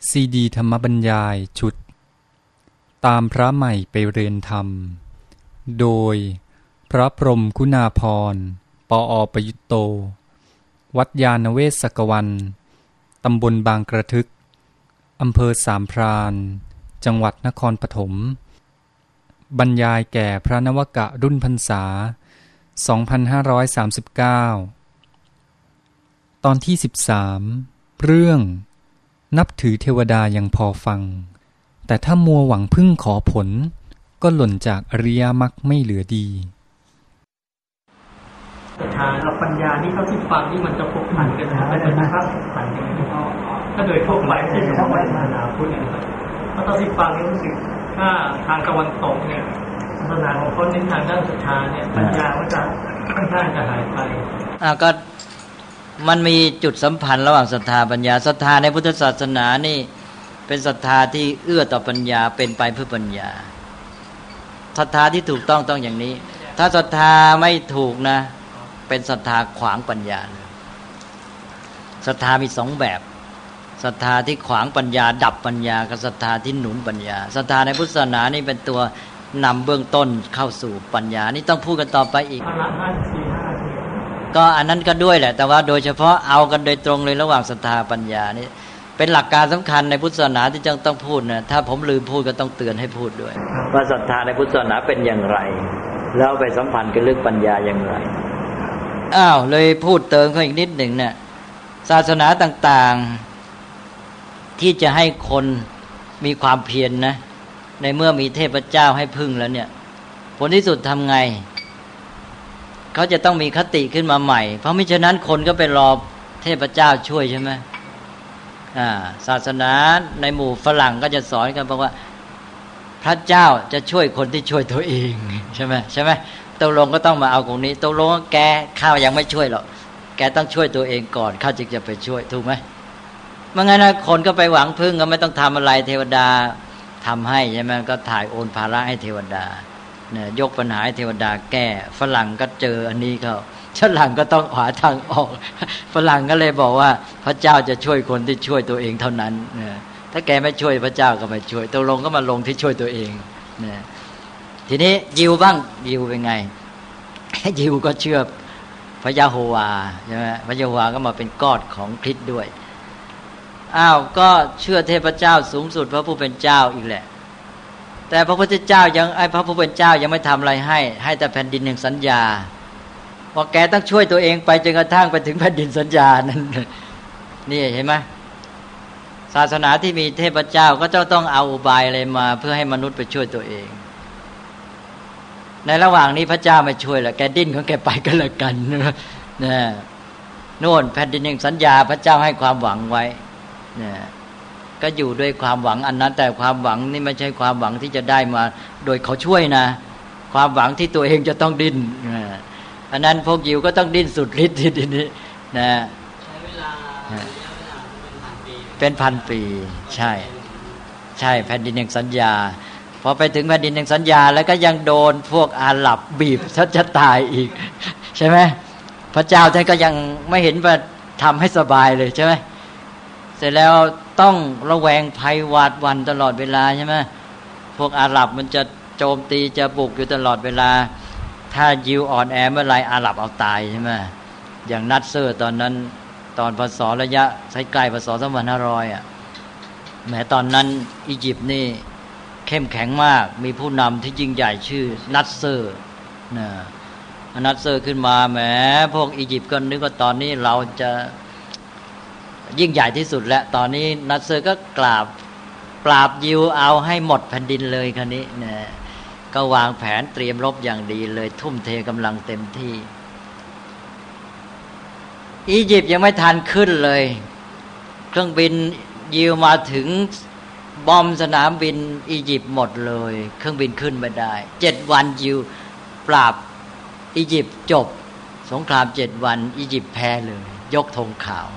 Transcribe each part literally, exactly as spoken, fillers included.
ซีดีธรรมบรรยายชุดตามพระใหม่ไปเรียนธรรมโดยพระพรหมคุณาภรณ์ ปอ.ประยุตโตวัดยาณเวศกวันตำบลบางกระทึกอำเภอสามพรานจังหวัดนครปฐมบรรยายแก่พระนวกะรุ่นพรรษาสองพันห้าร้อยสามสิบเก้าตอนที่สิบสามเรื่องนับถือเทวดายังพอฟังแต่ถ้ามัวหวังพึ่งขอผลก็หล่นจากอริยมรรคไม่เหลือดีศรัทธากับปัญญานี่เขาที่ฟังนี่มันจะพบผันกันนะมันจะมีภาพผันกันถ้าโดยทั่วไปไม่ใช่เฉพาะในศาสนาพุทธนะครับเพราะตอนที่ฟังนี่รู้สึกถ้าทางตะวันตกเนี่ยศาสนาของเขาเน้นทางด้านศรัทธาเนี่ยปัญญาก็จะค่อนข้างจะหายไปอ่าก็มันมีจุดสัมพันธ์ระหว่างศรัทธาปัญญาศรัทธาในพุทธศาสนานี่เป็นศรัทธาที่เอื้อต่อปัญญาเป็นไปเพื่อปัญญาศรัทธาที่ถูกต้องต้องอย่างนี้ถ้าศรัทธาไม่ถูกนะเป็นศรัทธาขวางปัญญาศรัทธามีสองแบบศรัทธาที่ขวางปัญญาดับปัญญากับศรัทธาที่หนุนปัญญาศรัทธาในพุทธศาสนานี่เป็นตัวนำเบื้องต้นเข้าสู่ปัญญานี่ต้องพูดกันต่อไปอีกก็อันนั้นก็ด้วยแหละแต่ว่าโดยเฉพาะเอากันโดยตรงเลยระหว่างศรัทธาปัญญานี่เป็นหลักการสำคัญในพุทธศาสนาที่จังต้องพูดนะถ้าผมลืมพูดก็ต้องเตือนให้พูดด้วยว่าศรัทธาในพุทธศาสนาเป็นอย่างไรแล้วไปสัมพันธ์กับเรื่องปัญญาอย่างไรอ้าวเลยพูดเติมเข้าอีกนิดหนึ่งเนี่ยศาสนาต่างๆที่จะให้คนมีความเพียร นะในเมื่อมีเทพเจ้าให้พึ่งแล้วเนี่ยผลที่สุดทำไงเขาจะต้องมีคติขึ้นมาใหม่เพราะมิฉะนั้นคนก็ไปรอเทพเจ้าช่วยใช่ไหมอ่าศาสนาในหมู่ฝรั่งก็จะสอนกันบอกว่าพระเจ้าจะช่วยคนที่ช่วยตัวเองใช่ไหมใช่ไหมตกลงก็ต้องมาเอาตรงนี้ตกลงแกข้าวยังไม่ช่วยหรอกแกต้องช่วยตัวเองก่อนข้าจึงจะไปช่วยถูกไหมเมื่อไงนะคนก็ไปหวังพึ่งก็ไม่ต้องทำอะไรเทวดาทำให้ใช่ไหมก็ถ่ายโอนภาระให้เทวดาเนี่ยยกปัญหาให้เทวดาแก้ฝรั่งก็เจออันนี้เขาฝรั่งก็ต้องหาทางออกฝรั่งก็เลยบอกว่าพระเจ้าจะช่วยคนที่ช่วยตัวเองเท่านั้นเนี่ยถ้าแกไม่ช่วยพระเจ้าก็ไม่ช่วยตกลงก็มาลงที่ช่วยตัวเองเนี่ยทีนี้ยิวบ้างยิวเป็นไงยิวก็เชื่อพระยะโฮวาใช่ไหมพระยะโฮวาก็มาเป็นกอดของคริสต์ด้วยอ้าวก็เชื่อเทพเจ้าสูงสุดพระผู้เป็นเจ้าอีกแหละแต่พระพุทธเจ้ายังไอ้พระผู้เป็นเจ้ายังไม่ทำอะไรให้ให้แต่แผ่นดินแห่งสัญญาว่าแกต้องช่วยตัวเองไปจนกระทั่งไปถึงแผ่นดินสัญญานั่นนี่เห็นไหมศาสนาที่มีเทพเจ้าก็จะต้องเอาอุบายอะไรมาเพื่อให้มนุษย์ไปช่วยตัวเองในระหว่างนี้พระเจ้าไม่ช่วยละแกดิ้นของแกไปก็แล้วกันนะโน่นแผ่นดินแห่งสัญญาพระเจ้าให้ความหวังไว้เนี่ยก็อยู่ด้วยความหวังอันนั้นแต่ความหวังนี่ไม่ใช่ความหวังที่จะได้มาโดยเขาช่วยนะความหวังที่ตัวเองจะต้องดิ้นอันนั้นพวกยิวก็ต้องดิ้นสุดฤทธิ์ทีนี้นะใช้เวลาเป็นพันปีใช่ใช่แผ่นดินแห่งสัญญาพอไปถึงแผ่นดินแห่งสัญญาแล้วก็ยังโดนพวกอาหรับบีบซะจะตายอีกใช่ไหมพระเจ้าท่านก็ยังไม่เห็นว่าทำให้สบายเลยใช่ไหมเสร็จแล้วต้องระแวงภัยหวาดหวั่นตลอดเวลาใช่ไหมพวกอาหรับมันจะโจมตีจะบุกอยู่ตลอดเวลาถ้ายิวอ่อนแอเมื่อไรอาหรับเอาตายใช่ไหมอย่างนัดเซอร์ตอนนั้นตอนพศระยะใกล้ๆพศสองพันห้าร้อยอ่ะแม้ตอนนั้นอียิปต์นี่เข้มแข็งมากมีผู้นำที่ยิ่งใหญ่ชื่อนัดเซอร์นะนัดเซอร์ขึ้นมาแหมพวกอียิปต์ก็นึกว่าตอนนี้เราจะยิ่งใหญ่ที่สุดแล้วตอนนี้นัดเซอร์ก็กราบปราบยิวเอาให้หมดแผ่นดินเลยคันนี้นะก็วางแผนเตรียมรบอย่างดีเลยทุ่มเทกำลังเต็มที่อียิปต์ยังไม่ทันขึ้นเลยเครื่องบินยิวมาถึงบอมสนามบินอียิปต์หมดเลยเครื่องบินขึ้นไม่ได้เจ็ดวันยิวปราบอียิปต์จบสงครามเจ็ดวันอียิปต์แพ้เลยยกธงขาว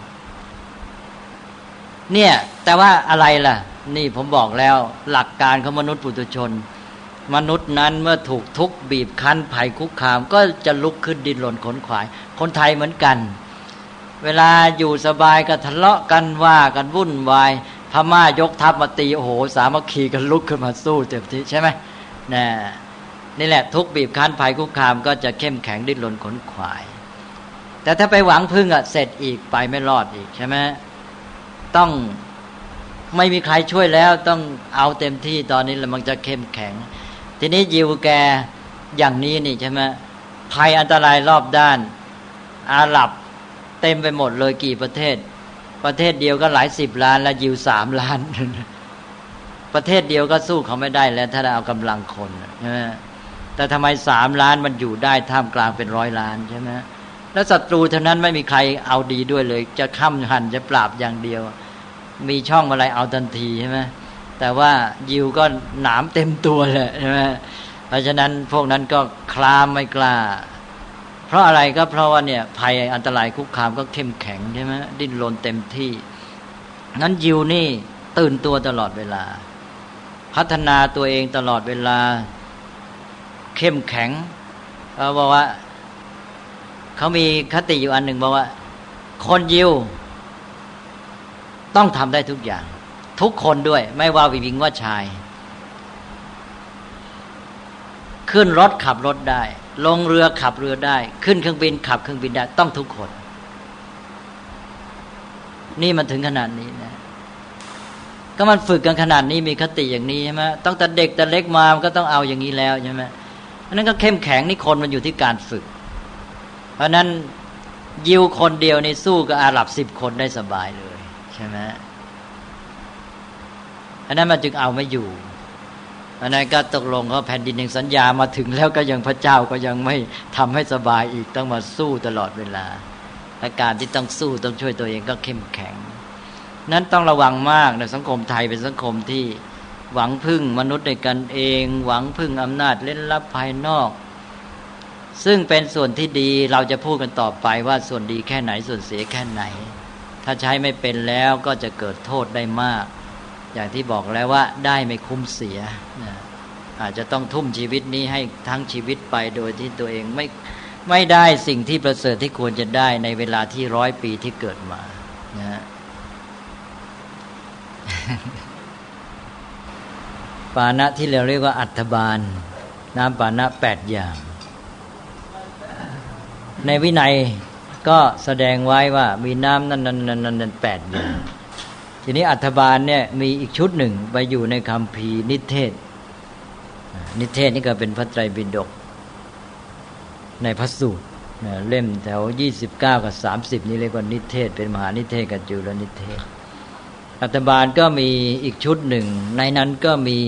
เนี่ยแต่ว่าอะไรล่ะนี่ผมบอกแล้วหลักการของมนุษย์ปุถุชนมนุษย์นั้นเมื่อถูกทุกข์บีบคั้นภัยคุกคามก็จะลุกขึ้นดิ้นรนขนขวายคนไทยเหมือนกันเวลาอยู่สบายก็ทะเลาะกันว่ากันวุ่นวายพม่ายกทัพมาตีโอ้โหสามัคคีกันลุกขึ้นมาสู้เต็มที่ใช่ไหมนี่นี่แหละทุกบีบคั้นภัยคุกคามก็จะเข้มแข็งดิ้นรนขนขวายแต่ถ้าไปหวังพึ่งอ่ะเสร็จอีกไปไม่รอดอีกใช่ไหมต้องไม่มีใครช่วยแล้วต้องเอาเต็มที่ตอนนี้แล้วมันจะเข้มแข็งทีนี้ยิวแกอย่างนี้นี่ใช่ไหมภัยอันตรายรอบด้านอาหรับเต็มไปหมดเลยกี่ประเทศประเทศเดียวก็หลายสิบล้านแล้วยิวสามล้านประเทศเดียวก็สู้เขาไม่ได้แล้วถ้าเอากำลังคนใช่ไหมแต่ทำไมสามล้านมันอยู่ได้ท่ามกลางเป็นร้อยล้านใช่ไหมแล้วศัตรูเท่านั้นไม่มีใครเอาดีด้วยเลยจะค้ำหั่นจะปราบอย่างเดียวมีช่องอะไรเอาทันทีใช่ไหมแต่ว่ายิวก็หนามเต็มตัวเลยใช่ไหมเพราะฉะนั้นพวกนั้นก็คลามไม่กล้าเพราะอะไรก็เพราะว่าเนี่ยภัยอันตรายคุกคามก็เข้มแข็งใช่ไหมดิ้นรนเต็มที่นั้นยิวนี่ตื่นตัวตลอดเวลาพัฒนาตัวเองตลอดเวลาเข้มแข็งเขาบอกว่าเขามีคติอยู่อันหนึ่งบอกว่าคนยิวต้องทำได้ทุกอย่างทุกคนด้วยไม่ว่าหญิงว่าชายขึ้นรถขับรถได้ลงเรือขับเรือได้ขึ้นเครื่องบินขับเครื่องบินได้ต้องทุกคนนี่มันถึงขนาดนี้นะก็มันฝึกกันขนาดนี้มีคติอย่างนี้ใช่ไหมตั้งแต่เด็กแต่เล็กมามันก็ต้องเอาอย่างนี้แล้วใช่ไหมอันนั้นก็เข้มแข็งนี่คนมันอยู่ที่การฝึกเพราะนั้นยิวคนเดียวนี่สู้กับอาหรับสิบคนได้สบายเลยใช่ไหมอันนั้นมันจึงเอาไม่อยู่อันนั้นก็ตกลงเขาแผ่นดินยังสัญญามาถึงแล้วก็ยังพระเจ้าก็ยังไม่ทำให้สบายอีกต้องมาสู้ตลอดเวลาและการที่ต้องสู้ต้องช่วยตัวเองก็เข้มแข็งนั้นต้องระวังมากในสังคมไทยเป็นสังคมที่หวังพึ่งมนุษย์ในกันเองหวังพึ่งอำนาจเล่นลับภายนอกซึ่งเป็นส่วนที่ดีเราจะพูดกันต่อไปว่าส่วนดีแค่ไหนส่วนเสียแค่ไหนถ้าใช้ไม่เป็นแล้วก็จะเกิดโทษได้มากอย่างที่บอกแล้วว่าได้ไม่คุ้มเสียอาจจะต้องทุ่มชีวิตนี้ให้ทั้งชีวิตไปโดยที่ตัวเองไม่ไม่ได้สิ่งที่ประเสริฐที่ควรจะได้ในเวลาที่ร้อยปีที่เกิดมานะปานะที่เราเรียกว่าอัฏฐบาลน้ำปานะแปดอย่างในวินัยก็แสดงไว้ว่ามีน้ำนั่นนั่นนั่นนั่นแปดอย่างทีนี้อัฏฐบาลเนี่ยมีอีกชุดหนึ่งไปอยู่ในคัมภีร์นิเทศนิเทศนี่ก็เป็นพระไตรปิฎกในพระสูตรเล่มแถวยี่สิบเก้ากับสามสิบนี่เรียกว่านิเทศเป็นมหานิเทศกับจุลนิเทศอัฏฐบาลก็มีอีกชุดหนึ่งในนั้นก็มี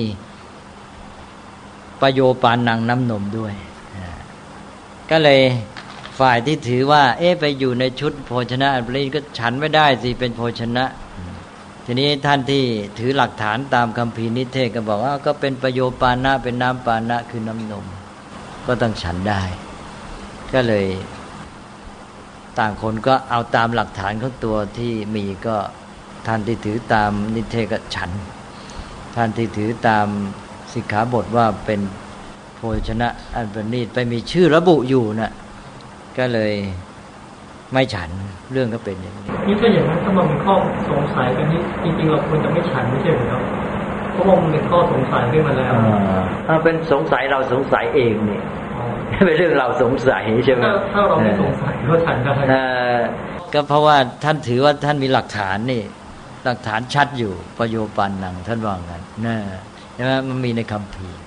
ปโยปานังน้ำนมด้วยก็เลยฝ่ายที่ถือว่าเอ๊ะไปอยู่ในชุดโภชนะอันนี้ก็ฉันไม่ได้สิเป็นโภชนะทีนี้ท่านที่ถือหลักฐานตามคัมภีร์นิเทศก็บอกว่าก็เป็นปโยปานะเป็นน้ำปานะคือน้ำนมก็ต้องฉันได้ก็เลยต่างคนก็เอาตามหลักฐานของตัวที่มีก็ท่านที่ถือตามนิเทศก็ฉันท่านที่ถือตามสิกขาบทว่าเป็นโภชนะอันประณีตไปมีชื่อระบุอยู่น่ะก็เลยไม่ฉันเรื่องก็เป็นอย่างนี้นี่ก็อย่างนั้นถ้ามันมีข้อสงสัยกันนี้จริงๆเราควรจะไม่ฉันไม่ใช่หรือครับเพราะว่ามันเป็นข้อสงสัยขึ้นมาแล้วถ้าเป็นสงสัยเราสงสัยเองนี่เป็นเรื่องเราสงสัยใช่ไหมถ้าเราไม่สงสัยก็ฉันได้ก็เพราะว่าท่านถือว่าท่านมีหลักฐานนี่หลักฐานชัดอยู่ปโยปันนังท่านว่างั้นนะใช่ไหมมันมีในคัมภีร์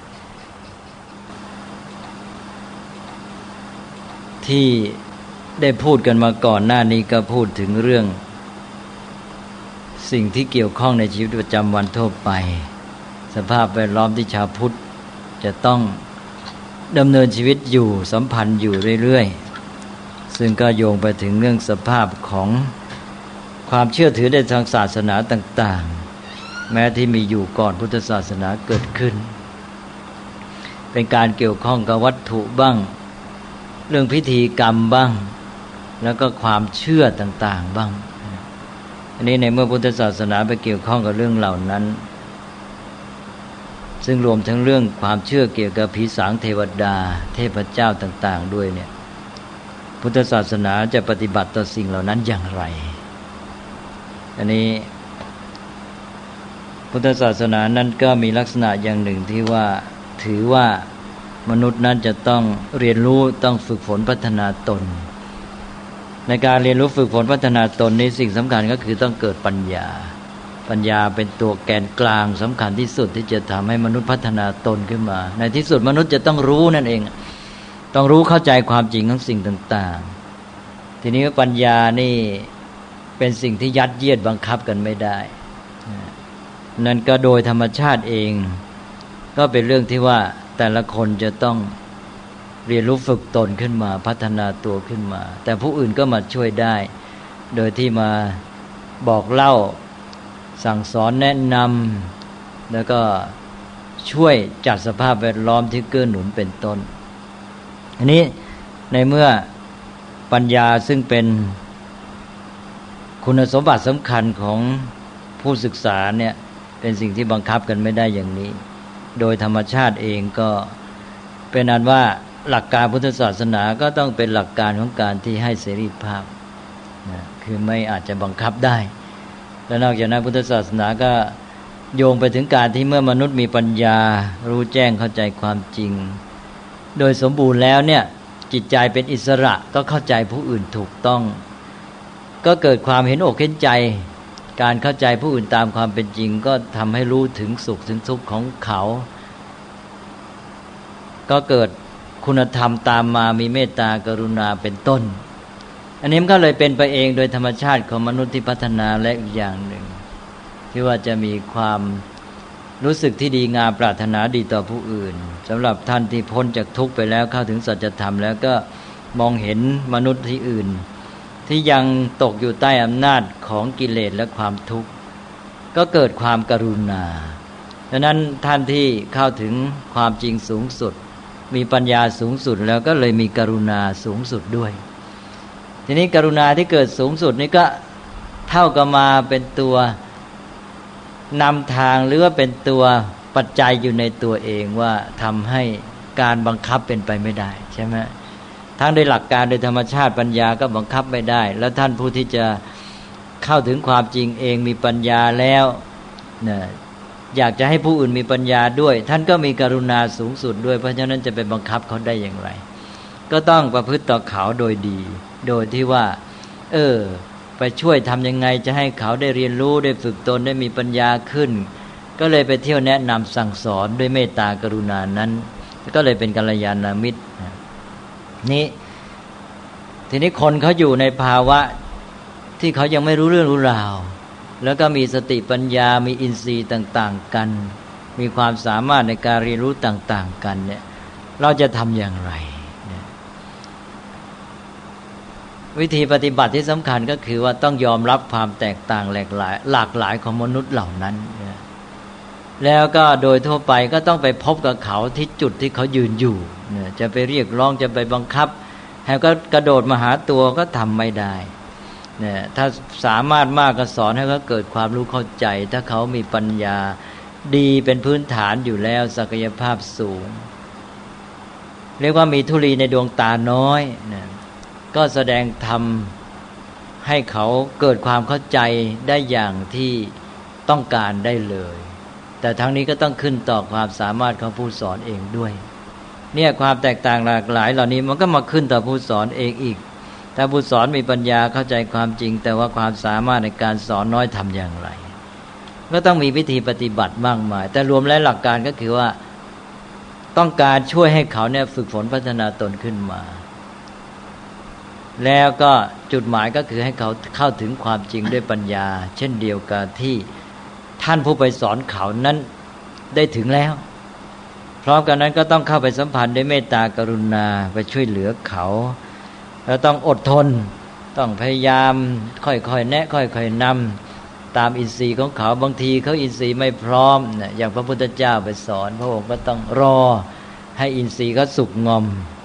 ที่ได้พูดกันมาก่อนหน้านี้ก็พูดถึงเรื่องสิ่งที่เกี่ยวข้องในชีวิตประจำวันทั่วไปสภาพแวดล้อมที่ชาวพุทธจะต้องดำเนินชีวิตอยู่สัมพันธ์อยู่เรื่อยๆซึ่งก็โยงไปถึงเรื่องสภาพของความเชื่อถือในทางศาสนาต่างๆแม้ที่มีอยู่ก่อนพุทธศาสนาเกิดขึ้นเป็นการเกี่ยวข้องกับวัตถุบ้างเรื่องพิธีกรรมบ้างแล้วก็ความเชื่อต่างๆบ้างอันนี้ในเมื่อพุทธศาสนาไปเกี่ยวข้องกับเรื่องเหล่านั้นซึ่งรวมทั้งเรื่องความเชื่อเกี่ยวกับผีสางเทวดาเทพเจ้าต่างๆด้วยเนี่ยพุทธศาสนาจะปฏิบัติต่อสิ่งเหล่านั้นอย่างไรอันนี้พุทธศาสนานั้นก็มีลักษณะอย่างหนึ่งที่ว่าถือว่ามนุษย์นั้นจะต้องเรียนรู้ต้องฝึกฝนพัฒนาตนในการเรียนรู้ฝึกฝนพัฒนาตนนี้สิ่งสำคัญก็คือต้องเกิดปัญญาปัญญาเป็นตัวแกนกลางสำคัญที่สุดที่จะทำให้มนุษย์พัฒนาตนขึ้นมาในที่สุดมนุษย์จะต้องรู้นั่นเองต้องรู้เข้าใจความจริงของสิ่งต่างๆทีนี้ปัญญานี่เป็นสิ่งที่ยัดเยียดบังคับกันไม่ได้นั่นก็โดยธรรมชาติเองก็เป็นเรื่องที่ว่าแต่ละคนจะต้องเรียนรู้ฝึกตนขึ้นมาพัฒนาตัวขึ้นมาแต่ผู้อื่นก็มาช่วยได้โดยที่มาบอกเล่าสั่งสอนแนะนำแล้วก็ช่วยจัดสภาพแวดล้อมที่เกื้อหนุนเป็นต้นอันนี้ในเมื่อปัญญาซึ่งเป็นคุณสมบัติสำคัญของผู้ศึกษาเนี่ยเป็นสิ่งที่บังคับกันไม่ได้อย่างนี้โดยธรรมชาติเองก็เป็นอันว่าหลักการพุทธศาสนาก็ต้องเป็นหลักการของการที่ให้เสรีภาพนะคือไม่อาจจะบังคับได้และนอกจากนั้นพุทธศาสนาก็โยงไปถึงการที่เมื่อมนุษย์มีปัญญารู้แจ้งเข้าใจความจริงโดยสมบูรณ์แล้วเนี่ยจิตใจเป็นอิสระก็เข้าใจผู้อื่นถูกต้องก็เกิดความเห็นอกเห็นใจการเข้าใจผู้อื่นตามความเป็นจริงก็ทำให้รู้ถึงสุขถึงทุกข์ของเขาก็เกิดคุณธรรมตามมามีเมตตากรุณาเป็นต้นอันนี้มันก็เลยเป็นไปเองโดยธรรมชาติของมนุษย์ที่พัฒนาและอีกอย่างหนึ่งที่ว่าจะมีความรู้สึกที่ดีงามปรารถนาดีต่อผู้อื่นสำหรับท่านที่พ้นจากทุกข์ไปแล้วเข้าถึงสัจธรรมแล้วก็มองเห็นมนุษย์ที่อื่นที่ยังตกอยู่ใต้อำนาจของกิเลสและความทุกข์ก็เกิดความกรุณาดังนั้นท่านที่เข้าถึงความจริงสูงสุดมีปัญญาสูงสุดแล้วก็เลยมีกรุณาสูงสุดด้วยทีนี้กรุณาที่เกิดสูงสุดนี่ก็เท่ากับมาเป็นตัวนำทางหรือว่าเป็นตัวปัจจัยอยู่ในตัวเองว่าทำให้การบังคับเป็นไปไม่ได้ใช่ไหมทั้งโดยหลักการโดยธรรมชาติปัญญาก็บังคับไม่ได้แล้วท่านผู้ที่จะเข้าถึงความจริงเองมีปัญญาแล้วเนี่ยอยากจะให้ผู้อื่นมีปัญญาด้วยท่านก็มีกรุณาสูงสุดด้วยเพราะฉะนั้นจะไปบังคับเขาได้อย่างไรก็ต้องประพฤติต่อเขาโดยดีโดยที่ว่าเออไปช่วยทำยังไงจะให้เขาได้เรียนรู้ได้ฝึกตนได้มีปัญญาขึ้นก็เลยไปเที่ยวแนะนำสั่งสอนด้วยเมตตากรุณานั้นก็เลยเป็นกัลยาณมิตรนี่ทีนี้คนเขาอยู่ในภาวะที่เขายังไม่รู้เรื่องรู้ราวแล้วก็มีสติปัญญามีอินทรีย์ต่างๆกันมีความสามารถในการเรียนรู้ต่างๆกันเนี่ยเราจะทำอย่างไรวิธีปฏิบัติที่สำคัญก็คือว่าต้องยอมรับความแตกต่างหลากหลายหลากหลายของมนุษย์เหล่านั้นแล้วก็โดยทั่วไปก็ต้องไปพบกับเขาที่จุดที่เขายืนอยู่จะไปเรียกร้องจะไปบังคับให้ก็กระโดดมาหาตัวก็ทำไม่ได้เนี่ยถ้าสามารถมากก็สอนให้เขาเกิดความรู้เข้าใจถ้าเขามีปัญญาดีเป็นพื้นฐานอยู่แล้วศักยภาพสูงเรียกว่ามีธุลีในดวงตาน้อยเนี่ยก็แสดงธรรมให้เขาเกิดความเข้าใจได้อย่างที่ต้องการได้เลยแต่ทั้งนี้ก็ต้องขึ้นต่อความสามารถของผู้สอนเองด้วยเนี่ยความแตกต่างหลากหลายเหล่านี้มันก็มาขึ้นต่อผู้สอนเองอีกถ้าผู้สอนมีปัญญาเข้าใจความจริงแต่ว่าความสามารถในการสอนน้อยทำอย่างไรก็ต้องมีวิธีปฏิบัติมากมายแต่รวมแล้วหลักการก็คือว่าต้องการช่วยให้เขาเนี่ยฝึกฝนพัฒนาตนขึ้นมาแล้วก็จุดหมายก็คือให้เขาเข้าถึงความจริงด้วยปัญญาเช่นเดียวกับที่ท่านผู้ไปสอนเขานั้นได้ถึงแล้วพร้อมกันนั้นก็ต้องเข้าไปสัมพันธ์ด้วยเมตตากรุณาไปช่วยเหลือเขาแล้วต้องอดทนต้องพยายามค่อยๆแนะค่อยๆนำตามอินทรีย์ของเขาบางทีเขาอินทรีย์ไม่พร้อมเนี่ยอย่างพระพุทธเจ้าไปสอนพระองค์ก็ต้องรอให้อินทรีย์เขาสุกงอม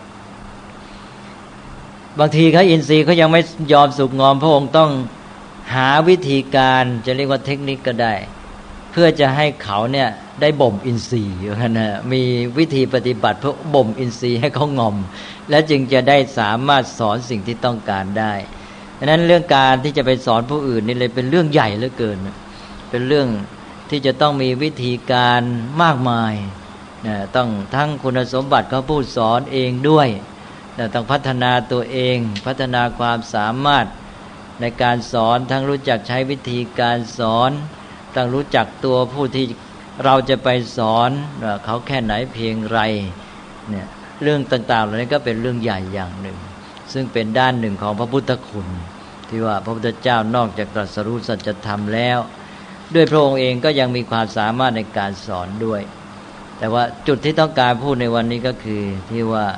บางทีเขาอินทรีย์เขายังไม่ยอมสุกงอมพระองค์ต้องหาวิธีการจะเรียกว่าเทคนิคก็ได้เพื่อจะให้เขาเนี่ยได้บ่มอินทรีย์อย่างนั้นนะมีวิธีปฏิบัติเพื่อบ่มอินทรีย์ให้เขางอมและจึงจะได้สามารถสอนสิ่งที่ต้องการได้ดังนั้นเรื่องการที่จะไปสอนผู้อื่นนี่เลยเป็นเรื่องใหญ่เหลือเกินเป็นเรื่องที่จะต้องมีวิธีการมากมายนะต้องทั้งคุณสมบัติของผู้สอนเองด้วยนะต้องพัฒนาตัวเองพัฒนาความสามารถในการสอนทั้งรู้จักใช้วิธีการสอนต้องรู้จักตัวผู้ที่เราจะไปสอนเขาแค่ไหนเพียงไรเนี่ยเรื่องต่างๆเหล่านี้ก็เป็นเรื่องใหญ่อย่างหนึ่งซึ่งเป็นด้านหนึ่งของพระพุทธคุณที่ว่าพระพุทธเจ้านอกจากตรัสรู้สัจธรรมแล้วด้วยพระองค์เองก็ยังมีความสามารถในการสอนด้วยแต่ว่าจุดที่ต้องการพูดในวันนี้ก็คือที่ว่า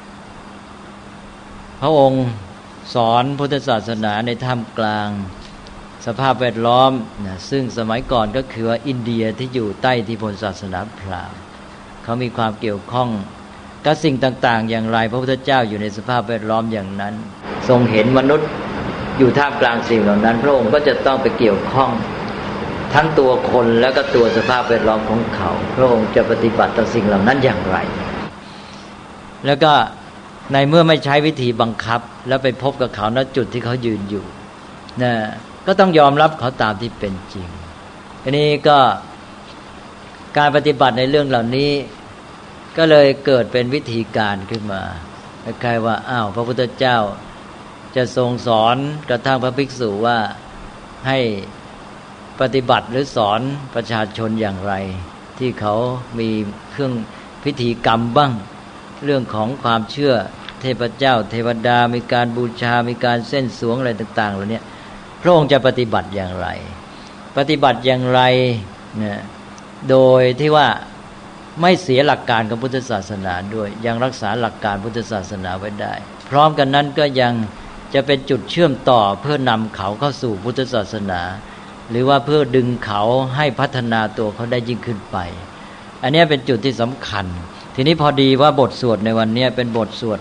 พระองค์สอนพุทธศาสนาในท่ามกลางสภาพแวดล้อมนะซึ่งสมัยก่อนก็คือว่าอินเดียที่อยู่ใต้อิทธิพลศาสนาพราหมณ์เขามีความเกี่ยวข้องกับสิ่งต่างๆอย่างไรพระพุทธเจ้าอยู่ในสภาพแวดล้อมอย่างนั้นทรงเห็นมนุษย์อยู่ท่ามกลางสิ่งเหล่านั้นพระองค์ก็จะต้องไปเกี่ยวข้องทั้งตัวคนแล้วก็ตัวสภาพแวดล้อมของเขาพระองค์จะปฏิบัติต่อสิ่งเหล่านั้นอย่างไรแล้วก็ในเมื่อไม่ใช้วิธีบังคับแล้วไปพบกับเขาณจุดที่เขายืนอยู่นะก็ต้องยอมรับเขาตามที่เป็นจริงทีนี้ก็การปฏิบัติในเรื่องเหล่านี้ก็เลยเกิดเป็นวิธีการขึ้นมาคล้ายๆว่าอ้าวพระพุทธเจ้าจะทรงสอนกระทั่งพระภิกษุว่าให้ปฏิบัติหรือสอนประชาชนอย่างไรที่เขามีเครื่องพิธีกรรมบ้างเรื่องของความเชื่อเทพเจ้าเทวดามีการบูชามีการเส้นสวงอะไรต่างๆเหล่านี้พระองค์จะปฏิบัติอย่างไรปฏิบัติอย่างไรเนี่ยโดยที่ว่าไม่เสียหลักการของพุทธศาสนาด้วยยังรักษาหลักการพุทธศาสนาไว้ได้พร้อมกันนั้นก็ยังจะเป็นจุดเชื่อมต่อเพื่อนำเขาเข้าสู่พุทธศาสนาหรือว่าเพื่อดึงเขาให้พัฒนาตัวเขาได้ยิ่งขึ้นไปอันนี้เป็นจุดที่สำคัญทีนี้พอดีว่าบทสวดในวันนี้เป็นบทสวด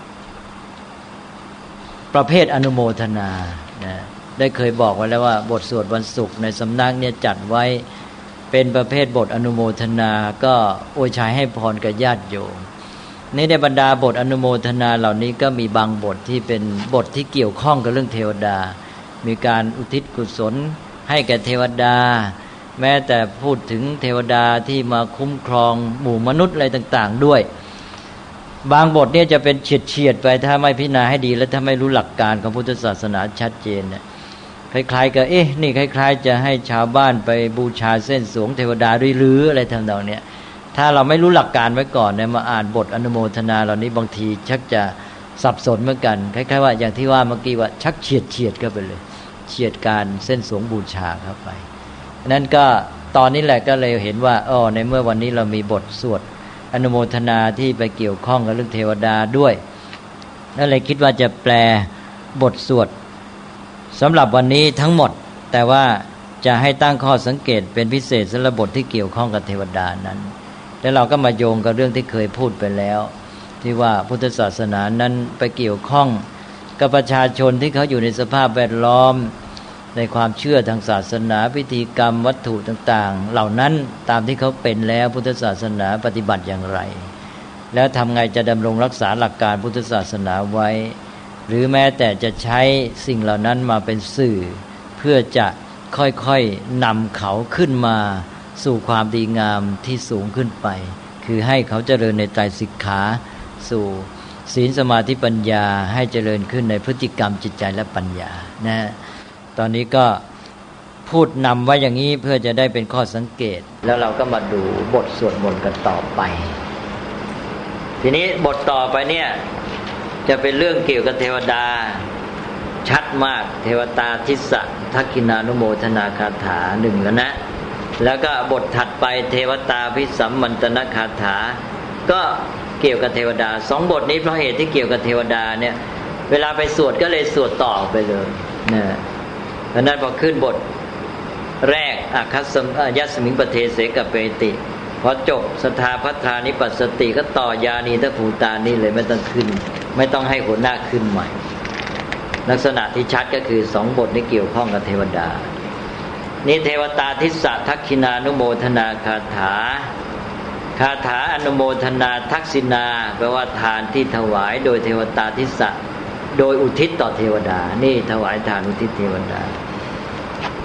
ประเภทอนุโมทนานะได้เคยบอกไว้แล้วว่าบทสวดวันศุกร์ในสำนักเนี่ยจัดไว้เป็นประเภทบทอนุโมทนาก็อวยชัยให้พรกับญาติโยมในในบรรดาบทอนุโมทนาเหล่านี้ก็มีบางบทที่เป็นบทที่เกี่ยวข้องกับเรื่องเทวดามีการอุทิศกุศลให้แก่เทวดาแม้แต่พูดถึงเทวดาที่มาคุ้มครองหมู่มนุษย์อะไรต่างๆด้วยบางบทเนี่ยจะเป็นเฉียดๆไปถ้าไม่พิจารณาให้ดีและถ้าไม่รู้หลักการของพุทธศาสนาชัดเจนเนี่ยคล้ายๆกับเอ๊ะนี่คล้ายๆจะให้ชาวบ้านไปบูชาเส้นสวงเทวดาหรืออะไรทำนองเนี้ยถ้าเราไม่รู้หลักการไว้ก่อนเนี่ยมาอ่านบทอนุโมทนาเหล่านี้บางทีชักจะสับสนเหมือนกันคล้ายๆว่าอย่างที่ว่าเมื่อกี้ว่าชักเฉียดเฉียดเข้าไปเลยเฉียดการเส้นสวงบูชาเข้าไปนั้นก็ตอนนี้แหละก็เลยเห็นว่าอ๋อในเมื่อวันนี้เรามีบทสวดอนุโมทนาที่ไปเกี่ยวข้องกับเรื่องเทวดาด้วยนั่นเลยคิดว่าจะแปลบทสวดสำหรับวันนี้ทั้งหมดแต่ว่าจะให้ตั้งข้อสังเกตเป็นพิเศษสำหรับบทที่เกี่ยวข้องกับเทวดานั้นแล้วเราก็มาโยงกับเรื่องที่เคยพูดไปแล้วที่ว่าพุทธศาสนานั้นไปเกี่ยวข้องกับประชาชนที่เขาอยู่ในสภาพแวดล้อมในความเชื่อทางศาสนาพิธีกรรมวัตถุต่างๆเหล่านั้นตามที่เขาเป็นแล้วพุทธศาสนาปฏิบัติอย่างไรแล้วทำไงจะดำรงรักษาหลักการพุทธศาสนาไว้หรือแม้แต่จะใช้สิ่งเหล่านั้นมาเป็นสื่อเพื่อจะค่อยๆนำเขาขึ้นมาสู่ความดีงามที่สูงขึ้นไปคือให้เขาเจริญในไตรสิกขาสู่ศีลสมาธิปัญญาให้เจริญขึ้นในพฤติกรรมจิตใจและปัญญานะตอนนี้ก็พูดนำไว้อย่างนี้เพื่อจะได้เป็นข้อสังเกตแล้วเราก็มาดูบทสวดมนต์กันต่อไปทีนี้บทต่อไปเนี่ยจะเป็นเรื่องเกี่ยวกับเทวดาชัดมากเทวตาทิสะทักขินานุโมทนาคาถาหนึ่งแล้วนะแล้วก็บทถัดไปเทวตาภิสัมมันตนคาถาก็เกี่ยวกับเทวดาสองบทนี้เพราะเหตุที่เกี่ยวกับเทวดาเนี่ยเวลาไปสวดก็เลยสวดต่อไปเลยนะเพราะนั้นพอขึ้นบทแรกอาคัสสมยัสมิงปเทเสกเปติพอจบสทาพัทธานิปัสสติก็ต่อยานีทภูตานี่เลยไม่ต้องขึ้นไม่ต้องให้หัวหน้าขึ้นใหม่ลักษณะที่ชัดก็คือสองบทนี้เกี่ยวข้องกับเทวดานี่เทวตาทิสะทักขินานุโมทนาคาถาคาถาอนุโมทนาทักษิณาแปลว่าทานที่ถวายโดยเทวตาทิสะโดยอุทิศต่อเทวดานี่ถวายทานอุทิศเทวดา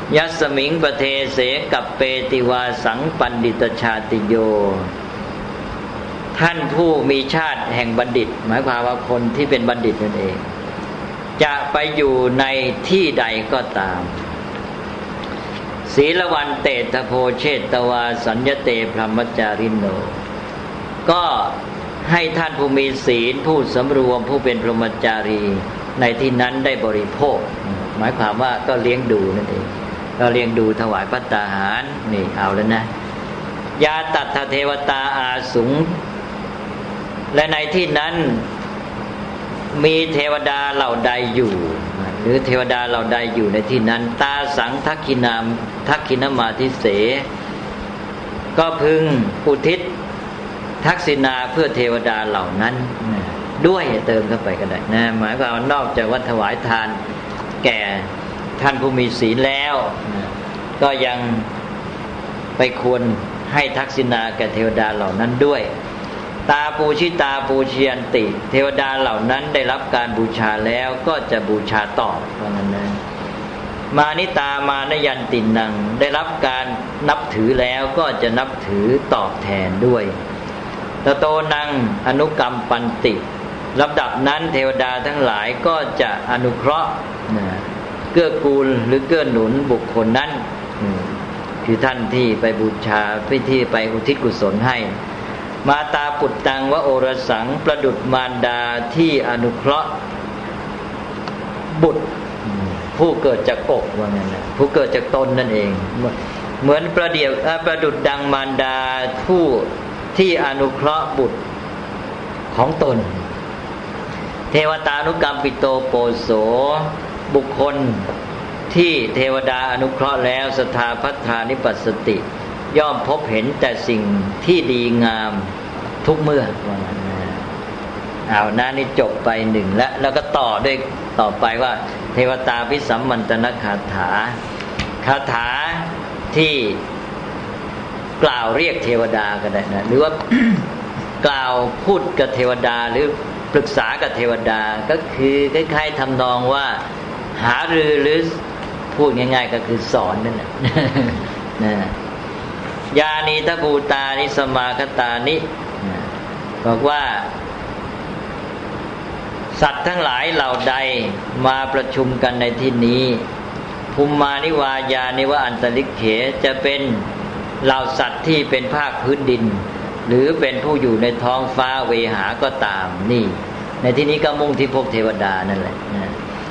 ยัสมิงปเทเสกับเปติวาสังปันดิตชาติโยท่านผู้มีชาติแห่งบัณฑิตหมายความว่าคนที่เป็นบัณฑิตนั่นเองจะไปอยู่ในที่ใดก็ตามศีลวันเตตโพเชตวาสัญญเตพรหมจาริโนก็ให้ท่านผู้มีศีลผู้สำรวมผู้เป็นพรหมจารีในที่นั้นได้บริโภคหมายความว่าก็เลี้ยงดูนั่นเองก็เลี้ยงดูถวายภัตตาหารนี่เอาแล้วนะยาตัทเทวตาอาสุงและในที่นั้นมีเทวดาเหล่าใดอยู่หรือเทวดาเหล่าใดอยู่ในที่นั้นตาสังทักขินามทักขินมาทิเสก็พึงอุทิศทักษิณาเพื่อเทวดาเหล่านั้นด้วยเติมเข้าไปก็ได้นะหมายความว่านอกจากว่าถวายทานแก่ท่านผู้มีศีลแล้วก็ยังไปควรให้ทักษิณาแก่เทวดาเหล่านั้นด้วยตาปูชิตาปูชยันติเทวดาเหล่านั้นได้รับการบูชาแล้วก็จะบูชาตอบเพราะงั้นนะมานิตามานยันตินังได้รับการนับถือแล้วก็จะนับถือตอบแทนด้วยตโตนังอนุกรรมปันติลำดับนั้นเทวดาทั้งหลายก็จะอนุเคราะห์เกื้อกูลหรือเกื้อหนุนบุคคลนั้นคือท่านที่ไปบูชาพิธีไปอุทิศกุศลให้มาตาปุตตังวโอรสังประดุจมารดาที่อนุเคราะห์บุตรผู้เกิดจากอกว่างั้นนะผู้เกิดจากตนนั่นเองเหมือนประเดี๋ยวประดุจดังมารดาผู้ที่อนุเคราะห์บุตรของตนเทวตานุกรรมปิโตโปโสบุคคลที่เทวดาอนุเคราะห์แล้วสถาภัทรานิปัสสติย่อมพบเห็นแต่สิ่งที่ดีงามทุกเมื่อว่างั้นนะเอาหน้านี้จบไปหนึ่งแล้วแล้วก็ต่อด้วยต่อไปว่าเทวตาภิสัมมันตนคาถาคาถาที่กล่าวเรียกเทวดาก็ได้นะหรือว่า กล่าวพูดกับเทวดาหรือปรึกษากับเทวดาก็คือคล้ายๆทำนองว่าหารือหรือพูดง่ายๆก็คือสอนนั่นแหละนะยานีทภูตานิสมาคตานิบอกว่าสัตว์ทั้งหลายเหล่าใดมาประชุมกันในที่นี้ภูมิมานิวายานิวะอันตริเขจะเป็นเหล่าสัตว์ที่เป็นภาคพื้นดินหรือเป็นผู้อยู่ในท้องฟ้าเวหาก็ตามนี่ในที่นี้ก็มุ่งที่พวกเทวดานั่นแหละนะ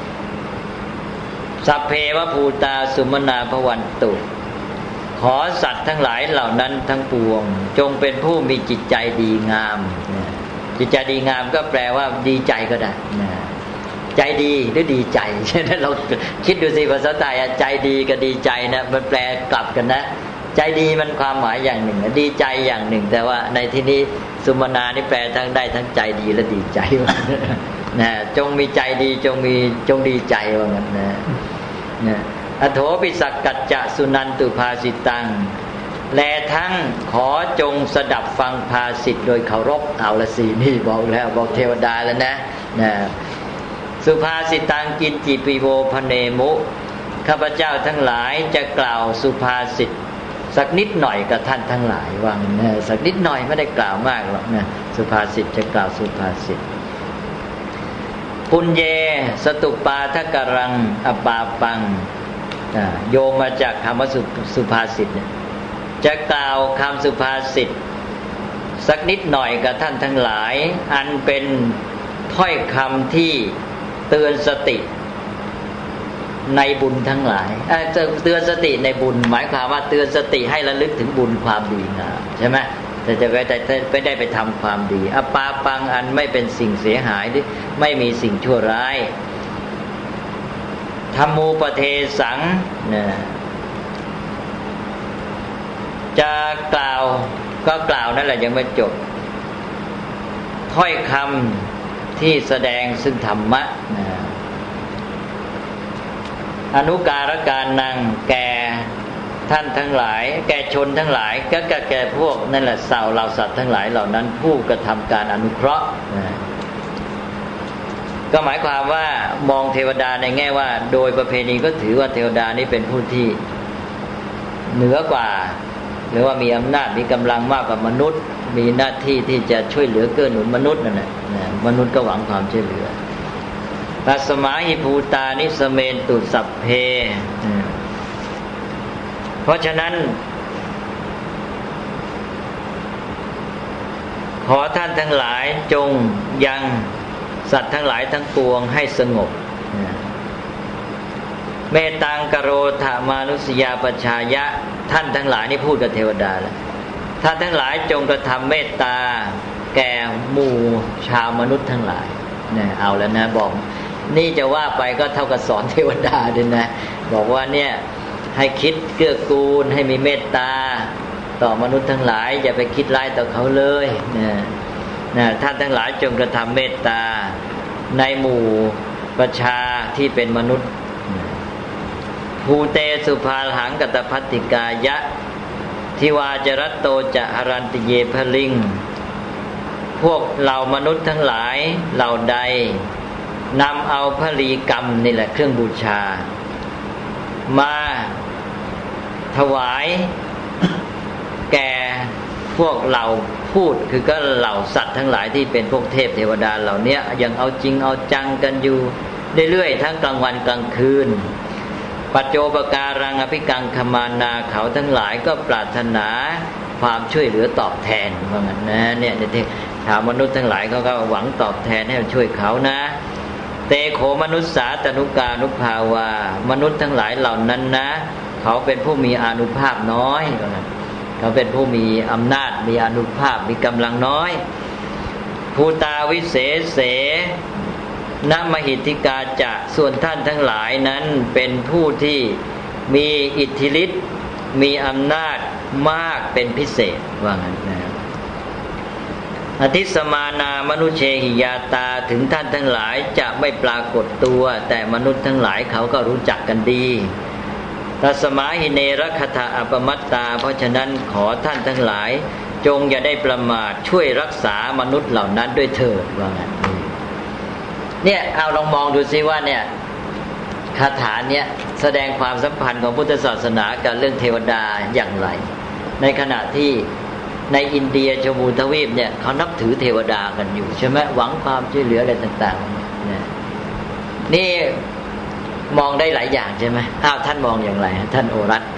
สัพเพวภูตาสุมนาภวันตุขอสัตว์ทั้งหลายเหล่านั้นทั้งปวงจงเป็นผู้มีจิตใจดีงามนะจิตใจดีงามก็แปลว่าดีใจก็ได้นะใจดีหรือดีใจใช่ไหมเราคิดดูสิภาษาไทยใจดีกับดีใจนะมันแปลกลับกันนะใจดีมันความหมายอย่างหนึ่งดีใจอย่างหนึ่งแต่ว่าในที่นี้สุมนานี่แปลทั้งได้ทั้งใจดีและดีใจนะจงมีใจดีจงมีจงดีใจว่างั้นนะนะอโถปิสักกัจจะสุนันตุภาสิตังแลทั้งขอจงสดับฟังภาสิทธ์โดยเคารพเอาละสินี่บอกแล้วบอกเทวดาแล้วนะนะสุภาสิตังกินจิปิโวพเนมุข้าพเจ้าทั้งหลายจะกล่าวสุภาษิตสักนิดหน่อยกับท่านทั้งหลายว่านะสักนิดหน่อยไม่ได้กล่าวมากหรอกนะสุภาษิตจะกล่าวสุภาษิตปุญเยสตุปาทกรังอปาปังโยงมาจากคำว่าสุภาษิตเนี่ยจะกล่าวคำสุภาษิตสักนิดหน่อยกับท่านทั้งหลายอันเป็นถ้อยคำที่เตือนสติในบุญทั้งหลายจะเตือนสติในบุญหมายความว่าเตือนสติให้ระลึกถึงบุญความดีงามใช่ไหมแต่จะไม่ได้ไม่ได้ไปทำความดีอปาปังอันไม่เป็นสิ่งเสียหายไม่มีสิ่งชั่วร้ายธัมมูปเทสังนะจะกล่าวก็กล่าวนั่นแหละยังไม่จบถ้อยคำที่แสดงซึ่งธรรมะนะอนุการการนังแก่ท่านทั้งหลายแก่ชนทั้งหลายก็แก่พวกนั่นแหละสาวเหล่าสัตว์ทั้งหลายเหล่านั้นผู้กระทำการอนุเคราะห์นะก็หมายความว่ามองเทวดาในแง่ว่าโดยประเพณีก็ถือว่าเทวดานี่เป็นผู้ที่เหนือกว่าหรือว่ามีอำนาจมีกำลังมากกว่ามนุษย์มีหน้าที่ที่จะช่วยเหลือเกื้อหนุนมนุษย์นั่นแหละมนุษย์ก็หวังความช่วยเหลือตัสมาหิภูตานิสเมนตุสัพเพเพราะฉะนั้นขอท่านทั้งหลายจงยังสัตว์ทั้งหลายทั้งปวงให้สงบเมตตังกโรธามานุสยาปชายะท่านทั้งหลายนี่พูดกับเทวดาแล้วท่านทั้งหลายจงกระทำเมตตาแก่หมู่ชาวมนุษย์ทั้งหลายเนี่ยเอาแล้วนะบอกนี่จะว่าไปก็เท่ากับสอนเทวดาด้วยนะบอกว่าเนี่ยให้คิดเกื้อกูลให้มีเมตตาต่อมนุษย์ทั้งหลายอย่าไปคิดร้ายต่อเขาเลยนะนะท่านทั้งหลายจงกระทำเมตตาในหมู่ประชาที่เป็นมนุษย์ภูเตสุภาหังกตภัตติกายะทิวาจรัตโตจะหรันติเยพลิงพวกเหล่ามนุษย์ทั้งหลายเหล่าใดนำเอาพลีกรรมนี่แหละเครื่องบูชามาถวายแก่พวกเหล่าพูดคือก็เหล่าสัตว์ทั้งหลายที่เป็นพวกเทพเทวดาเหล่านี้ยังเอาจริงเอาจังกันอยู่เรื่อยๆทั้งกลางวันกลางคืนปัจโจปการังอภิกังคมานาเขาทั้งหลายก็ปรารถนาความช่วยเหลือตอบแทนว่างั้นนะเนี่ยที่ชาวมนุษย์ทั้งหลายเขาก็หวังตอบแทนให้ช่วยเขานะเตโขมนุษสาตนุกานุภาวามนุษย์ทั้งหลายเหล่านั้นนะเขาเป็นผู้มีอานุภาพน้อยว่างั้นเขาเป็นผู้มีอำนาจมีอานุภาพมีกำลังน้อยภูตาวิเศษเสนมหิทธิกาจะส่วนท่านทั้งหลายนั้นเป็นผู้ที่มีอิทธิฤทธิ์มีอำนาจมากเป็นพิเศษว่างั้นนะอธิสมานามนุเชหิยาตาถึงท่านทั้งหลายจะไม่ปรากฏตัวแต่มนุษย์ทั้งหลายเขาก็รู้จักกันดีตัสมาหิเนรคถาอปมัตตาเพราะฉะนั้นขอท่านทั้งหลายจงอย่าได้ประมาทช่วยรักษามนุษย์เหล่านั้นด้วยเถิดว่างั้นเนี่ยเอาลองมองดูซิว่าเนี่ยคาถาเนี่ยแสดงความสัมพันธ์ของพุทธศาสนากับเรื่องเทวดาอย่างไรในขณะที่ในอินเดียชมูทวีปเนี่ยเขานับถือเทวดากันอยู่ใช่ไหมหวังความช่วยเหลืออะไรต่างๆเนี่ยนี่มองได้หลายอย่างใช่ไหมอ้าวท่านมองอย่างไรท่านโอรัต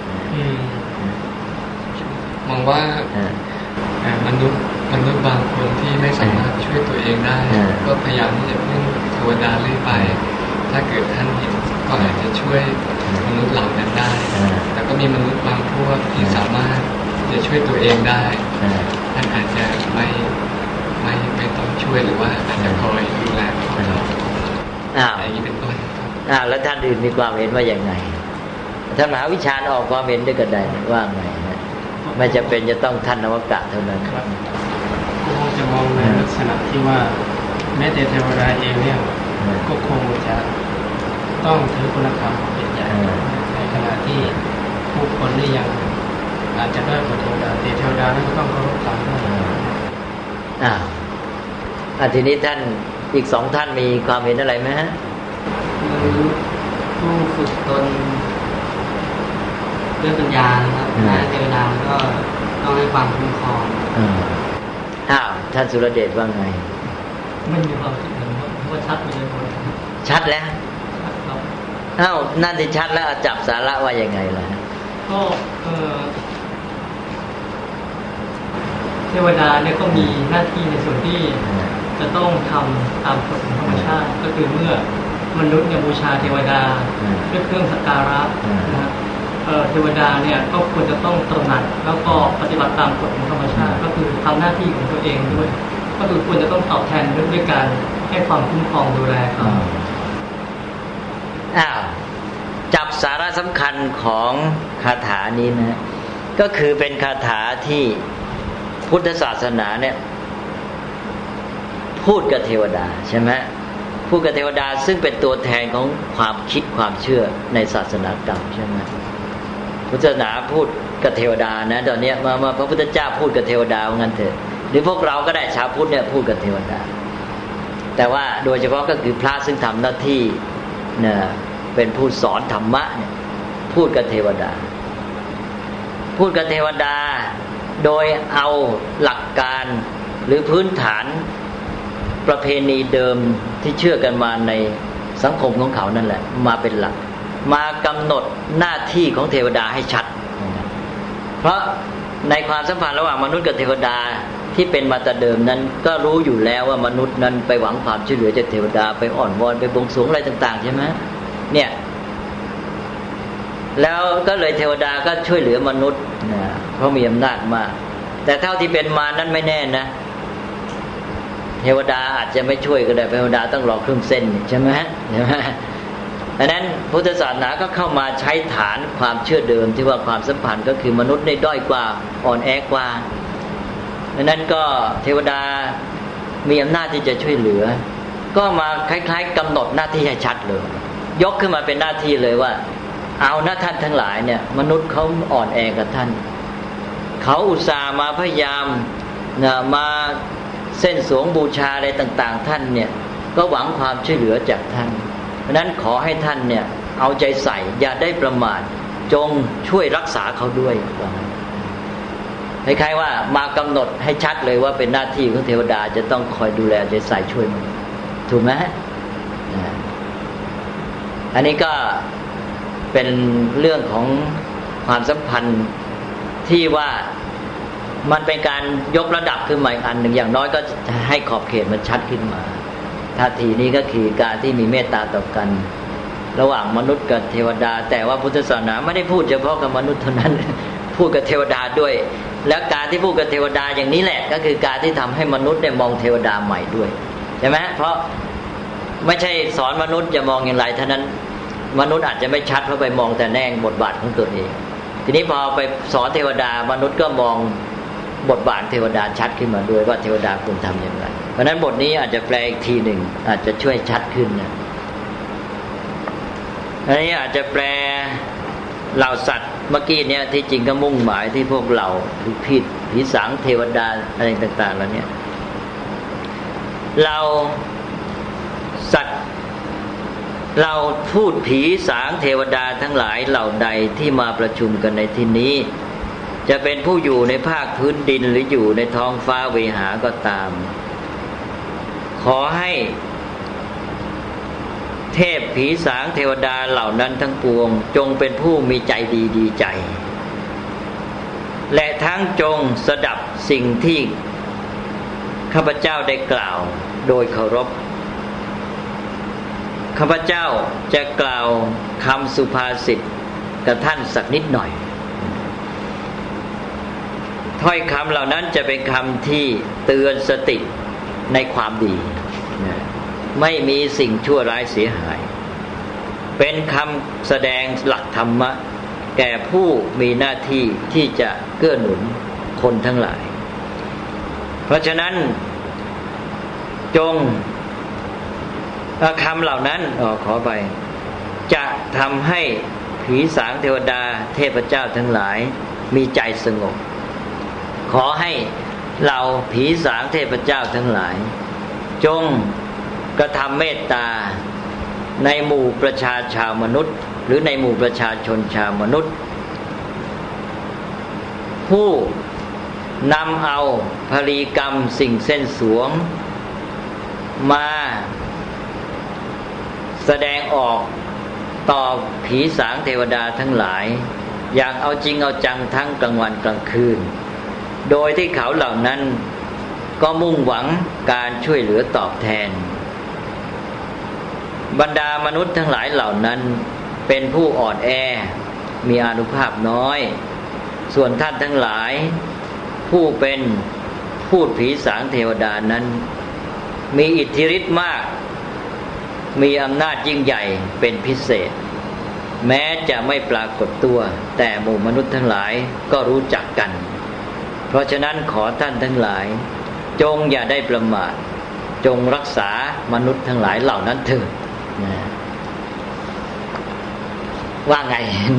มองว่ามนุษย์มนุษย์บางคนที่ไม่สามารถช่วยตัวเองได้ก็พยายามที่จะพึ่งเทวดาเรื่อยไปถ้าเกิดท่านเห็นก็อาจจะช่วยมนุษย์เหล่านั้นได้แต่ก็มีมนุษย์บางพวกที่สามารถจะช่วยตัวเองได้ท่านอาจจะไม่ไม่ไม่ต้องช่วยหรือว่าอาจจะคอยดูแลเขาอย่างนี้เป็นต้นอ่าแล้วท่านอื่นมีความเห็นว่าอย่างไงท่านมหาวิชาญออกความเห็นด้วยกันได้ว่าไงนะไม่จะเป็นจะต้องท่านนวกะเท่านั้นครับก็คงจะมองในลักษณะที่ว่าแม้แต่เทวดาเองเนี่ยก็คงจะต้องถือคุณธรรมเป็นใหญ่ในขณะที่ผู้คนนี่ยังอาจจะได้กว่าเทวดาแต่เทวดานั้นก็ต้องเคารพธรรมด้วยอ่าอ่าทีนี้ท่านอีกสองท่านมีความเห็นอะไรไหมฮะผู้ฝึกตนด้วยปัญญานะครับและเทวดาก็ต้องให้ความคุ้มครองอ้าวท่านสุรเดชว่าไงไม่มีความคิดเห็นว่าชัดไปเลยชัดแล้วอ้าวนั่นที่ชัดแล้วจับสาระว่ายังไงล่ะก็เออเทวดาเนี่ยก็มีหน้าที่ในส่วนที่จะต้องทำตามกฎของธรรมชาติก็คือเมื่อมนุษย์เนี่ยบูชาเทวดาด้วยเครื่องสักการะนะเทวดาเนี่ยก็ควรจะต้องตระหนักแล้วก็ปฏิบัติตามกฎของธรรมชาติก็คือทำหน้าที่ของตัวเองด้วยก็คือควรจะต้องตอบแทนด้วยการให้ความคุ้มครองดูแลเขาอ้าวจับสาระสำคัญของคาถานี้นะก็คือเป็นคาถาที่พุทธศาสนาเนี่ยพูดกับเทวดาใช่ไหมพูดกับเทวดาซึ่งเป็นตัวแทนของความคิดความเชื่อในศาสนากรรมใช่ไหมพุทธศาสนาพูดกับเทวดานะตอนนี้มามาพระพุทธเจ้าพูดกับเทวดาว่างั้นเถอะหรือพวกเราก็ได้ชาวพุทธเนี่ยพูดกับเทวดาแต่ว่าโดยเฉพาะก็คือพระซึ่งทำหน้าที่เนี่ยเป็นผู้สอนธรรมะเนี่ยพูดกับเทวดาพูดกับเทวดาโดยเอาหลักการหรือพื้นฐานประเพณีเดิมที่เชื่อกันมาในสังคมของเขานั่นแหละมาเป็นหลักมากำหนดหน้าที่ของเทวดาให้ชัดเพราะในความสัมพันธ์ระหว่างมนุษย์กับเทวดาที่เป็นมาแต่เดิมนั้นก็รู้อยู่แล้วว่ามนุษย์นั้นไปหวังความช่วยเหลือจากเทวดาไปอ่อนวอนไปบวงสรวงอะไรต่างๆใช่ไหมเนี่ยแล้วก็เลยเทวดาก็ช่วยเหลือมนุษย์นะเพราะมีอำนาจมากแต่เท่าที่เป็นมานั้นไม่แน่นะเทวดาอาจจะไม่ช่วยก็ได้เทวดาต้องรอครึ่งเส้นใช่ไหมใช่ไหมดังนั้นพุทธศาสนาก็เข้ามาใช้ฐานความเชื่อเดิมที่ว่าความสัมพันธ์ก็คือมนุษย์ได้ด้อยกว่าอ่อนแอกว่าดังนั้นก็เทวดามีอำนาจที่จะช่วยเหลือก็มาคล้ายๆกำหนดหน้าที่ให้ชัดเลยยกขึ้นมาเป็นหน้าที่เลยว่าเอานะท่านทั้งหลายเนี่ยมนุษย์เขาอ่อนแอกับท่านเขาอุตส่าห์มาพยายามนะมาเส้นสวงบูชาอะไรต่างๆท่านเนี่ยก็หวังความช่วยเหลือจากท่านเพราะนั้นขอให้ท่านเนี่ยเอาใจใส่อย่าได้ประมาทจงช่วยรักษาเขาด้วยคล้ายๆว่ามากำหนดให้ชัดเลยว่าเป็นหน้าที่ของเทวดาจะต้องคอยดูแลใจใส่ช่วยมันถูกไหมอันนี้ก็เป็นเรื่องของความสัมพันธ์ที่ว่ามันเป็นการยกระดับขึ้นมาอีกอันหนึ่งอย่างน้อยก็จะให้ขอบเขตมันชัดขึ้นมาท่าทีนี้ก็คือการที่มีเมตตาต่อกันระหว่างมนุษย์กับเทวดาแต่ว่าพุทธศาสนาไม่ได้พูดเฉพาะกับมนุษย์เท่านั้นพูดกับเทวดาด้วยและการที่พูดกับเทวดาอย่างนี้แหละก็คือการที่ทำให้มนุษย์เนี่ยมองเทวดาใหม่ด้วยใช่ไหมเพราะไม่ใช่สอนมนุษย์จะมองอย่างไรเท่านั้นมนุษย์อาจจะไม่ชัดเพราะไปมองแต่แน่งบทบาทของตัวเองทีนี้พอไปสอนเทวดามนุษย์ก็มองบทบาทเทวดาชัดขึ้นมาด้วยว่าเทวดาควรทำอย่างไรเพราะฉะนั้นบทนี้อาจจะแปลอีกทีหนึ่งอาจจะช่วยชัดขึ้นนะอันนี้อาจจะแปลเหล่าสัตว์เมื่อกี้เนี่ยที่จริงก็มุ่งหมายที่พวกเหล่าผีผีสางเทวดาอะไรต่างๆแล้วเนี่ยเราสัตว์เราพูดผีสางเทวดาทั้งหลายเหล่าใดที่มาประชุมกันในที่นี้จะเป็นผู้อยู่ในภาคพื้นดินหรืออยู่ในท้องฟ้าเวหาก็ตามขอให้เทพผีสางเทวดาเหล่านั้นทั้งปวงจงเป็นผู้มีใจดีดีใจและทั้งจงสดับสิ่งที่ข้าพเจ้าได้กล่าวโดยเคารพข้าพเจ้าจะกล่าวคำสุภาษิตกับท่านสักนิดหน่อยถ้อยคำเหล่านั้นจะเป็นคำที่เตือนสติในความดีไม่มีสิ่งชั่วร้ายเสียหายเป็นคำแสดงหลักธรรมะแก่ผู้มีหน้าที่ที่จะเกื้อหนุนคนทั้งหลายเพราะฉะนั้นจงคำเหล่านั้นอ๋อขอไปจะทำให้ผีสางเทวดาเทพเจ้าทั้งหลายมีใจสงบขอให้เราผีสางเทพเจ้าทั้งหลายจงกระทำเมตตาในหมู่ประชาชาวมนุษย์หรือในหมู่ประชาชนชาวมนุษย์ผู้นำเอาพลีกรรมสิ่งเส้นสวงมาแสดงออกต่อผีสางเทวดาทั้งหลายอย่างเอาจริงเอาจังทั้งกลางวันกลางคืนโดยที่เขาเหล่านั้นก็มุ่งหวังการช่วยเหลือตอบแทนบรรดามนุษย์ทั้งหลายเหล่านั้นเป็นผู้อ่อนแอมีอานุภาพน้อยส่วนท่านทั้งหลายผู้เป็นพูดผีสางเทวดานั้นมีอิทธิฤทธิ์มากมีอำนาจยิ่งใหญ่เป็นพิเศษแม้จะไม่ปรากฏตัวแต่หมู่มนุษย์ทั้งหลายก็รู้จักกันเพราะฉะนั้นขอท่านทั้งหลายจงอย่าได้ประมาทจงรักษามนุษย์ทั้งหลายเหล่านั้นเถิดว่าไง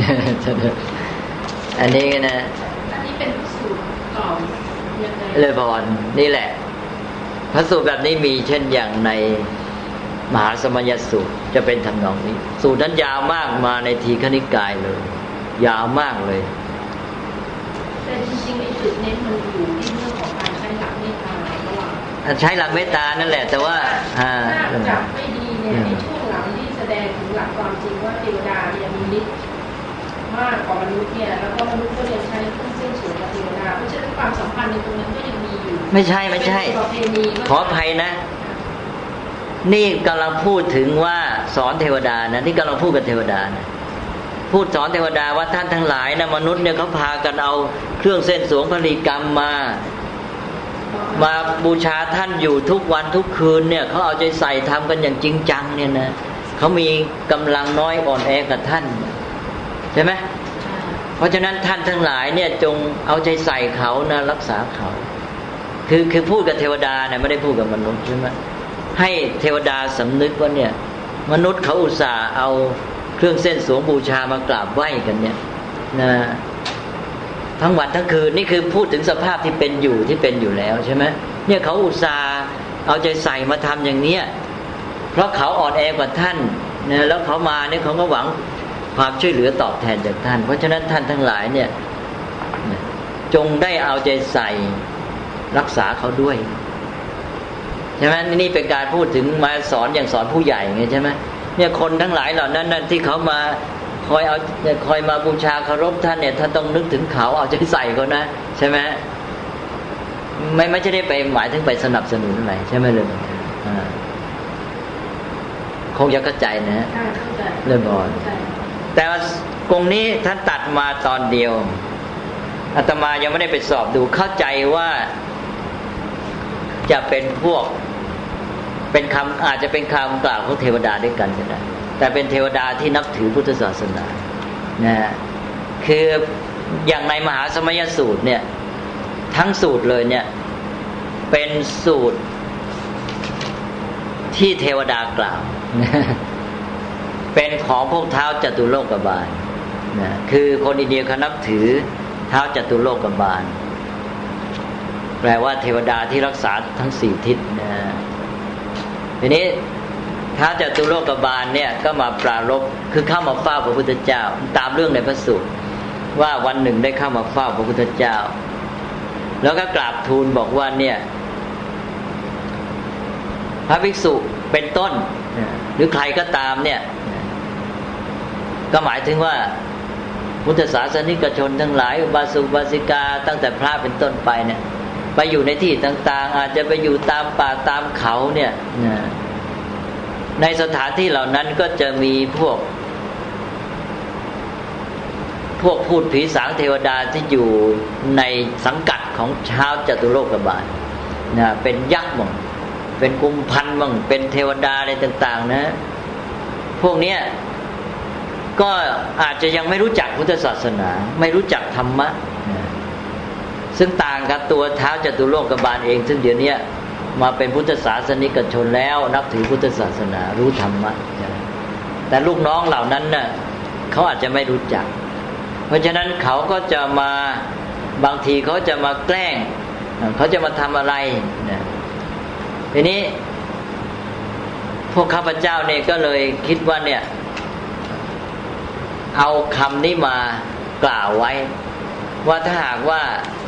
อันนี้นะอันนี้เป็นสูตรกล่อมยังไงเลยพรนี่แหละพระสูตรแบบนี้มีเช่นอย่างในมหาสมัญญสูตรจะเป็นทำนองนี้สูตรนั้นยาวมากมาในทีฆนิกายเลยยาวมากเลยแต่จริงๆไอ้จุดเน้นมันอยู่ที่เรื่องของการใช้หลักเมตตาระหว่างใช้หลักเมตตานั่นแหละแต่ว่าถ้าจับไม่ดีเนี่ยในช่วงหลังที่แสดงถึงหลักความจริงว่าเทวดาเนี่ยมีฤทธิ์มากกว่ามนุษย์เนี่ยแล้วก็มนุษย์ก็ยังใช้เครื่องเส้นสูงกว่าเทวดาเพราะฉะนั้นความสัมพันธ์ในตรงนั้นก็ยังมีอยู่ไม่ใช่ไม่ใช่ขออภัยนะนี่กำลังพูดถึงว่าสอนเทวดานะนี่กำลังพูดกับเทวดานะพูดสอนเทวดาว่าท่านทั้งหลายนะมนุษย์เนี่ยเขาพากันเอาเครื่องเส้นสวงผลิกรรมมามาบูชาท่านอยู่ทุกวันทุกคืนเนี่ยเขาเอาใจใส่ทำกันอย่างจริงจังเนี่ยนะเขามีกำลังน้อยอ่อนแอกับท่านใช่ไหมเพราะฉะนั้นท่านทั้งหลายเนี่ยจงเอาใจใส่เขานะรักษาเขาคือคือพูดกับเทวดาเนี่ยไม่ได้พูดกับมนุษย์ใช่ไหมให้เทวดาสำนึกว่าเนี่ยมนุษย์เขาอุตส่าห์เอาเครื่องเส้นสวงบูชามากราบไหว้กันเนี่ยนะทั้งวันทั้งคืนนี่คือพูดถึงสภาพที่เป็นอยู่ที่เป็นอยู่แล้วใช่ไหมเนี่ยเขาอุตส่าห์เอาใจใส่มาทำอย่างเนี้ยเพราะเขาอ่อนแอกว่าท่านนะแล้วเขามาเนี่ยเขาก็หวังความช่วยเหลือตอบแทนจากท่านเพราะฉะนั้นท่านทั้งหลายเนี่ยจงได้เอาใจใส่รักษาเขาด้วยใช่ไหมนี่เป็นการพูดถึงมาสอนอย่างสอนผู้ใหญ่ไงใช่ไหมเนี่ยคนทั้งหลายเหล่านั้นนั่นที่เขามาคอยเอาคอยมาบูชาเคารพท่านเนี่ยท่านต้องนึกถึงเขาเอาใจใส่เขานะใช่ไหมไม่ไม่ใช่ได้ไปหมายถึงไปสนับสนุนอะไรใช่ไหมเลยคงจะเข้าใจนะเรื่องบอลแต่ว่าตรงนี้ท่านตัดมาตอนเดียวอาตมายังไม่ได้ไปสอบดูเข้าใจว่าจะเป็นพวกเป็นคำอาจจะเป็นคำกล่าวของเทวดาด้วยกันก็ได้แต่เป็นเทวดาที่นับถือพุทธศาสนานะคืออย่างในมหาสมัยสูตรเนี่ยทั้งสูตรเลยเนี่ยเป็นสูตรที่เทวดากล่าวเป็นของพวกเท้าจตุโลกบาลนะคือคนอินเดียเขานับถือเท้าจตุโลกบาลแปลว่าเทวดาที่รักษาทั้งสี่ทิศนะทีนี้ท้าวจตุโลกบาลเนี่ยก็มาปรารภคือเข้ามาเฝ้าพระพุทธเจ้าตามเรื่องในพระสูตรว่าวันหนึ่งได้เข้ามาเฝ้าพระพุทธเจ้าแล้วก็กราบทูลบอกว่าเนี่ยพระภิกษุเป็นต้นหรือใครก็ตามเนี่ยก็หมายถึงว่าพุทธศาสนิกชนทั้งหลายอุบาสกอุบาสิกาตั้งแต่พระเป็นต้นไปเนี่ยไปอยู่ในที่ต่างๆอาจจะไปอยู่ตามป่าตามเขาเนี่ยในสถานที่เหล่านั้นก็จะมีพวกพวกพูดผีสางเทวดาที่อยู่ในสังกัดของชาวจตุโลกบาลนะเป็นยักษ์มั่งเป็นกุมพันมั่งเป็นเทวดาอะไรต่างๆนะพวกเนี้ยก็อาจจะยังไม่รู้จักพุทธศาสนาไม่รู้จักธรรมะนะซึ่งต่างกับตัวท้าวจตุโลกบาลเองซึ่งเดี๋ยวนี้มาเป็นพุทธศาสนิกชนแล้วนับถือพุทธศาสนารู้ธรรมะแต่ลูกน้องเหล่านั้นน่ะเขาอาจจะไม่รู้จักเพราะฉะนั้นเขาก็จะมาบางทีเขาจะมาแกล้งเขาจะมาทำอะไรนะทีนี้พวกข้าพเจ้าเนี่ยก็เลยคิดว่าเนี่ยเอาคำนี้มากล่าวไว้ว่าถ้าหากว่า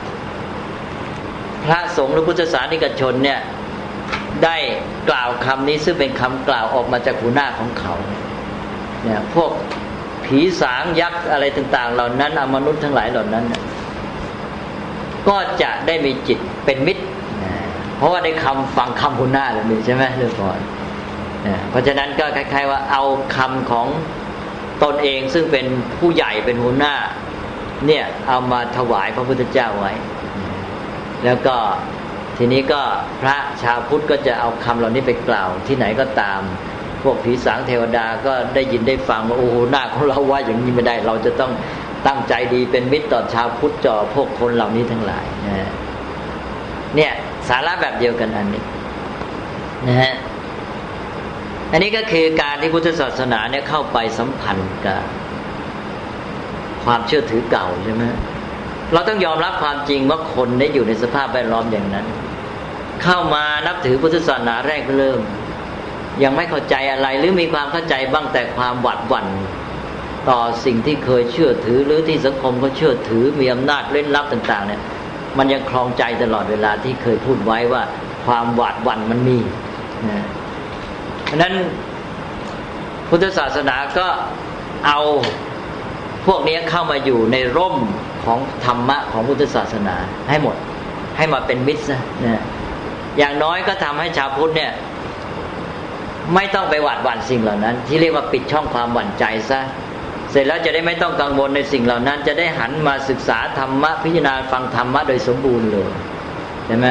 พระสงฆ์หรือพุทธศาสนิกชนเนี่ยได้กล่าวคำนี้ซึ่งเป็นคำกล่าวออกมาจากหูหน้าของเขาเนี่ยพวกผีสางยักษ์อะไรต่างๆเหล่านั้นอมนุษย์ทั้งหลายเหล่านั้นก็จะได้มีจิตเป็นมิตรเพราะว่าได้คำฟังคำหูหน้าแล้วนี่ใช่ไหมเรื่องก่อนเพราะฉะนั้นก็คล้ายๆว่าเอาคำของตนเองซึ่งเป็นผู้ใหญ่เป็นหัวหน้าเนี่ยเอามาถวายพระพุทธเจ้าไว้แล้วก็ทีนี้ก็พระชาวพุทธก็จะเอาคำเหล่านี้ไปกล่าวที่ไหนก็ตามพวกผีสางเทวดาก็ได้ยินได้ฟังว่าโอ้โหหน้าของเราว่าอย่างนี้ไม่ได้เราจะต้องตั้งใจดีเป็นมิตรต่อชาวพุทธต่อพวกคนเหล่านี้ทั้งหลายนะเนี่ยสาระแบบเดียวกันอันนี้นะฮะอันนี้ก็คือการที่พุทธศาสนาเนี่ยเข้าไปสัมพันธ์กับความเชื่อถือเก่าใช่ไหมเราต้องยอมรับความจริงว่าคนได้อยู่ในสภาพแวดล้อมอย่างนั้นเข้ามานับถือพุทธศาสนาแรกเริ่มยังไม่เข้าใจอะไรหรือมีความเข้าใจบ้างแต่ความหวาดหวั่นต่อสิ่งที่เคยเชื่อถือหรือที่สังคมก็เชื่อถือมีอำนาจเล่นลับต่างๆเนี่ยมันยังคลองใจตลอดเวลาที่เคยพูดไว้ว่าความหวาดหวั่นมันมีนะเพราะนั้นพุทธศาสนาก็เอาพวกนี้เข้ามาอยู่ในร่มของธรรมะของพุทธศาสนาให้หมดให้มาเป็นมิตรนะนะอย่างน้อยก็ทำให้ชาวพุทธเนี่ยไม่ต้องไปหวาดหวั่นสิ่งเหล่านั้นที่เรียกว่าปิดช่องความหวั่นใจซะเสร็จแล้วจะได้ไม่ต้องกังวลในสิ่งเหล่านั้นจะได้หันมาศึกษาธรรมะพิจารณาฟังธรรมะโดยสมบูรณ์เลยใช่ไหม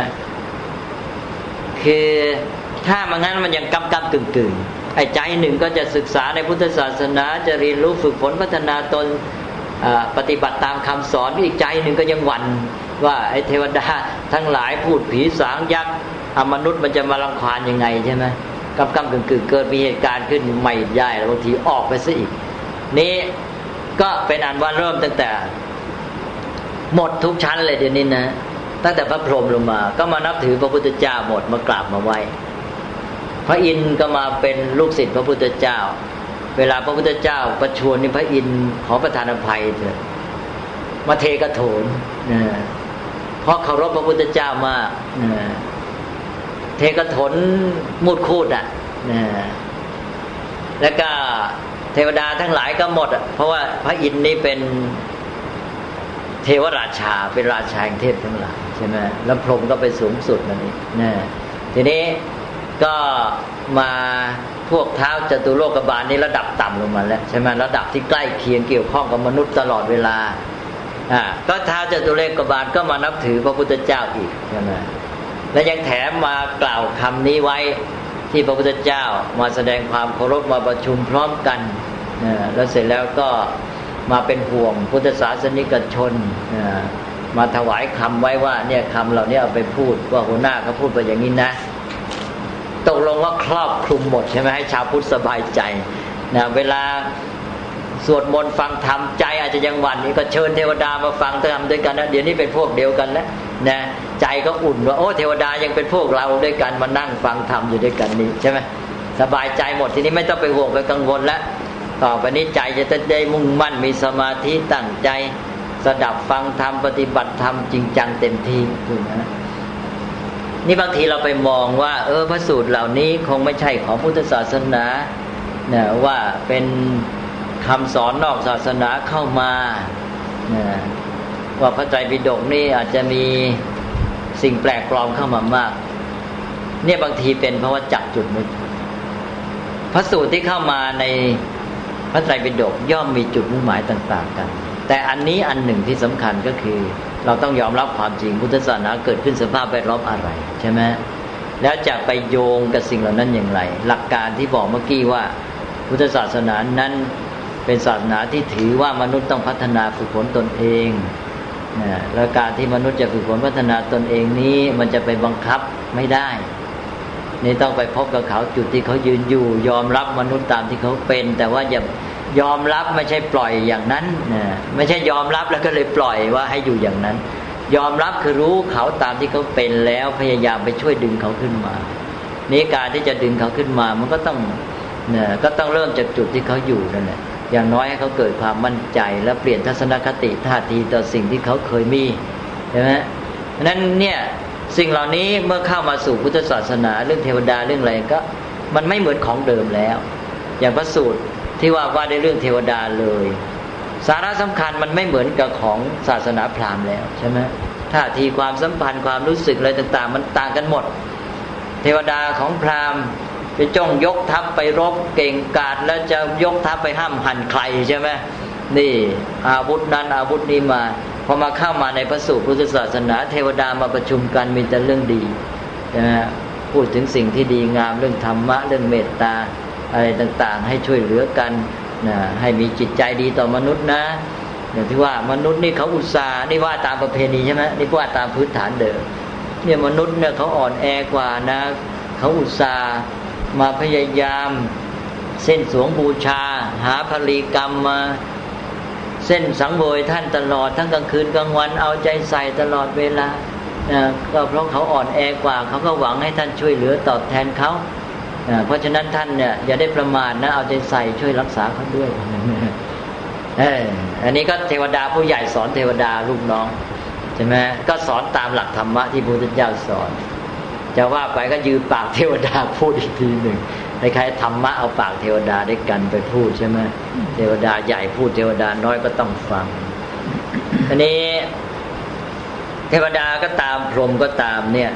คือถ้ามันงั้นมันยังกำกำกึ่งกึ่งไอ้ใจหนึ่งก็จะศึกษาในพุทธศาสนาจะเรียนรู้ฝึกฝนพัฒนาตนปฏิบัติตามคำสอนอีกใจหนึ่งก็ยังหวั่นว่าไอ้เทวดาทั้งหลายพูดผีสางยักษ์มนุษย์มันจะมารังควานยังไงใช่ไหมกำกำกึ่งกึ่งเกิดมีเหตุการณ์ขึ้นไม่ได้แล้วบางทีออกไปซะอีกนี่ก็เป็นอันว่าเริ่มตั้งแต่หมดทุกชั้นเลยเดี๋ยวนี้นะตั้งแต่พระพรหมลงมาก็มานับถือพระพุทธเจ้าหมดมากราบมาไหว้พระอินทร์ก็มาเป็นลูกศิษย์พระพุทธเจ้าเวลาพระพุทธเจ้าประชวรนี่พระอินทร์ขอประทานอภัยเถอะมาเทกโถนนะเพราะเคารพพระพุทธเจ้ามากนะเทกโถนมูดคูดอ่ะนะแล้วก็เทวดาทั้งหลายก็หมดอ่ะเพราะว่าพระอินทร์นี่เป็นเทวราชาเป็นราชาแห่งเทพทั้งหลายใช่ไหมแล้วพรหมก็ไปสูงสุดนั่นเองนะทีนี้ก็มาพวกเท้าจตุโลกบาลนี่ระดับต่ำลงมาแล้วใช่ไหมระดับที่ใกล้เคียงเกี่ยวข้องกับมนุษย์ตลอดเวลาอ่าก็เท้าจตุโลกบาลก็มานับถือพระพุทธเจ้าอีกใช่ไหมและยังแถมมากล่าวคำนี้ไว้ที่พระพุทธเจ้ามาแสดงความเคารพมาประชุมพร้อมกันนะแล้วเสร็จแล้วก็มาเป็นห่วงพุทธศาสนิกชนนะมาถวายคำไว้ว่าเนี่ยคำเหล่านี้เอาไปพูดว่าหัวหน้าเขาพูดไปอย่างนี้นะตกลงว่าครอบคลุมหมดใช่ไหมให้ชาวพุทธสบายใจนะเวลาสวดมนต์ฟังธรรมใจอาจจะยังหวั่นนี่ก็เชิญเทวดามาฟังธรรมด้วยกันนะเดี๋ยวนี้เป็นพวกเดียวกันแล้วนะใจก็อุ่นว่าโอ้เทวดายังเป็นพวกเราด้วยกันมานั่งฟังธรรมอยู่ด้วยกันนี่ใช่ไหมสบายใจหมดทีนี้ไม่ต้องไปห่วงไปกังวลแล้วต่อไปนี้ใจจะได้มุ่งมั่นมีสมาธิตั้งใจสดับฟังธรรมปฏิบัติธรรมจริงจังเต็มที่ถูกไหมนี่บางทีเราไปมองว่าเออพระสูตรเหล่านี้คงไม่ใช่ของพุทธศาสนาเนี่ยว่าเป็นคำสอนนอกศาสนาเข้ามาเนี่ยว่าพระไตรปิฎกนี่อาจจะมีสิ่งแปลกปลอมเข้ามามากเนี่ยบางทีเป็นเพราะว่าจับจุดไม่ถูกพระสูตรที่เข้ามาในพระไตรปิฎกย่อมมีจุดมุ่งหมายต่างๆกันแต่อันนี้อันหนึ่งที่สำคัญก็คือเราต้องยอมรับความจริงพุทธศาสนาเกิดขึ้นสภาพแวดล้อมอะไรใช่ไหมแล้วจะไปโยงกับสิ่งเหล่านั้นอย่างไรหลักการที่บอกเมื่อกี้ว่าพุทธศาสนานั้นเป็นศาสนาที่ถือว่ามนุษย์ต้องพัฒนาฝึกฝนตนเองนะแล้วการที่มนุษย์จะฝึกฝนพัฒนาตนเองนี้มันจะไปบังคับไม่ได้นี่ต้องไปพบกับเขาจุดที่เขายืนอยู่ยอมรับมนุษย์ตามที่เขาเป็นแต่ว่าอย่ายอมรับไม่ใช่ปล่อยอย่างนั้นนะไม่ใช่ยอมรับแล้วก็เลยปล่อยว่าให้อยู่อย่างนั้นยอมรับคือรู้เขาตามที่เขาเป็นแล้วพยายามไปช่วยดึงเขาขึ้นมานี่การที่จะดึงเขาขึ้นมามันก็ต้องเนี่ยก็ต้องเริ่มจากจุดที่เขาอยู่นั่นแหละอย่างน้อยให้เขาเกิดความมั่นใจและเปลี่ยนทัศนคติท่าทีต่อสิ่งที่เขาเคยมีใช่ไหมเพราะนั้นเนี่ยสิ่งเหล่านี้เมื่อเข้ามาสู่พุทธศาสนาเรื่องเทวดาเรื่องอะไรก็มันไม่เหมือนของเดิมแล้วอย่างพระสูตรที่ว่าว่าในเรื่องเทวดาเลยสาระสำคัญมันไม่เหมือนกับของศาสนาพราหมณ์แล้วใช่ไหมท่าทีความสัมพันธ์ความรู้สึกอะไรต่างๆมันต่างกันหมดเทวดาของพราหมณ์ไปจ้องยกทัพไปรบเก่งกาจแล้วจะยกทัพไปห้ามหันใครใช่ไหมนี่อาวุธนั้นอาวุธนี้มาพอมาเข้ามาในพระสูตรพุทธศาสนาเทวดามาประชุมกันมีแต่เรื่องดีนะพูดถึงสิ่งที่ดีงามเรื่องธรรมะเรื่องเมตตาอะไรต่างๆให้ช่วยเหลือกันนะให้มีจิตใจดีต่อมนุษย์นะอย่างที่ว่ามนุษย์นี่เขาอุตส่าห์นี่ว่าตามประเพณีใช่ไหมนี่ว่าตามพื้นฐานเดิมเนี่ยมนุษย์เนี่ยเขาอ่อนแอกว่านะเขาอุตส่าห์มาพยายามเส้นสวงบูชาหาภลีกรรมมาเส้นสังเวยท่านตลอดทั้งกลางคืนกลางวันเอาใจใส่ตลอดเวลานะก็เพราะเขาอ่อนแอกว่าเขาก็หวังให้ท่านช่วยเหลือตอบแทนเขาเพราะฉะนั้นท่านเนี่ยอย่าได้ประมาทนะเอาใจใส่ช่วยรักษาเขาด้วยเอออันนี้ก็เทวดาผู้ใหญ่สอนเทวดาลูกน้องใช่ไหมก็สอนตามหลักธรรมะที่พระพุทธเจ้าสอนจะว่าไปก็ยืมปากเทวดาพูดอีกทีหนึ่งคล้ายๆธรรมะเอาปากเทวดาด้วยกันไปพูดใช่ไหมเทวดาใหญ่พูดเทวดาน้อยก็ต้องฟังอันนี้เทวดาก็ตามพรหมก็ตามเนี่ย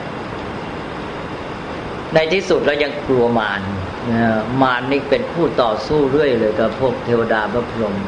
ในที่สุดเรายังกลัวมารมารนี่เป็นคู่ต่อสู้เรื่อยเลยกับพวกเทวดาพระพรหม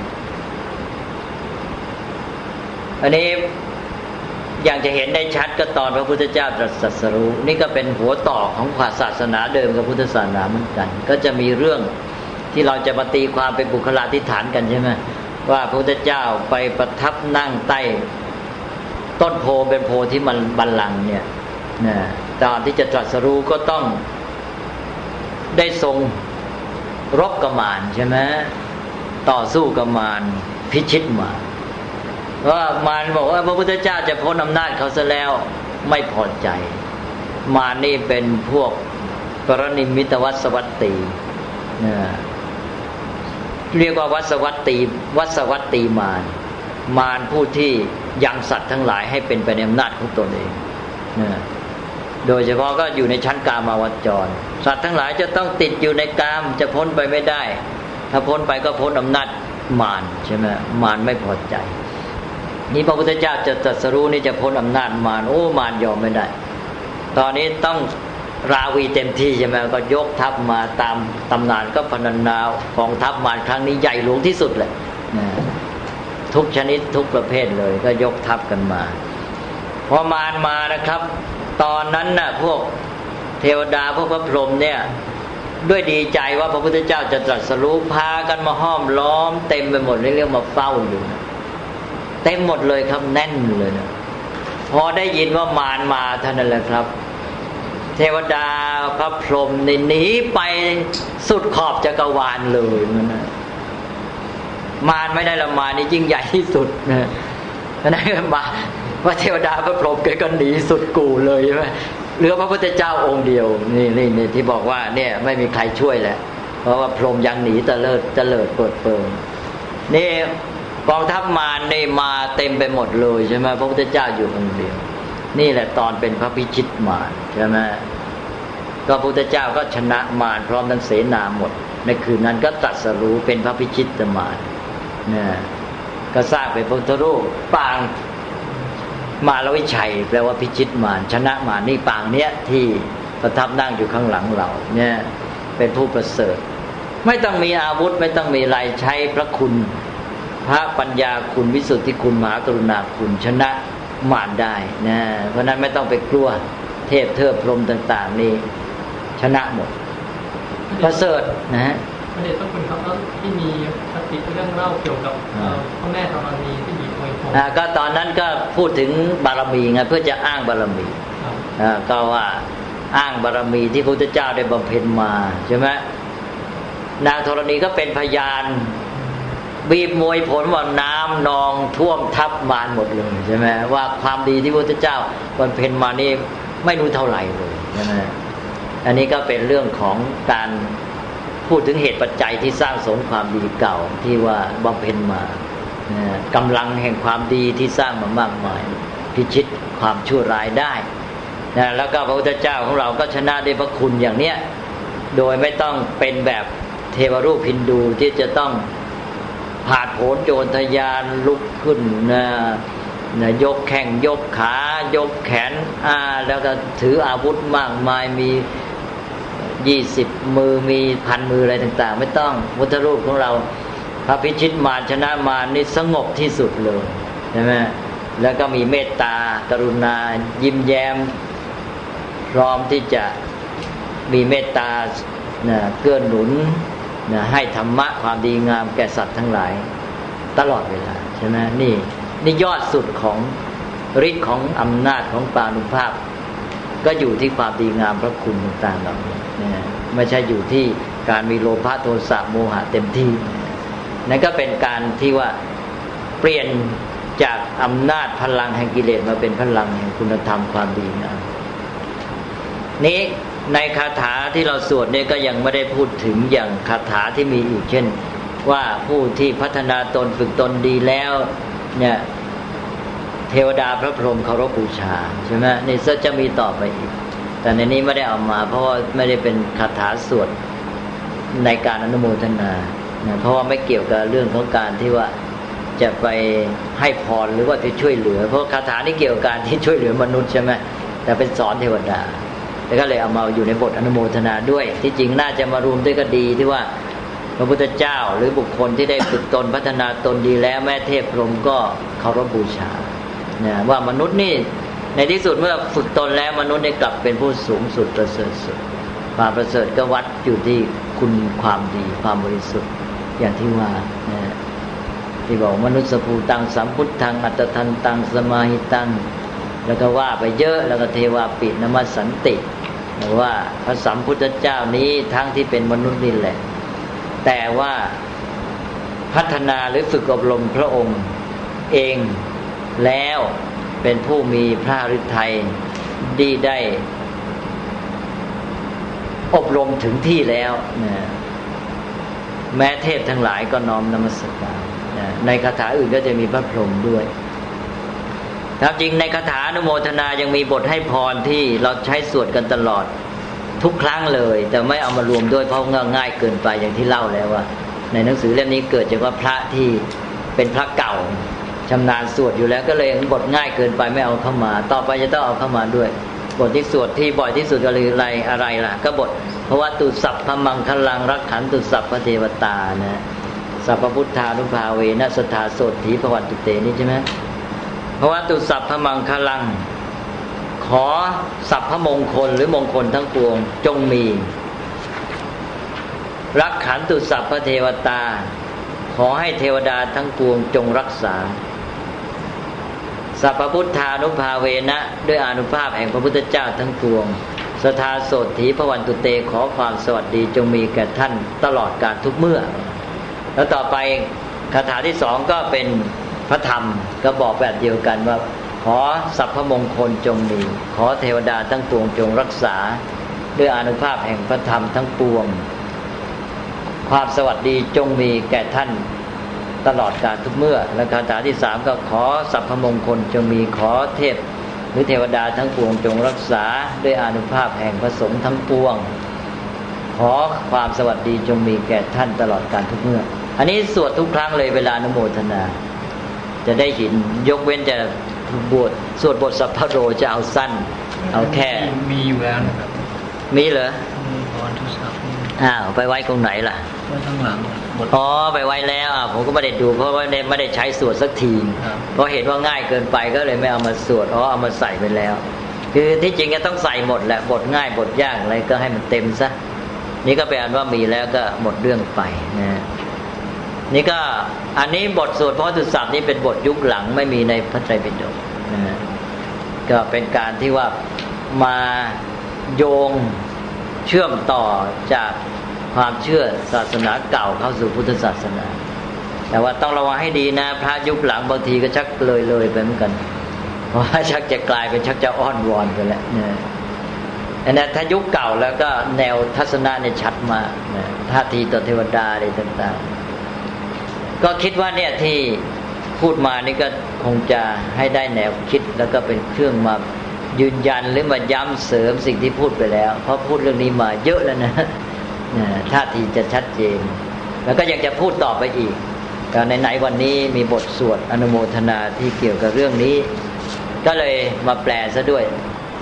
อันนี้อย่างจะเห็นได้ชัดก็ตอนพระพุทธเจ้าตรัสรู้นี่ก็เป็นหัวต่อของศาสนาเดิมกับพุทธศาสนาเหมือนกันก็จะมีเรื่องที่เราจะมาตีความเป็นบุคลาธิฐานกันใช่ไหมว่าพระพุทธเจ้าไปประทับนั่งใต้ต้นโพเป็นโพที่มันบัลลังก์เนี่ยนะตอนที่จะตรัสรู้ก็ต้องได้ทรงรบกับมารใช่ไหมต่อสู้กับมารพิชิตมารว่ามารบอกว่าพระพุทธเจ้าจะพ้นอำนาจเขาซะแล้วไม่พอใจมารนี่เป็นพวกปรนิมิตวัสวัตตีนะเรียกว่าวัสวัตตีวัสวัตตีมารมารผู้ที่ยังสัตว์ทั้งหลายให้เป็นไปในอำนาจของตนเองนะโดยเฉพาะก็อยู่ในชั้นกามาวจรสัตว์ทั้งหลายจะต้องติดอยู่ในกามจะพ้นไปไม่ได้ถ้าพ้นไปก็พ้นอำนาจมารใช่ไหมมารไม่พอใจนี่พระพุทธเจ้าจะตรัสรู้นี่จะพ้นอำนาจมารโอ้มารยอมไม่ได้ตอนนี้ต้องราวีเต็มที่ใช่ไหมก็ยกทัพมาตามตำนานก็พรรณนากองทัพมารครั้งนี้ใหญ่หลวงที่สุดเลยนะทุกชนิดทุกประเภทเลยก็ยกทัพกันมาพอมารมานะครับตอนนั้นน่ะพวกเทวดาพวกพระพรหมเนี่ยด้วยดีใจว่าพระพุทธเจ้าจะตรัสรู้พากันมาห้อมล้อมเต็มไปหมดเรียกมาเฝ้าอยู่นะเต็มหมดเลยครับแน่นเลยนะพอได้ยินว่ามารมาเท่านั้นแหละครับเทวดาพระพรหมหนีไปสุดขอบจักรวาลเลยมันนะมารไม่ได้ละมารนี่ยิ่งใหญ่ที่สุดนะนั่นมาว่าเทวดาพระพรหมเกิดก็หนีสุดกูเลยใช่ไหมเหลือพระพุทธเจ้าองค์เดียวนี่นี่นี่ที่บอกว่าเนี่ยไม่มีใครช่วยแหละเพราะว่าพรหมยังหนีตะเลิดตะเลิดเปิดเปิงนี่กองทัพมารนี่มาเต็มไปหมดเลยใช่ไหมพระพุทธเจ้าอยู่องค์เดียวนี่แหละตอนเป็นพระพิชิตมารใช่ไหมก็พระพุทธเจ้าก็ชนะมารพร้อมทั้งเสนาหมดในคืนนั้นก็ตรัสรู้เป็นพระพิชิตมารเนี่ยก็สร้างเป็นพระพุทธรูปปางมารวิชัยแปลว่าพิชิตมารชนะมารนี่ปางเนี้ยที่ประทับนั่งอยู่ข้างหลังเราเนี่ยเป็นผู้ประเสริฐไม่ต้องมีอาวุธไม่ต้องมีอะไรใช้พระคุณพระปัญญาคุณวิสุทธิคุณมหากรุณาคุณชนะมารได้นะเพราะนั้นไม่ต้องไปกลัวเทพเทิดพรหมต่างๆนี่ชนะหมดประเสริฐนะฮะพระเดชพระคุณครับแล้วที่มีคติเรื่องเล่าเกี่ยวกับพระแม่ธรณีที่หญิงมวยผมอ่าก็ตอนนั้นก็พูดถึงบารมีไงเพื่อจะอ้างบารมีอ่าก็ว่าอ้างบารมีที่พระพุทธเจ้าได้บำเพ็ญมาใช่ไหมนางธรณีก็เป็นพยานบีบมวยผลว่าน้ำนองท่วมทับมารหมดเลยใช่ไหมว่าความดีที่พระพุทธเจ้าบำเพ็ญมานี่ไม่รู้เท่าไหร่เลยใช่ไหมอันนี้ก็เป็นเรื่องของการพูดถึงเหตุปัจจัยที่สร้างสมความดีเก่าที่ว่าบำเพ็ญมากำลังแห่งความดีที่สร้างมามากมายพิชิตความชั่วร้ายได้นะแล้วก็พระพุทธเจ้าของเราก็ชนะด้วยพระคุณอย่างเนี้ยโดยไม่ต้องเป็นแบบเทวรูปฮินดูที่จะต้องผาดโผนโจรทยานลุกขึ้นนะนะยกแข้งยกขายกแขนอ่าแล้วก็ถืออาวุธมากมายมียี่สิบมือมีพันมืออะไรต่างๆไม่ต้องพุทธรูปของเราพระพิชิตมารชนะมารนี่สงบที่สุดเลยใช่ไหมแล้วก็มีเมตตากรุณายิ้มแย้มพร้อมที่จะมีเมตตานะเกื้อหนุนนะให้ธรรมะความดีงามแก่สัตว์ทั้งหลายตลอดเวลาใช่ไหมนี่นี่ยอดสุดของฤทธิ์ของอำนาจของปานุภาพก็อยู่ที่ความดีงามพระคุณต่างๆเหล่านี้นะไม่ใช่อยู่ที่การมีโลภะโทสะโมหะเต็มที่นั่นก็เป็นการที่ว่าเปลี่ยนจากอำนาจพลังแห่งกิเลสมาเป็นพลังแห่งคุณธรรมความดีนะนี้ในคาถาที่เราสวดเนี่ยก็ยังไม่ได้พูดถึงอย่างคาถาที่มีอีกเช่นว่าผู้ที่พัฒนาตนฝึกตนดีแล้วเนี่ยเทวดาพระพรหมเคารพบูชาใช่ไหมนี่จะมีต่อไปอีกแต่ในนี้ไม่ได้เอามาเพราะว่าไม่ได้เป็นคาถาสวดในการอนุโมทนานะเพราะว่าไม่เกี่ยวกับเรื่องของการที่ว่าจะไปให้พรหรือว่าจะช่วยเหลือเพราะคาถานี่เกี่ยวกับการที่ช่วยเหลือมนุษย์ใช่ไหมแต่เป็นสอนเทวดาแล้วก็เลยเอามาอยู่ในบทอนุโมทนาด้วยที่จริงน่าจะมารวมด้วยก็ดีที่ว่าพระพุทธเจ้าหรือบุคคลที่ได้ฝึกตนพัฒนาตนดีแล้วแม่เทพพรหมก็เคารพบูชาเนี่ยว่ามนุษย์นี่ในที่สุดเมื่อฝึกตนแล้วมนุษย์ได้กลับเป็นผู้สูงสุดประเสริฐสุดความประเสริฐก็วัดอยู่ที่คุณความดีความบริสุทธิ์อย่างที่ว่านะที่บอกมนุษย์ภูตังสัมพุทธังอัตถันตังสมาหิตังแล้วก็ว่าไปเยอะแล้วก็เทวาปินมัสสันติว่าพระสัมพุทธเจ้านี้ทั้งที่เป็นมนุษย์นี่แหละแต่ว่าพัฒนาหรือฝึกอบรมพระองค์เองแล้วเป็นผู้มีพระฤทัยดีได้อบรมถึงที่แล้วนะแม้เทพทั้งหลายก็น้อมนมัสการนะในคาถาอื่นก็จะมีพระพรหมด้วยถ้าจริงในคาถาอนุโมทนายังมีบทให้พรที่เราใช้สวดกันตลอดทุกครั้งเลยแต่ไม่เอามารวมด้วยเพราะง่ายเกินไปอย่างที่เล่าแล้วว่าในหนังสือเล่มนี้เกิดจากว่าพระที่เป็นพระเก่าชำนาญสวดอยู่แล้วก็เลยบทง่ายเกินไปไม่เอาเข้ามาต่อไปจะต้องเอาเข้ามาด้วยบทที่สวดที่บ่อยที่สุดก็คืออะไรอะไรล่ะก็บทเพราะว่าตุสัพพมังคลังรักขันตุสัพพเทวตานะสัพพพุทธานุภาเวนะสทาโสถีภวันตุเตนี่ใช่ไหมเพราะว่าตุสัพพมังคลังขอสัพพมงคลหรือมงคลทั้งปวงจงมีรักขันตุสัพพเทวตาขอให้เทวดาทั้งปวงจงรักษาสัพพพุทธานุภาเวนะด้วยอานุภาพแห่งพระพุทธเจ้าทั้งปวงสทาโสถีภวันตุเตขอความสวัสดีจงมีแก่ท่านตลอดกาลทุกเมื่อแล้วต่อไปคาถาที่สองก็เป็นพระธรรมก็บอกแบบเดียวกันว่าขอสัพพมงคลจงมีขอเทวดาทั้งปวงจงรักษาด้วยอานุภาพแห่งพระธรรมทั้งปวงความสวัสดีจงมีแก่ท่านตลอดกาลทุกเมื่อและคาถาที่สามก็ขอสัพพมงคลจงมีขอเทพหรือเทวดาทั้งปวงจงรักษาด้วยอานุภาพแห่งพระสงฆ์ทั้งปวงขอความสวัสดีจงมีแก่ท่านตลอดกาลทุกเมื่ออันนี้สวดทุกครั้งเลยเวลาอนุโมทนาจะได้เห็นยกเว้นจะบทสวดบทสัพพโรจะเอาสั้นเอาแค่มีอยู่แล้วนะครับมีเหรอมีพรทุสัพอ้าวไปไว้ตรงไหนล่ะไว้ข้างหลังอ๋อไปไว้แล้วอ่ะผมก็ไม่ได้ดูเพราะว่าไม่ได้ใช้สวดสักทีเพราะเห็นว่าง่ายเกินไปก็เลยไม่เอามาสวดอ๋อเอามาใส่ไปแล้วคือที่จริงก็ต้องใส่หมดแหละบทง่ายบทยากอะไรก็ให้มันเต็มซะนี่ก็แปลว่ามีแล้วก็หมดเรื่องไปนะนี่ก็อันนี้บทสวดพระทุสัพนี่เป็นบทยุคหลังไม่มีในพระไตรปิฎกนะก็เป็นการที่ว่ามาโยงเชื่อมต่อจากความเชื่อศาสนาเก่าเข้าสู่พุทธศาสนาแต่ว่าต้องระวังให้ดีนะพระยุคหลังบางทีก็ชักเลยเลยไปเหมือนกันเพราะว่าชักจะกลายเป็นชักจะอ้อนวอนไปแล้วนะอันนั้นถ้ายุคเก่าแล้วก็แนวทัศนะเนี่ยชัดมากนะท่าทีต่อเทวดาอะไรต่างๆก็คิดว่าเนี่ยที่พูดมานี่ก็คงจะให้ได้แนวคิดแล้วก็เป็นเครื่องมายืนยันหรือมาย้ำเสริมสิ่งที่พูดไปแล้วเพราะพูดเรื่องนี้มาเยอะแล้วนะท่าทีจะชัดเจนแล้วก็ยังจะพูดต่อไปอีกแต่ในไหนวันนี้มีบทสวดอนุโมทนาที่เกี่ยวกับเรื่องนี้ก็เลยมาแปลซะด้วย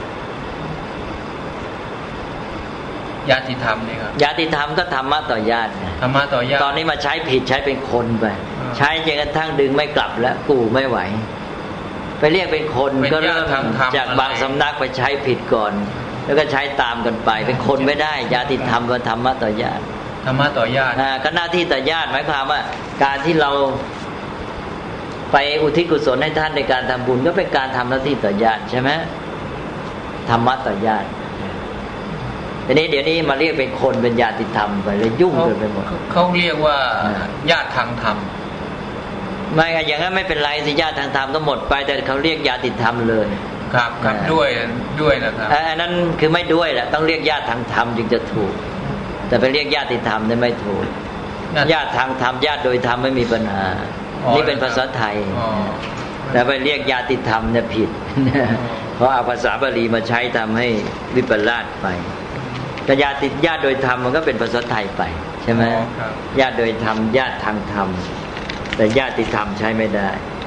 ญาติธรรมนี่ครับญาติธรรมก็ธรรมะต่อญาติธรรมะต่อญาติตอนนี้มาใช้ผิดใช้เป็นคนไปใช้จนกระทั่งดึงไม่กลับแล้วกูไม่ไหวไปเรียกเป็นคนก็เริ่มจากบางสำนักไปใช้ผิดก่อนแล้วก็ใช้ตามกันไปเป็นคนไม่ได้ญาติธรรมว่าธรรมะต่อญาติธรรมะต่อญาติอ่าก็หน้าที่ต่อญาติหมายความว่าการที่เราไปอุทิศกุศลให้ท่านในการทำบุญก็เป็นการทำหน้าที่ต่อญาติใช่ไหมธรรมะต่อญาติทีนี้เดี๋ยวนี้มาเรียกเป็นคนเป็นญาติธรรมไปเลยยุ่งเกินไปหมดเขาเรียกว่าญาติทางธรรมไม่อย่างนั้นไม่เป็นไรสิญาติทางธรรมก็หมดไปแต่เขาเรียกญาติธรรมเลยครับครับด้วยด้วยนะครับอันนั้นคือไม่ด้วยแหละต้องเรียกญาติทางธรรมจึงจะถูกแต่ไปเรียกญาติธรรมได้ไม่ถูกญาติทางธรรมญาติโดยธรรมไม่มีปัญหานี่เป็นภาษาไทยแต่ไปเรียกญาติธรรมเนี่ยผิดเพราะเอาภาษาบาลีมาใช้ทำให้วิปลาสไปแต่ญาติญาติโดยธรรมมันก็เป็นภาษาไทยไปใช่ไหมญาติโดยธรรมญาติทางธรรมแต่ญาติธรรมใช้ไม่ได้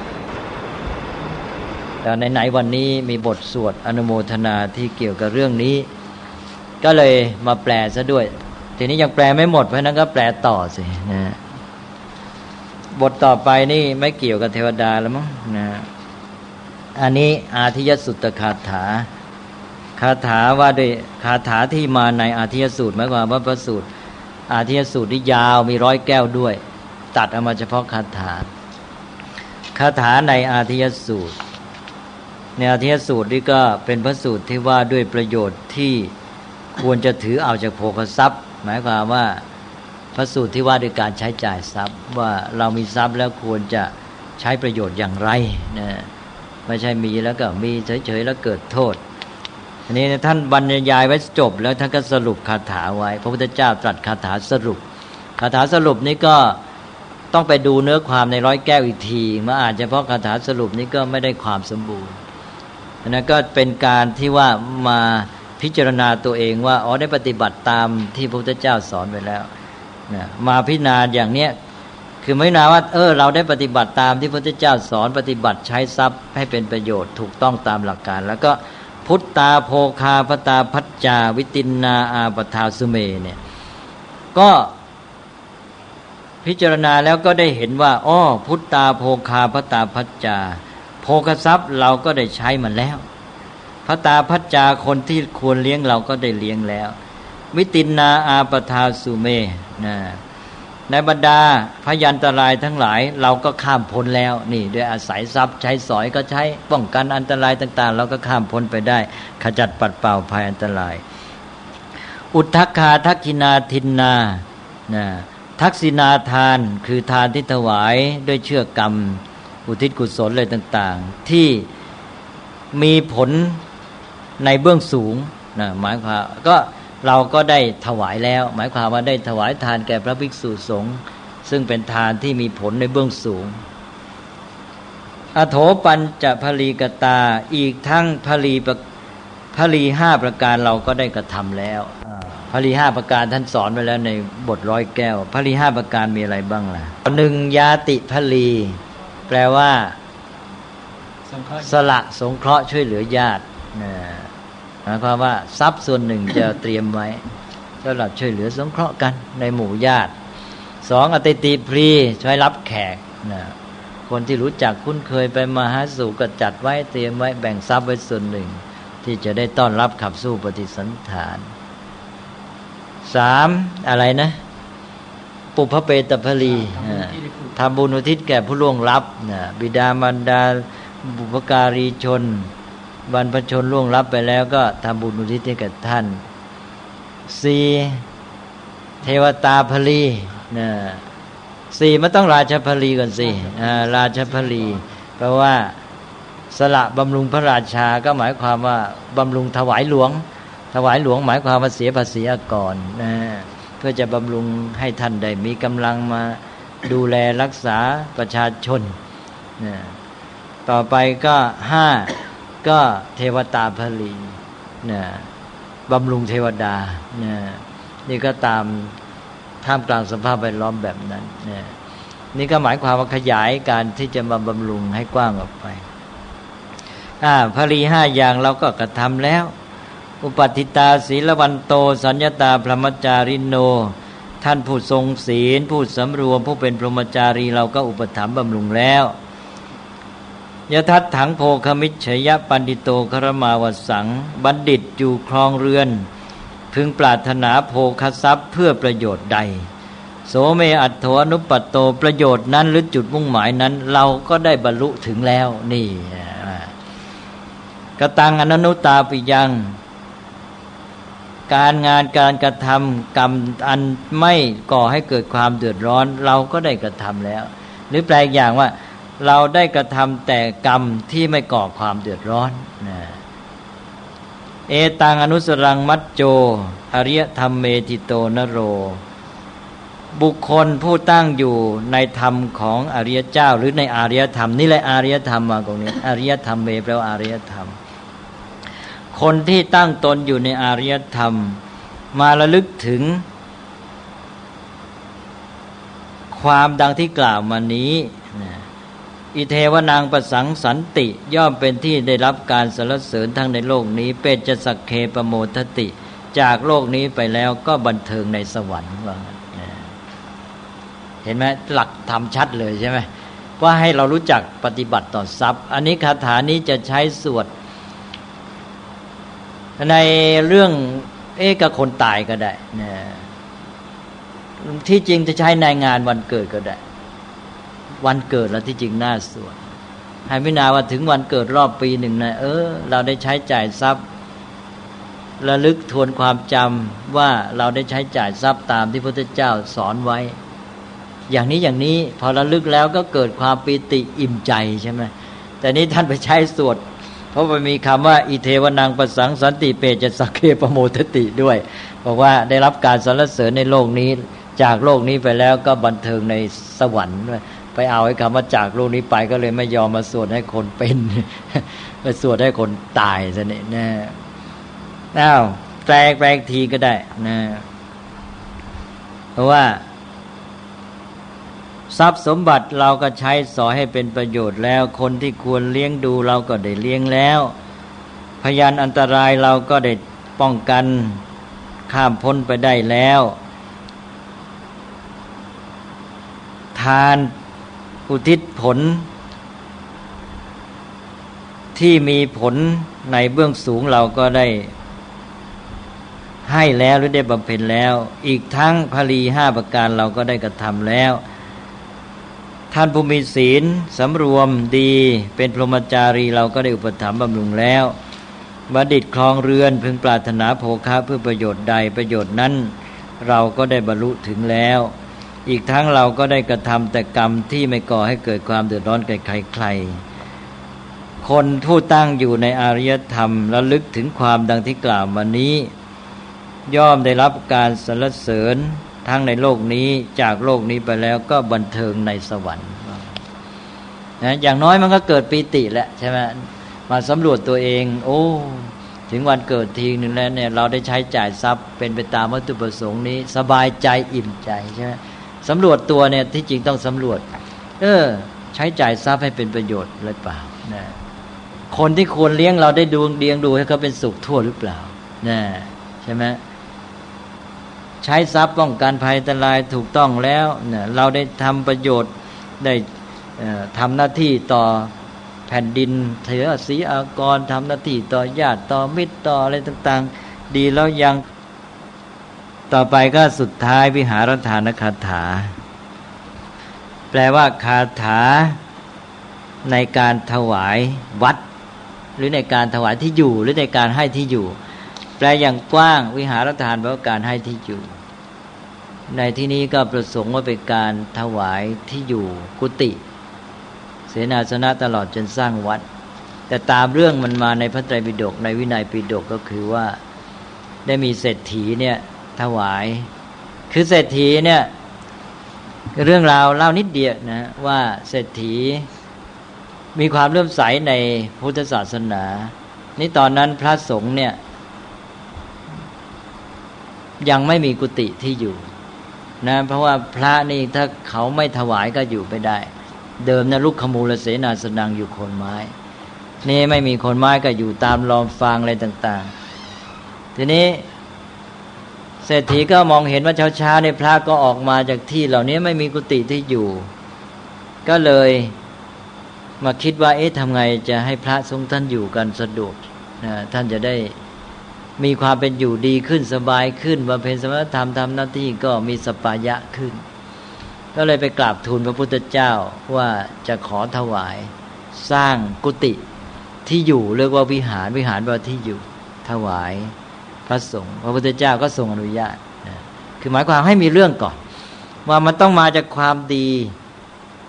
แต่ไหนๆวันนี้มีบทสวดอนุโมทนาที่เกี่ยวกับเรื่องนี้ก็เลยมาแปลซะด้วยทีนี้ยังแปลไม่หมดเพราะนั้นก็แปลต่อสินะบทต่อไปนี่ไม่เกี่ยวกับเทวดาแล้วมั้งนะอันนี้อาทิยสุตตคาถาคาถาว่าด้วยคาถาที่มาในอาทิยสูตรหมายความว่าพระสูตรอาทิยสูตรที่ยาวมีร้อยแก้วด้วยตัดเอามาเฉพาะคาถาคาถาในอาทิยสูตรในอาทิยสูตรนี่ก็เป็นพระสูตรที่ว่าด้วยประโยชน์ที่ควรจะถือเอาจากโภคทรัพย์หมายความว่าพระสูตรที่ว่าด้วยการใช้จ่ายทรัพย์ว่าเรามีทรัพย์แล้วควรจะใช้ประโยชน์อย่างไรนะไม่ใช่มีแล้วก็มีเฉยๆแล้วเกิดโทษอันนี้ท่านบรรยายไว้จบแล้วท่านก็สรุปคาถาไว้พระพุทธเจ้าตรัสคาถาสรุปคาถาสรุปนี้ก็ต้องไปดูเนื้อความในร้อยแก้วอีกทีเมื่ออ่านเฉพาะคาถาสรุปนี้ก็ไม่ได้ความสมบูรณ์นั้นก็เป็นการที่ว่ามาพิจารณาตัวเองว่าอ๋อได้ปฏิบัติตามที่พระพุทธเจ้าสอนไว้แล้วนะมาพิจารณาอย่างเนี้ยคือไม่นาว่าเออเราได้ปฏิบัติตามที่พระพุทธเจ้าสอนปฏิบัติใช้ทรัพย์ให้เป็นประโยชน์ถูกต้องตามหลักการแล้วก็พุทธาโภคาปตาพัจจาวิตินนาอาปทาสุเมเนี่ยก็พิจารณาแล้วก็ได้เห็นว่าอ้อพุทธาโภคาปตาพัจจาโภคทรัพย์เราก็ได้ใช้มันแล้วพตาพัจจาคนที่ควรเลี้ยงเราก็ได้เลี้ยงแล้ววิตินนาอาปทาสุเมนะในบรรดาพยันตรายทั้งหลายเราก็ข้ามพ้นแล้วนี่ด้วยอาศัยทรัพย์ใช้สอยก็ใช้ป้องกันอันตรายต่างๆเราก็ข้ามพ้นไปได้ขจัดปัดเป่าภัยอันตรายอุทธัคคาทักขินาทินนานะทักษิณาทานคือทานที่ถวายด้วยเชื่อกรรมอุทิศกุศลอะไรต่างๆที่มีผลในเบื้องสูงนะหมายความก็เราก็ได้ถวายแล้วหมายความว่าได้ถวายทานแก่พระภิกษุสงฆ์ซึ่งเป็นทานที่มีผลในเบื้องสูงอโถปัญจภลีกตาอีกทั้งภลีภลีห้าประการเราก็ได้กระทำแล้วภลีห้าประการท่านสอนไว้แล้วในบทร้อยแก้วภลีห้าประการมีอะไรบ้างล่ะหนึ่งยาติภลีแปลว่าสละสงเคราะห์ช่วยเหลือญาตินะหมายความว่าทรัพย์ส่วนหนึ่งจะเตรียมไว้สำหรับช่วยเหลือสงเคราะห์กันในหมู่ญาติสองอติติพรีช่วยรับแขกนะคนที่รู้จักคุ้นเคยไปมาหาสู่ก็จัดไว้เตรียมไว้แบ่งทรัพย์ไว้ส่วนหนึ่งที่จะได้ต้อนรับขับสู้ปฏิสันถานสามอะไรนะปุพเปตภลีทำบุญอุทิศแก่ผู้ล่วงลับนะบิดามารดาบุพการีชนบรรพชนล่วงลับไปแล้วก็ทำบุญอุทิศให้กับท่านสี่เทวตาภลีนะสี่มันต้องราชภลีก่อนสิราชภลีแปลว่าสละบำรุงพระราชาก็หมายความว่าบำรุงถวายหลวงถวายหลวงหมายความว่าเสียภาษีก่อนนะเพื่อจะบำรุงให้ท่านได้มีกำลังมาดูแลรักษาประชาชนนะต่อไปก็ห้าก็เทวตาภลีนะบำรุงเทวดานะนี่ก็ตามท่ามกลางสภาพแวดล้อมแบบนั้นนะนี่ก็หมายความว่าขยายการที่จะมาบำรุงให้กว้างออกไปอ่าภลีห้าอย่างเราก็กระทำแล้วอุปัฏฐิตาศีลวันโตสัญญตาพรหมจาริโนท่านผู้ทรงศีลผู้สำรวมผู้เป็นพรหมจารีเราก็อุปถัมภ์บำรุงแล้วยทัตถังโภคมิจฉยปันดิโตครมาวสังบัณฑิตอยู่ครองเรือนพึงปรารถนาโภคทรัพย์เพื่อประโยชน์ใดโสเมอัตโถอนุปัตโตประโยชน์นั้นหรือจุดมุ่งหมายนั้นเราก็ได้บรรลุถึงแล้วนี่กตังอนันนุตาปิยังการงานการกระทำกรรมอันไม่ก่อให้เกิดความเดือดร้อนเราก็ได้กระทำแล้วหรือแปลอย่างว่าเราได้กระทำแต่กรรมที่ไม่ก่อความเดือดร้อนนะเอตังอนุสรังมัจโจอริยธรรมเมติโตนโรบุคคลผู้ตั้งอยู่ในธรรมของอริยเจ้าหรือในอารยธรรมนี่แหละอารยธรรมมาตรงนี้อริยธรรมเมแปลว่าอารยธรรมคนที่ตั้งตนอยู่ในอารยธรรมมาระลึกถึงความดังที่กล่าวมานี้อิเทวนางประสังสันติย่อมเป็นที่ได้รับการสรรเสริญทั้งในโลกนี้เปจสักเคปโมทติจากโลกนี้ไปแล้วก็บันเทิงในสวรรค์ว่าเห็นไหมหลักธรรมชัดเลยใช่ไหมว่าให้เรารู้จักปฏิบัติต่อทรัพย์อันนี้คาถานี้จะใช้สวดในเรื่องเอ๊ะกับคนตายก็ได้นะที่จริงจะใช้ในงานวันเกิดก็ได้วันเกิดแล้วที่จริงน่าสวดให้พิจารณาว่าถึงวันเกิดรอบปีหนึ่งนะเออเราได้ใช้จ่ายทรัพย์ระลึกทวนความจำว่าเราได้ใช้จ่ายทรัพย์ตามที่พระพุทธเจ้าสอนไว้อย่างนี้อย่างนี้พอระลึกแล้วก็เกิดความปีติอิ่มใจใช่ไหมแต่นี้ท่านไปใช้สวดเพราะมันมีคำว่าอิเทวนังประสังสันติเปจสักเคปโมทติด้วยบอกว่าได้รับการสรรเสริญในโลกนี้จากโลกนี้ไปแล้วก็บันเทิงในสวรรค์ด้วยไปเอาไอ้คำว่าจากโลกนี้ไปก็เลยไม่ยอมมาสวดให้คนเป็นไปสวดให้คนตายซะเนี่ยนะอ้าวแปลแปลทีก็ได้นะเพราะว่าทรัพย์สมบัติเราก็ใช้สอยให้เป็นประโยชน์แล้วคนที่ควรเลี้ยงดูเราก็ได้เลี้ยงแล้วพยานอันตรายเราก็ได้ป้องกันข้ามพ้นไปได้แล้วทานอุทิศผลที่มีผลในเบื้องสูงเราก็ได้ให้แล้วหรือได้บำเพ็ญแล้วอีกทั้งภรีห้าประการเราก็ได้กระทำแล้วท่านผู้มีศีลสำรวมดีเป็นพรหมจารีเราก็ได้อุปถัมภ์บำรุงแล้วบัณฑิตครองเรือนพึงปรารถนาโภคะเพื่อประโยชน์ใดประโยชน์นั้นเราก็ได้บรรลุถึงแล้วอีกทั้งเราก็ได้กระทำแต่กรรมที่ไม่ก่อให้เกิดความเดือดร้อนแก่ใครๆคนผู้ตั้งอยู่ในอารยธรรมระลึกถึงความดังที่กล่าวมานี้ย่อมได้รับการสรรเสริญทั้งในโลกนี้จากโลกนี้ไปแล้วก็บันเทิงในสวรรค์นะอย่างน้อยมันก็เกิดปีติแหละใช่ไหมมาสำรวจตัวเองโอ้ถึงวันเกิดทีนึงแล้วเนี่ยเราได้ใช้จ่ายทรัพย์เป็นไปตามวัตถุประสงค์นี้สบายใจอิ่มใจใช่ไหมสำรวจตัวเนี่ยที่จริงต้องสำรวจเออใช้จ่ายทรัพย์ให้เป็นประโยชน์หรือเปล่านะคนที่ควรเลี้ยงเราได้ดูเลี้ยงดูให้เขาเป็นสุขทั่วหรือเปล่านะใช่ไหมใช้ทรัพย์ป้องกันภัยอันตรายถูกต้องแล้วเนี่ยเราได้ทำประโยชน์ได้ทำหน้าที่ต่อแผ่นดินเถือศรีอากรทำหน้าที่ต่อญาติต่อมิตรต่ออะไรต่างๆดีแล้วยังต่อไปก็สุดท้ายวิหารทานคาถาแปลว่าคาถาในการถวายวัดหรือในการถวายที่อยู่หรือในการให้ที่อยู่แปลอย่างกว้างวิหารทานแปลว่าการให้ที่อยู่ในที่นี้ก็ประสงค์ว่าเป็นการถวายที่อยู่กุฏิเสนาสนะตลอดจนสร้างวัดแต่ตามเรื่องมันมาในพระไตรปิฎกในวินัยปิฎกก็คือว่าได้มีเศรษฐีเนี่ยถวายคือเศรษฐีเนี่ยเรื่องราวเล่านิดเดียวนะว่าเศรษฐีมีความเลื่อมใสในพุทธศาสนานี่ตอนนั้นพระสงฆ์เนี่ยยังไม่มีกุฏิที่อยู่นะเพราะว่าพระนี่ถ้าเขาไม่ถวายก็อยู่ไม่ได้เดิมนะลุกขมูลเสนาสนังอยู่โคนไม้นี่ไม่มีโคนไม้ก็อยู่ตามลอมฟางอะไรต่างๆทีนี้เศรษฐีก็มองเห็นว่าเช้าๆในพระก็ออกมาจากที่เหล่านี้ไม่มีกุฏิที่อยู่ก็เลยมาคิดว่าเอ๊ะทำไงจะให้พระสงฆ์ท่านอยู่กันสะดวกนะท่านจะได้มีความเป็นอยู่ดีขึ้นสบายขึ้นบำเพ็ญสมณธรรมทำหน้าที่ก็มีสัปปายะขึ้นก็เลยไปกราบทูลพระพุทธเจ้าว่าจะขอถวายสร้างกุฏิที่อยู่เรียกว่าวิหารวิหารแปลว่าที่อยู่ถวายพระสงฆ์พระพุทธเจ้าก็ทรงอนุญาตนะคือหมายความให้มีเรื่องก่อนว่ามันต้องมาจากความดี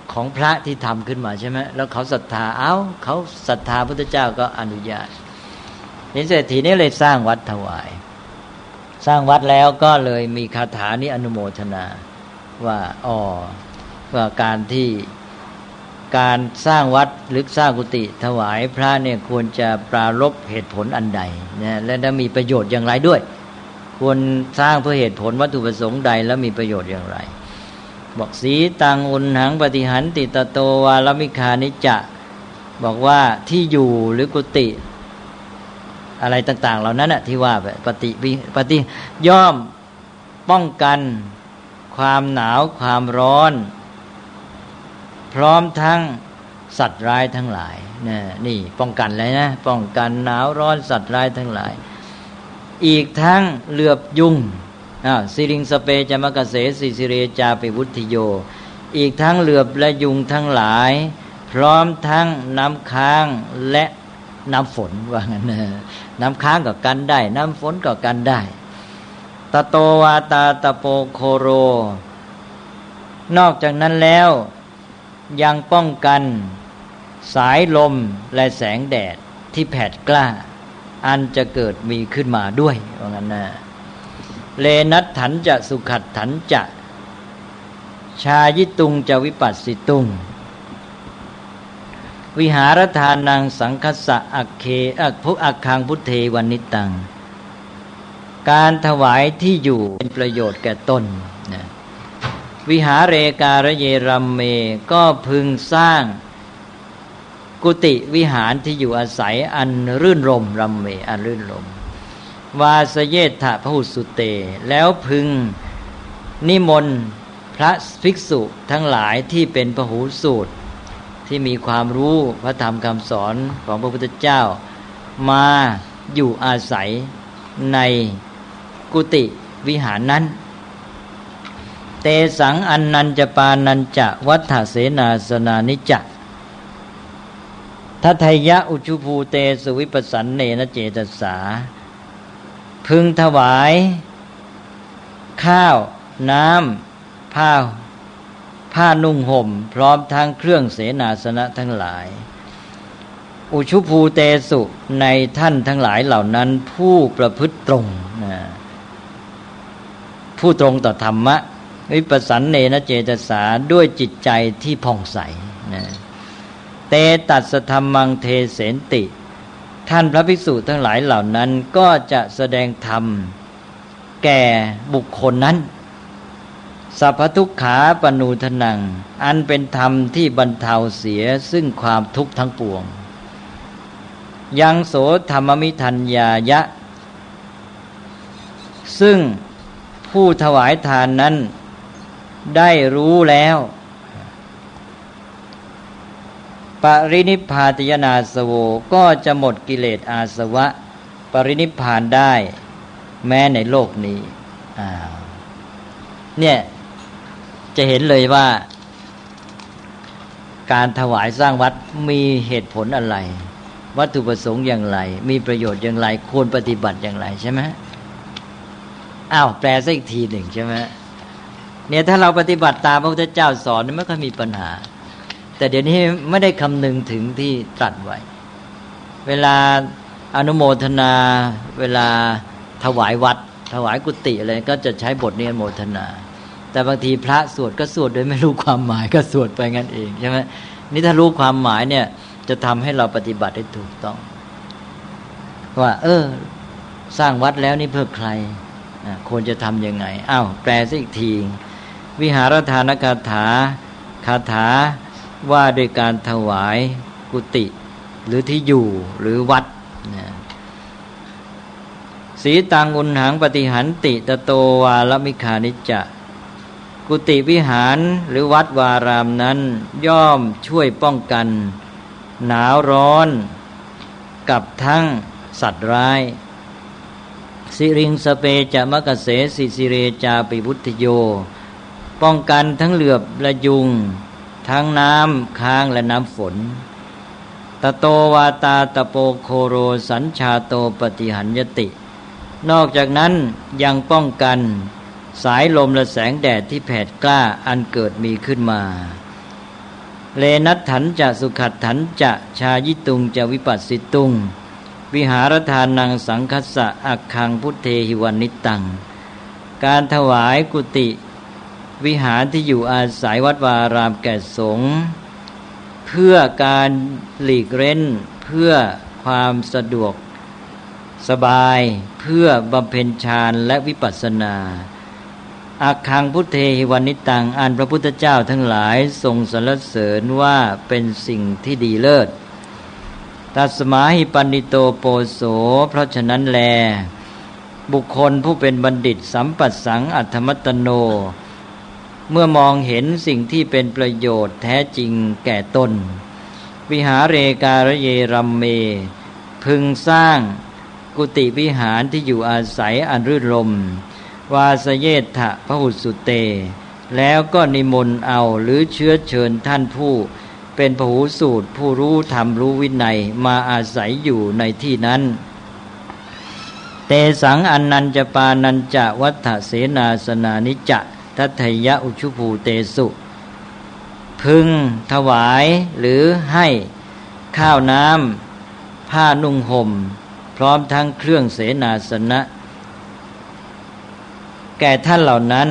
ของพระที่ทำขึ้นมาใช่ไหมแล้วเขาศรัทธาเอ้าเขาศรัทธาพุทธเจ้าก็อนุญาตนี่เศรษฐีนี่เลยสร้างวัดถวายสร้างวัดแล้วก็เลยมีคาถานี้อนุโมทนาว่าอ๋อว่าการที่การสร้างวัดหรือสร้างกุฏิถวายพระเนี่ยควรจะปรารภเหตุผลอันใดนะและได้มีประโยชน์อย่างไรด้วยควรสร้างเพื่อเหตุผลวัตถุประสงค์ใดแล้วมีประโยชน์อย่างไรบอกสีตังอุณหังปฏิหันติตโตวาลมิคานิจะบอกว่าที่อยู่หรือกุฏิอะไรต่างๆเหล่านั้นน่ะที่ว่าปฏิปฏิย่อมป้องกันความหนาวความร้อนพร้อมทั้งสัตว์ร้ายทั้งหลายนี่นี่ป้องกันเลยนะป้องกันหนาวร้อนสัตว์ร้ายทั้งหลายอีกทั้งเหลือบยุงอ่าสิริงสเปจมกเสสิสิเรจาปิวุติโยอีกทั้งเหลือบและยุงทั้งหลายพร้อมทั้งน้ำค้างและน้ำฝนว่างั้นนะน้ำค้างก็กันได้น้ำฝนก็กันได้ตโตวาตาตโปโคโรนอกจากนั้นแล้วยังป้องกันสายลมและแสงแดดที่แผดกล้าอันจะเกิดมีขึ้นมาด้วยว่างั้นนะเลนัตถันจะสุขัดถันจะชายิตุงจะวิปัสสิตุงวิหารทานังสังคสะอัคเคอัคพุอัคคังพุทเทวนิตังการถวายที่อยู่เป็นประโยชน์แก่ตนนะวิหาเรการเยรัมเมก็พึงสร้างกุฏิวิหารที่อยู่อาศัยอันรื่นรมรัมเมอันรื่นรมวาสเยถะพหุสุเตแล้วพึงนิมนต์พระภิกษุทั้งหลายที่เป็นพหูสูตรที่มีความรู้พระธรรมคำสอนของพระพุทธเจ้ามาอยู่อาศัยในกุฏิวิหารนั้นเตสังอันนันจะปานันจะวัฏฐเสนาสนานิจะทัทยะอุชุภูเตสุวิปัสสันเนนะเจตสาพึงถวายข้าวน้ำผ้าผ้านุ่งห่มพร้อมทั้งเครื่องเสนาสนะทั้งหลายอุชุภูเตสุในท่านทั้งหลายเหล่านั้นผู้ประพฤติตรงนะผู้ตรงต่อธรรมะวิปัสสันเนนะเจตสาด้วยจิตใจที่ผ่องใสนะเตตัสสธัมมังเทเสนติท่านพระภิกษุทั้งหลายเหล่านั้นก็จะแสดงธรรมแก่บุคคลนั้นสัพพทุกขาปนูทนังอันเป็นธรรมที่บรรเทาเสียซึ่งความทุกข์ทั้งปวงยังโสธรรมมิทัญญายะซึ่งผู้ถวายทานนั้นได้รู้แล้วปรินิพพาติยนาสโวก็จะหมดกิเลสอาสวะปรินิพพานได้แม้ในโลกนี้อ้าวเนี่ยจะเห็นเลยว่าการถวายสร้างวัดมีเหตุผลอะไรวัตถุประสงค์อย่างไรมีประโยชน์อย่างไรควรปฏิบัติอย่างไรใช่ไหมอ้าวแปลซะอีกทีหนึ่งใช่ไหมเนี่ยถ้าเราปฏิบัติตามพระพุทธเจ้าสอนไม่ค่อยมีปัญหาแต่เดี๋ยวนี้ไม่ได้คำนึงถึงที่ตรัสไว้เวลาอนุโมทนาเวลาถวายวัดถวายกุฏิอะไรก็จะใช้บทนี้อนุโมทนาแต่บางทีพระสวดก็สวดโดยไม่รู้ความหมายก็สวดไปงั้นเองใช่ไหมนี่ถ้ารู้ความหมายเนี่ยจะทำให้เราปฏิบัติได้ถูกต้องว่าเออสร้างวัดแล้วนี่เพื่อใครควรจะทำยังไงอ้าวแปลซะอีกทีวิหารทานคาถาคาถาว่าด้วยการถวายกุฏิหรือที่อยู่หรือวัดนะสีตังอุณหังปฏิหันติตโตวาลมิคานิจะกุฏิวิหารหรือวัดวารามนั้นย่อมช่วยป้องกันหนาวร้อนกับทั้งสัตว์ร้ายสิริงสเปจะมกเสสิสิเรจาปิพุทธโยป้องกันทั้งเหลือบและยุงทั้งน้ำค้างและน้ำฝนตโตวาตาตโปโคโรสัญชาโตปฏิหันยตินอกจากนั้นยังป้องกันสายลมและแสงแดดที่แผดกล้าอันเกิดมีขึ้นมาเลนัตถันจะสุขัตถันจะชายิตุงจะวิปัสสิตุงวิหารทานังสังคัสสะอักขังพุทเทหิวันนิตังการถวายกุฏิวิหารที่อยู่อาศัยวัดวาอารามแก่สงฆ์เพื่อการหลีกเร้นเพื่อความสะดวกสบายเพื่อบำเพ็ญฌานและวิปัสสนาอักขังพุทเทหิวันนิตังอันพระพุทธเจ้าทั้งหลายทรงสรรเสริญว่าเป็นสิ่งที่ดีเลิศตัสมาหิปันดิโตโปโสเพราะฉะนั้นแลบุคคลผู้เป็นบัณฑิตสัมปัสสังอัตถมัตตโนเมื่อมองเห็นสิ่งที่เป็นประโยชน์แท้จริงแก่ตนวิหาเรการเยรัมเมพึงสร้างกุฏิวิหารที่อยู่อาศัยอันรื่นรมวาสเยถะพหุสุเตแล้วก็นิมนต์เอาหรือเชื้อเชิญท่านผู้เป็นพหูสูตรผู้รู้ธรรมรู้วินัยมาอาศัยอยู่ในที่นั้นเตสังอันนันจะปานันจะวัฏฐเสนาสนานิจะทัตถยะอุชุภูเตสุพึงถวายหรือให้ข้าวน้ำผ้านุ่งห่มพร้อมทั้งเครื่องเสนาสนะแก่ท่านเหล่านั้น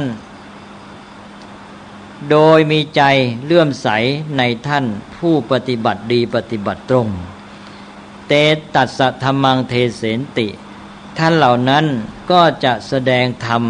โดยมีใจเลื่อมใสในท่านผู้ปฏิบัติดีปฏิบัติตรงเตตัสสะธัมมังเทเสนติท่านเหล่านั้นก็จะแสดงธรรม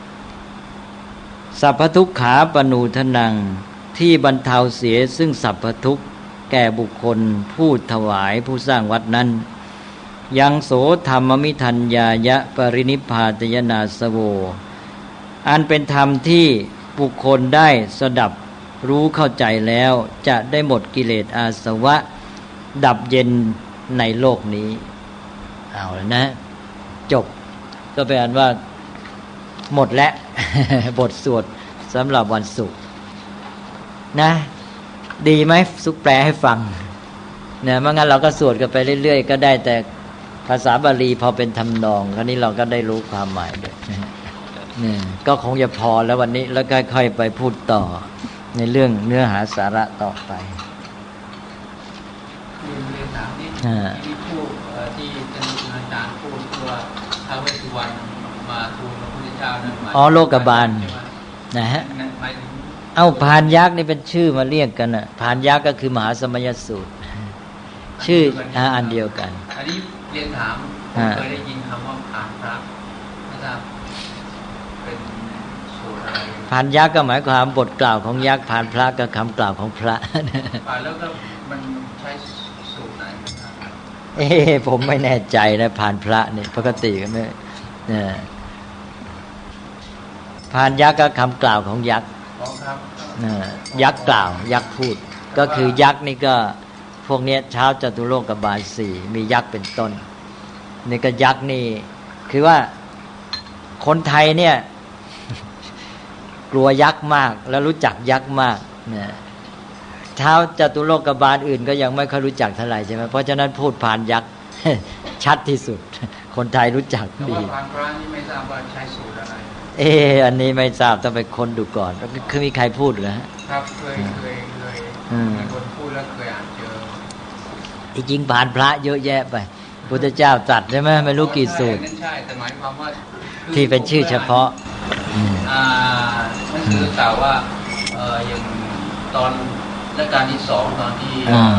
สัพพทุกขาปนูทนังที่บรรเทาเสียซึ่งสัพพทุกข์แก่บุคคลผู้ถวายผู้สร้างวัดนั้นยังโสธรรมมิทัญญายะปรินิพพาตยนาสโวอันเป็นธรรมที่บุคคลได้สดับรู้เข้าใจแล้วจะได้หมดกิเลสอาสวะดับเย็นในโลกนี้เอาแล้วนะจบก็แปลว่าหมดแล้ว บทสวดสำหรับวันศุกร์นะดีไหมสุกแปลให้ฟังเนี่ยไม่งั้นเราก็สวดกันไปเรื่อยๆก็ได้แต่ภาษาบาลีพอเป็นทำนองคราวนี้เราก็ได้รู้ความหมายด้วยนี่ก็คงจะพอแล้ววันนี้แล้วค่อยๆไปพูดต่อในเรื่องเนื้อหาสาระต่อไปเรียนถามนิดที่พูดที่ท่านอาจารย์พูดว่าท้าวเวสสุวรรณมาทูลพระพุทธเจ้านั้นหมายอ๋อโลกบาลนะฮะเอ้าพานยักษ์นี่เป็นชื่อมาเรียกกันน่ะพานยักษ์ก็คือมหาสมัยสูตรชื่ออันเดียวกันอันนี้เรียนถามเคยได้ยินคำว่าพานพระนะครับเป็นสูตรอะไรพานยักษ์ก็หมายความบทกล่าวของยักษ์พานพระก็คำกล่าวของพระแล้วก็มันใช้สูตรไหนเอ๊ะผมไม่แน่ใจนะพานพระนี่ปกติก็ไม่เนี่ยพานยักษ์ก็คำกล่าวของยักษ์ยักษ์กล่าวยักษ์พูดก็คือยักษ์นี่ก็พวกนี้เช้าจตุโลกบาลสี่มียักษ์เป็นต้นนี่ก็ยักษ์นี่คือว่าคนไทยเนี่ยกลัวยักษ์มากแล้วรู้จักยักษ์มากเนี่ยเช้าจตุโลกบาลอื่นก็ยังไม่ค่อยรู้จักเท่าไหร่ใช่ไหมเพราะฉะนั้นพูดผ่านยักษ์ชัดที่สุดคนไทยรู้จักดีผ่านพระนี่ไม่ทราบว่าใช้สูตรอะไรเอออันนี้ไม่ทราบต้องไปค้นดูก่อนคือมีใครพูดเหรอครับเคยเคยเคยมีคนพูดแล้วเคยอ่านเจอจริงผ่านพระเยอะแยะไปพุทธเจ้าตรัสใช่ไหมไม่รู้กี่สูตรใช่แต่หมายความว่าที่เป็นชื่อเฉพาะอ่าหนังสือกล่าวว่าเอ่ออย่างตอนรัชกาลที่สองตอนที่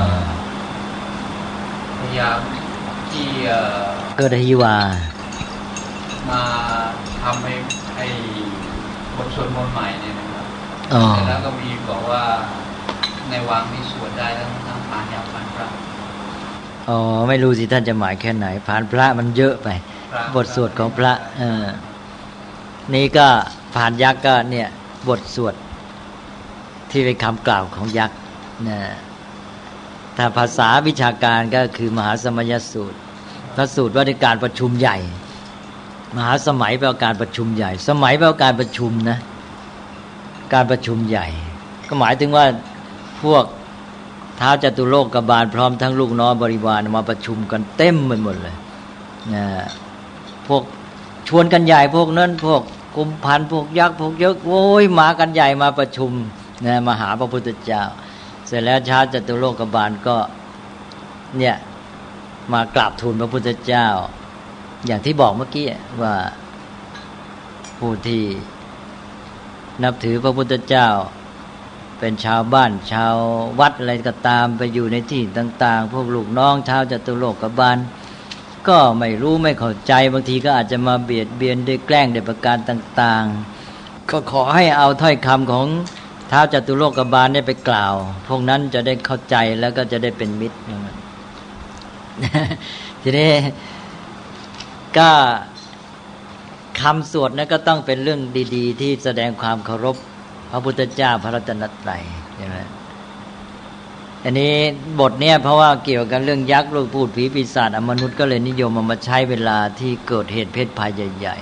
พยายามที่เกิดฮิวามาทำให้ให้บทสวดมนต์ใหม่เนี่ยนะครับแล้วก็มีบอกว่าในวังนี้สวดได้ทั้งทั้งผ่านยาวผ่านพระอ๋อไม่รู้สิท่านจะหมายแค่ไหนผ่านพระมันเยอะไปบทสวดของพระเออนี่ก็ผ่านยักษ์ก็เนี่ยบทสวดที่เป็นคำกล่าวของยักษ์นะถ้าภาษาวิชาการก็คือมหาสมัยสูตรพระสูตรว่าด้วยการประชุมใหญ่มหาสมัยแปลว่าการประชุมใหญ่สมัยแปลว่าการประชุมนะการประชุมใหญ่ก็หมายถึงว่าพวกท้าวจตุโลกบาลพร้อมทั้งลูกน้องบริวารมาประชุมกันเต็มไปหมดเลยนะพวกชวนกันใหญ่พวกนั้นพวกกุมพันพวกยักษ์พวกเยอะโว้ยมากันใหญ่มาประชุมนะมาหาพระพุทธเจ้าเสร็จแล้วท้าวจตุโลกบาลก็เนี่ยมากราบทูลพระพุทธเจ้าอย่างที่บอกเมื่อกี้ว่าผู้ที่นับถือพระพุทธเจ้าเป็นชาวบ้านชาววัดอะไรก็ตามไปอยู่ในที่ต่างๆพวกลูกน้องท้าวจตุโลกบาลก็ไม่รู้ไม่เข้าใจบางทีก็อาจจะมาเบียดเบียนด้วยแกล้งด้วยประการต่างๆก็ขอให้เอาถ้อยคำของท้าวจตุโลกบาลเนี่ยไปกล่าวพวกนั้นจะได้เข้าใจแล้วก็จะได้เป็นมิตร ทีนี้ก็คำสวดนั้นก็ต้องเป็นเรื่องดีๆที่แสดงความเคารพพระพุทธเจ้าพระรัตนตรัยใช่ไหมอันนี้บทเนี่ยเพราะว่าเกี่ยวกับเรื่องยักษ์ลูกพูดผีปีศาจอมนุษย์ก็เลยนิยมมาใช้เวลาที่เกิดเหตุเพศภัยใหญ่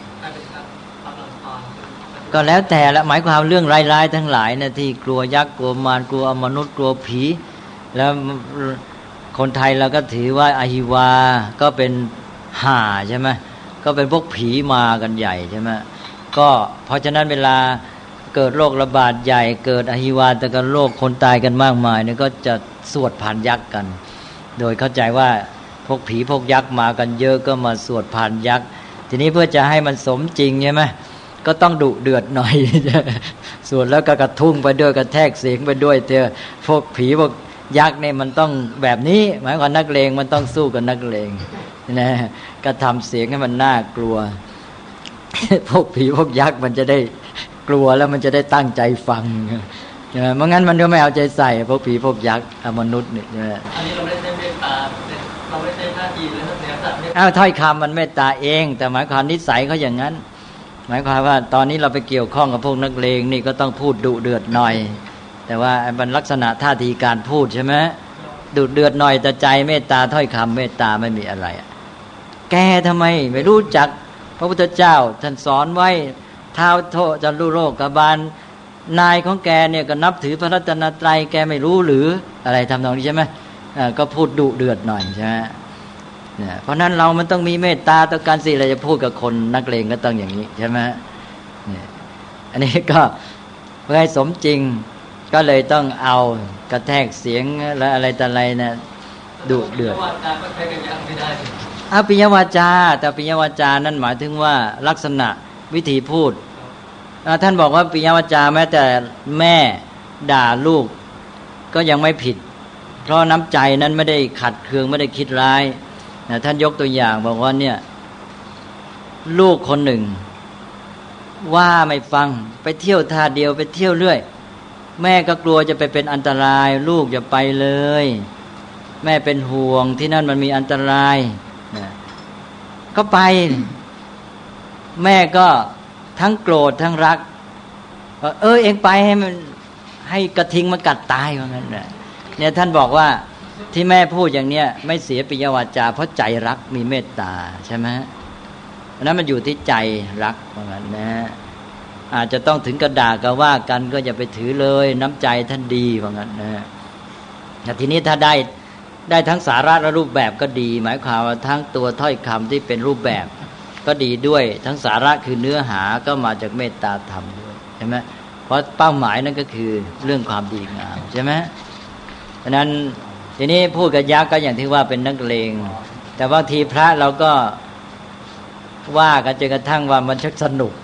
ๆก็แล้วแต่ละหมายความเรื่องร้ายๆทั้งหลายนะที่กลัวยักษ์กลัวมารกลัวอมนุษย์กลัวผีแล้วคนไทยเราก็ถือว่าอหิวาก็เป็นห่าใช่ไหมก็เป็นพวกผีมากันใหญ่ใช่ไหมก็เพราะฉะนั้นเวลาเกิดโรคระบาดใหญ่เกิดอหิวาตกโรคคนตายกันมากมายเนี่ยก็จะสวดผ่านยักษ์กันโดยเข้าใจว่าพวกผีพวกยักษ์มากันเยอะก็มาสวดผ่านยักษ์ทีนี้เพื่อจะให้มันสมจริงใช่ไหมก็ต้องดุเดือดหน่อยสวดแล้วก็กระทุ่งไปด้วยกระแทกเสียงไปด้วยเถอะพวกผีพวกยักษ์เนี่ยมันต้องแบบนี้หมายความนักเลงมันต้องสู้กับนักเลงนะก็ทำเสียงให้มันน่ากลัวพวกผีพวกยักษ์มันจะได้กลัวแล้วมันจะได้ตั้งใจฟังใช่ไหมไม่งั้นมันก็ไม่เอาใจใส่พวกผีพวกยักษ์มนุษย์เนี่ยอันนี้เราไม่ได้เมตตาเราไม่ได้ท่าทีเลยเนี่ยสัตว์เนี่ยอ้าวถ้อยคำมันเมตตาเองแต่หมายความนิสัยเขาอย่างนั้นหมายความว่าตอนนี้เราไปเกี่ยวข้องกับพวกนักเลงนี่ก็ต้องพูดดุเดือดหน่อยแต่ว่ามันลักษณะท่าทีการพูดใช่ไหมดุเดือดหน่อยแต่ใจเมตตาถ้อยคำเมตตาไม่มีอะไรแกทำไมไม่รู้จักพระพุทธเจ้าท่านสอนไว้ท้าวโทจตุโลกบาลนายของแกเนี่ยก็นับถือพระรัตนตรัยแกไม่รู้หรืออะไรทำนองนี้ใช่ไหมก็พูดดุเดือดหน่อยใช่ไหมเนี่ยเพราะนั้นเรามันต้องมีเมตตาต่อการสิเราจะพูดกับคนนักเลงก็ต้องอย่างนี้ใช่ไหมเนี่ยอันนี้ก็เพื่อให้สมจริงก็เลยต้องเอากระแทกเสียงและอะไรต่ออะไรนะดุเดือดอาปิยวาจาแต่ปิยวาจานั่นหมายถึงว่าลักษณะวิธีพูดท่านบอกว่าปิยวาจาแม้แต่แม่ด่าลูกก็ยังไม่ผิดเพราะน้ำใจนั้นไม่ได้ขัดเคืองไม่ได้คิดร้ายท่านยกตัวอย่างบอกว่าเนี่ยลูกคนหนึ่งว่าไม่ฟังไปเที่ยวท่าเดียวไปเที่ยวเรื่อยแม่ก็กลัวจะไปเป็นอันตรายลูกอย่าไปเลยแม่เป็นห่วงที่นั่นมันมีอันตรายก็ไปแม่ก็ทั้งโกรธทั้งรักเออเองไปให้มันให้กระทิงมันกัดตายว่างั้นนะเนี่ยท่านบอกว่าที่แม่พูดอย่างเนี้ยไม่เสียปิยวาจาเพราะใจรักมีเมตตาใช่ไหมเพราะนั้นมันอยู่ที่ใจรักว่างั้นนะอาจจะต้องถึงกระด่าก็ว่ากันก็อย่าไปถือเลยน้ำใจท่านดีว่างั้นนะแต่ทีนี้ถ้าได้ได้ทั้งสาระและรูปแบบก็ดีหมายความว่าทั้งตัวถ้อยคำที่เป็นรูปแบบก็ดีด้วยทั้งสาระคือเนื้อหาก็มาจากเมตตาธรรมด้วยใช่ไหมเพราะเป้าหมายนั่นก็คือเรื่องความดีงามใช่ไหมเพราะนั้นทีนี้พูดกับยักษ์ก็อย่างที่ว่าเป็นนักเลงแต่บางทีพระเราก็ว่ากันจนกระทั่งว่ามันชักสนุก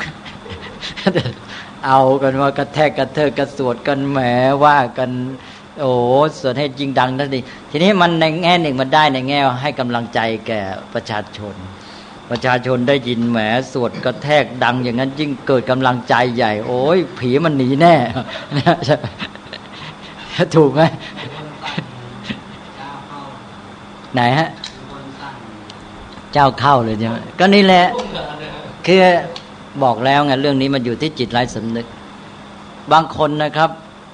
เอากันว่ากระแทกกระเทกกระสวดกันแหมว่ากันโอ้สวดให้จริงดังนั่นดิทีนี้มันในแง่หนึ่งมันได้ในแง่ให้กำลังใจแก่ประชาชนประชาชนได้ยินแหมสวดกระแทกดังอย่างนั้นยิ่งเกิดกำลังใจใหญ่โอ้ยผีมันหนีแน่ถูกไหมไหนฮะเจ้าเข้าเลยใช่ไหมก็นี่แหละคือบอกแล้วไงเรื่องนี้มันอยู่ที่จิตไร้สำนึกบางคนนะครับ